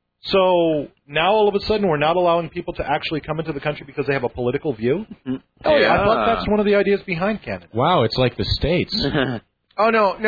[SPEAKER 5] So now all of a sudden we're not allowing people to actually come into the country because they have a political view? Oh, yeah. I thought that's one of the ideas behind Canada.
[SPEAKER 11] Wow, it's like the States.
[SPEAKER 3] Oh,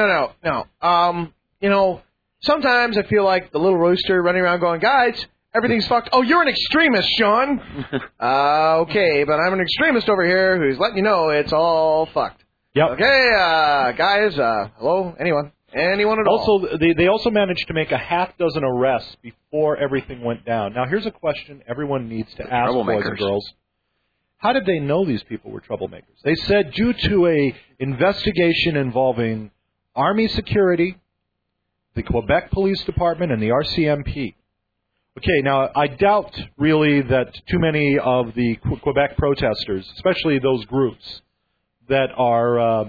[SPEAKER 3] no. Sometimes I feel like the little rooster running around going, guys, everything's fucked. Oh, you're an extremist, Sean. Okay, but I'm an extremist over here who's letting you know it's all fucked.
[SPEAKER 5] Yep.
[SPEAKER 3] Okay, guys, hello, anyone at all.
[SPEAKER 5] Also, they also managed to make a half dozen arrests before everything went down. Now, here's a question everyone needs to ask, boys and girls. How did they know these people were troublemakers? They said due to a investigation involving Army security, the Quebec Police Department, and the RCMP. Okay, now I doubt really that too many of the Quebec protesters, especially those groups that are,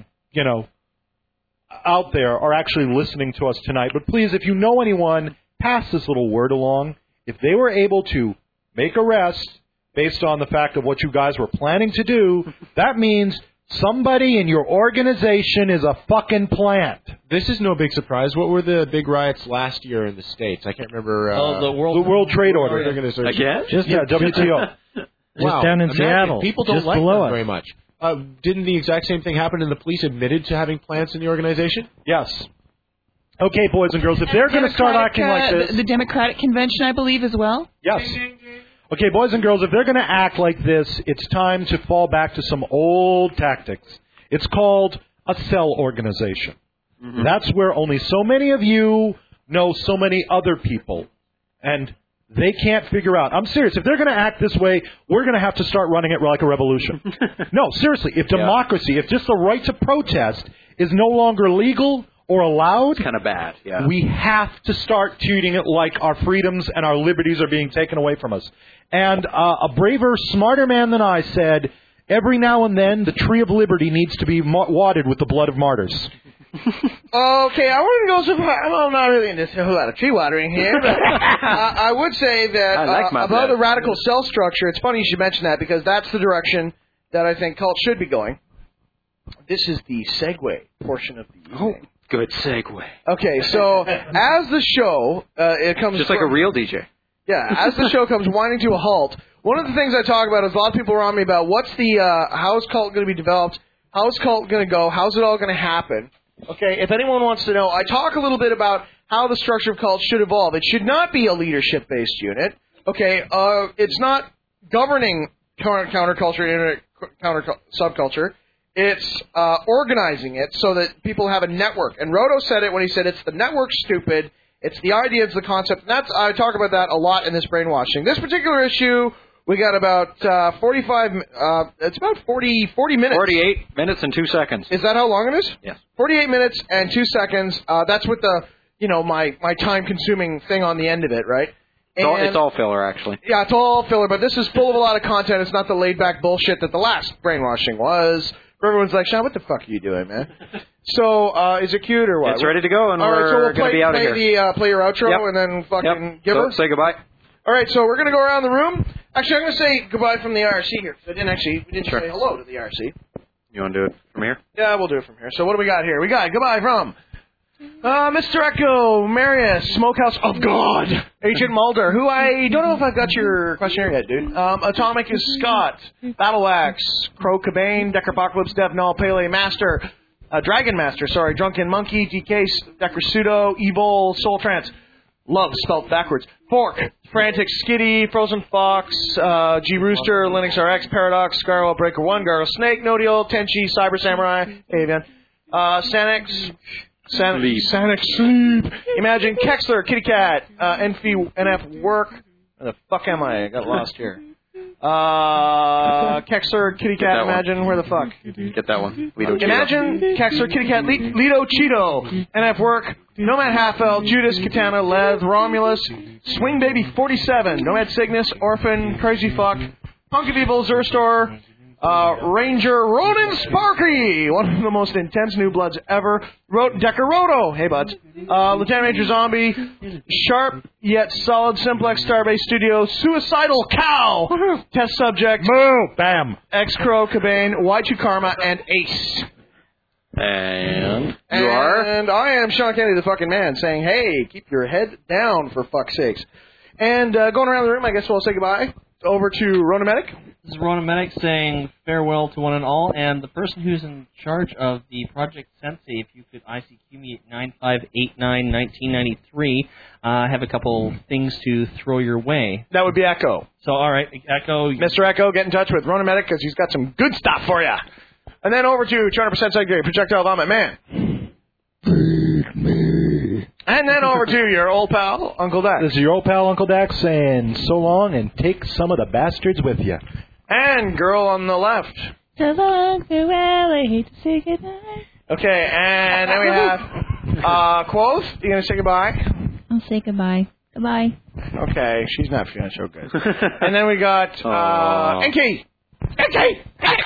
[SPEAKER 5] out there, are actually listening to us tonight. But please, if you know anyone, pass this little word along. If they were able to make arrests based on the fact of what you guys were planning to do, that means somebody in your organization is a fucking plant.
[SPEAKER 11] This is no big surprise. What were the big riots last year in the States? I can't remember.
[SPEAKER 10] The
[SPEAKER 5] World Trade Order.
[SPEAKER 11] Again?
[SPEAKER 5] WTO.
[SPEAKER 10] Just down in Seattle.
[SPEAKER 11] People don't
[SPEAKER 10] just
[SPEAKER 11] like
[SPEAKER 10] below
[SPEAKER 11] them
[SPEAKER 10] us.
[SPEAKER 11] very much. Didn't the exact same thing happen and the police admitted to having plants in the organization?
[SPEAKER 5] Yes. Okay, boys and girls, if they're going to start acting like this...
[SPEAKER 7] The Democratic Convention, I believe, as well?
[SPEAKER 5] Yes. Okay, boys and girls, if they're going to act like this, it's time to fall back to some old tactics. It's called a cell organization. Mm-hmm. That's where only so many of you know so many other people, and they can't figure out. I'm serious. If they're going to act this way, we're going to have to start running it like a revolution. No, seriously, if democracy, if just the right to protest is no longer legal or allowed,
[SPEAKER 4] kind of bad. Yeah.
[SPEAKER 5] We have to start treating it like our freedoms and our liberties are being taken away from us. And a braver, smarter man than I said, every now and then the tree of liberty needs to be watered with the blood of martyrs.
[SPEAKER 3] Okay, I wouldn't go so far. I'm not really into a whole lot of tree watering here, but I would say that about the radical cell structure, it's funny you should mention that because that's the direction that I think cult should be going. This is the segue portion of the evening.
[SPEAKER 4] Oh, good segue.
[SPEAKER 3] Okay, so as the show it comes...
[SPEAKER 4] Just like a real DJ.
[SPEAKER 3] Yeah, as the show comes winding to a halt, one of the things I talk about is a lot of people are on me about what's the how's cult going to be developed, how's cult going to go, how's it all going to happen. Okay, if anyone wants to know, I talk a little bit about how the structure of cult should evolve. It should not be a leadership-based unit. Okay, it's not governing counterculture, subculture. It's organizing it so that people have a network. And Roto said it when he said it's the network stupid. It's the idea, it's the concept. And I talk about that a lot in this brainwashing. This particular issue, we got about 45, it's about 40 minutes.
[SPEAKER 4] 48 minutes and 2 seconds.
[SPEAKER 3] Is that how long it is?
[SPEAKER 4] Yes.
[SPEAKER 3] 48 minutes and 2 seconds. That's with the, my time-consuming thing on the end of it, right?
[SPEAKER 4] It's all filler, actually.
[SPEAKER 3] Yeah, it's all filler, but this is full of a lot of content. It's not the laid-back bullshit that the last brainwashing was. Everyone's like, Sean, what the fuck are you doing, man? So, is it cute or what?
[SPEAKER 4] It's ready to go, and
[SPEAKER 3] all right,
[SPEAKER 4] we're going to be out of here.
[SPEAKER 3] Play your outro, and then fucking give her?
[SPEAKER 4] So, say goodbye.
[SPEAKER 3] All right, so we're going to go around the room. Actually, I'm going to say goodbye from the IRC here, because we didn't say hello to the IRC.
[SPEAKER 4] You want to do it from here?
[SPEAKER 3] Yeah, we'll do it from here. So what do we got here? We got goodbye from Mr. Echo, Marius, Smokehouse of God, Agent Mulder, who I don't know if I've got your questionnaire yet, dude. Atomic is Scott, Battle Axe, Crow Cabane, Decker Apocalypse, Dev Null, Pele Master, Dragon Master, Drunken Monkey, DK, Decker Pseudo, Evil, Soul Trance, Love spelled backwards, Fork, Frantic Skitty, Frozen Fox, G Rooster, Linux RX, Paradox, Scarrow, Breaker 1, Gargle Snake, Nodial, Tenchi, Cyber Samurai, Avian, Sanix, Sanic Sleep, Imagine, Kexler, Kitty Cat, NF Work. Where the fuck am I? I got lost here. Kexler, Kitty Cat, Imagine, where the fuck?
[SPEAKER 4] Get that one.
[SPEAKER 3] Imagine, Kexler, Kitty Cat, Lido Cheeto, NF Work, Nomad Half-Elf, Judas, Katana, Leth, Romulus, Swing Baby 47, Nomad Cygnus, Orphan, Crazy Fuck, Punk of Evil, Zurstor, Ranger Ronan Sparky, one of the most intense new bloods ever. Decker Roto, hey buds. Lieutenant Major Zombie, Sharp yet solid Simplex Starbase Studio, Suicidal Cow, Test Subject,
[SPEAKER 5] Moo, Bam,
[SPEAKER 3] X-Crow, Cabane, Y2 Karma, and Ace.
[SPEAKER 4] And you are?
[SPEAKER 3] And I am Sean Kennedy, the fucking man, saying, hey, keep your head down for fuck's sakes. And going around the room, I guess we'll say goodbye. Over to Rona Medic.
[SPEAKER 14] This is Rona Medic saying farewell to one and all, and the person who's in charge of the Project Sensei, if you could ICQ me at 9589-1993, I have a couple things to throw your way.
[SPEAKER 3] That would be Echo.
[SPEAKER 14] So, all right, Echo.
[SPEAKER 3] Mr. Echo, get in touch with Rona Medic because he's got some good stuff for you. And then over to 200% Segregate, Projectile Vomit Man.
[SPEAKER 5] Feed me.
[SPEAKER 3] And then over to your old pal, Uncle Dax.
[SPEAKER 5] This is your old pal, Uncle Dax, saying so long and take some of the bastards with you.
[SPEAKER 3] And girl on the left.
[SPEAKER 12] So long, farewell, I hate to say goodbye.
[SPEAKER 3] Okay, and then we have Quoth. You going to say goodbye?
[SPEAKER 12] I'll say goodbye. Goodbye.
[SPEAKER 3] Okay, she's not feeling so good. And then we got Enki. Enki!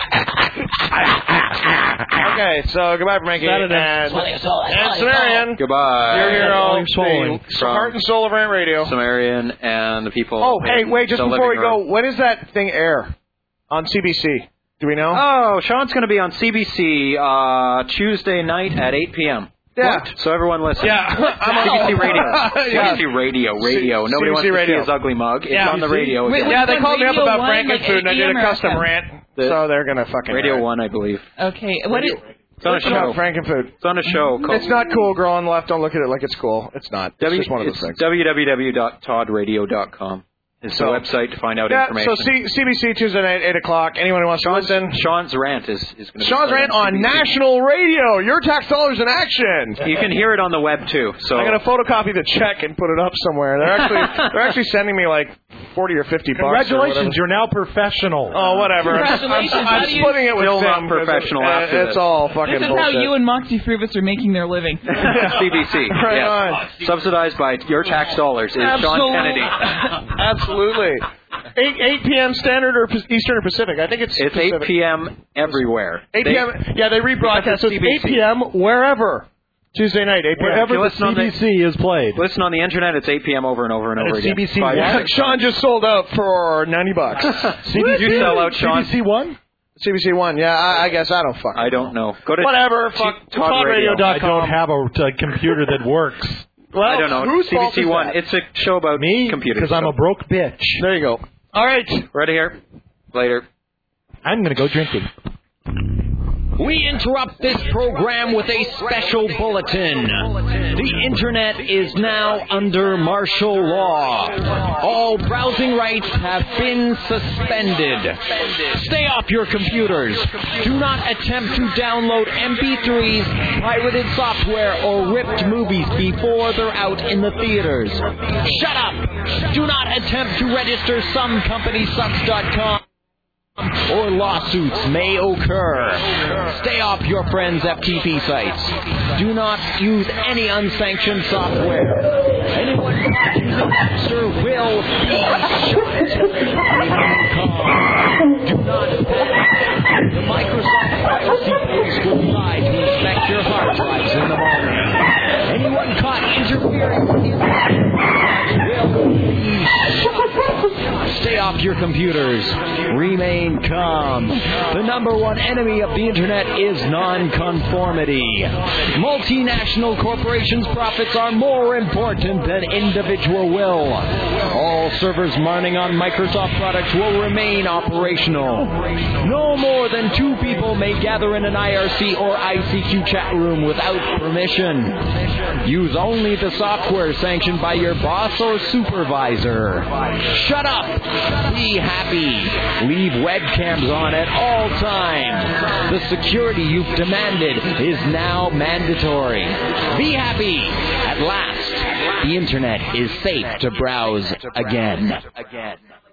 [SPEAKER 3] Okay, so goodbye from Enki. And Sumerian.
[SPEAKER 4] Goodbye.
[SPEAKER 3] Your hero. Heart and soul of Rant Radio.
[SPEAKER 4] Sumerian and the people.
[SPEAKER 3] Oh, hey, wait, just before we go, when does that thing air? On CBC. Do we know?
[SPEAKER 4] Oh, Sean's going to be on CBC Tuesday night at 8 p.m.
[SPEAKER 3] Yeah.
[SPEAKER 4] What? So everyone listen.
[SPEAKER 3] Yeah.
[SPEAKER 4] CBC Radio. CBC Radio. Nobody wants to see his ugly mug. It's on the radio.
[SPEAKER 3] Yeah, they called me up about Frankenfood, and I did a custom rant. So they're going to fucking...
[SPEAKER 4] Radio 1, I believe.
[SPEAKER 7] Okay. What is...
[SPEAKER 4] It's on a show.
[SPEAKER 3] Frankenfood.
[SPEAKER 4] It's on a show called...
[SPEAKER 3] It's not cool, girl on the left. Don't look at it like it's cool. It's not. It's just one of those things.
[SPEAKER 4] www.toddradio.com. It's the website to find out information.
[SPEAKER 3] So CBC Tuesday night, 8 o'clock. Anyone who wants to listen.
[SPEAKER 4] Sean's rant is going to be...
[SPEAKER 3] Sean's rant on national radio. Your tax dollars in action.
[SPEAKER 4] You can hear it on the web, too. So
[SPEAKER 3] I'm going to photocopy the check and put it up somewhere. They're actually sending me like 40 or 50 bucks.
[SPEAKER 5] Congratulations, you're now professional.
[SPEAKER 3] Oh, whatever.
[SPEAKER 7] Congratulations.
[SPEAKER 3] I'm splitting it with
[SPEAKER 4] Still
[SPEAKER 3] them.
[SPEAKER 4] not professional after
[SPEAKER 3] It's all fucking
[SPEAKER 7] This is
[SPEAKER 3] bullshit.
[SPEAKER 7] how you and Moxie Frubus are making their living.
[SPEAKER 4] CBC.
[SPEAKER 3] Right on.
[SPEAKER 4] Subsidized by your tax dollars is Sean Kennedy.
[SPEAKER 3] Absolutely. 8 p.m. Standard or Eastern or Pacific? I think it's Pacific.
[SPEAKER 4] 8 p.m. everywhere.
[SPEAKER 3] 8 p.m. Yeah, they rebroadcast. So it's 8 p.m. wherever. Tuesday night, 8 p.m.
[SPEAKER 5] Wherever the CBC is played.
[SPEAKER 4] Listen on the internet, it's 8 p.m. over and over and over again.
[SPEAKER 5] CBC
[SPEAKER 3] One. Sean just sold out for $90.
[SPEAKER 4] You sell out, Sean.
[SPEAKER 5] CBC One?
[SPEAKER 3] CBC One, yeah, I guess I don't fucking
[SPEAKER 4] I don't know. Go to
[SPEAKER 3] whatever, fuck ToddRadio.com.
[SPEAKER 5] I don't have a computer that works.
[SPEAKER 3] Well,
[SPEAKER 4] I don't know.
[SPEAKER 3] Whose fault
[SPEAKER 4] CBC
[SPEAKER 3] is
[SPEAKER 4] One.
[SPEAKER 3] that?
[SPEAKER 4] It's a show about
[SPEAKER 5] me
[SPEAKER 4] computers.
[SPEAKER 5] Because I'm a broke bitch.
[SPEAKER 3] There you go. All right.
[SPEAKER 4] Ready here. Later.
[SPEAKER 5] I'm going to go drinking.
[SPEAKER 1] We interrupt this program with a special bulletin. The Internet is now under martial law. All browsing rights have been suspended. Stay off your computers. Do not attempt to download MP3s, pirated software, or ripped movies before they're out in the theaters. Shut up! Do not attempt to register somecompanysucks.com. Or lawsuits may occur. Stay off your friends' FTP sites. Do not use any unsanctioned software. Anyone using Napster will be shot. Do not panic. The Microsoft Privacy Police will try to inspect your hard drives in the morning. Anyone caught interfering with the will be shot. Stay off your computers. Remain calm. The number one enemy of the Internet is nonconformity. Multinational corporations' profits are more important than individual will. All servers running on Microsoft products will remain operational. No more than 2 people may gather in an IRC or ICQ chat room without permission. Use only the software sanctioned by your boss or supervisor. Shut up. Be happy. Leave webcams on at all times. The security you've demanded is now mandatory. Be happy. At last, the Internet is safe to browse again.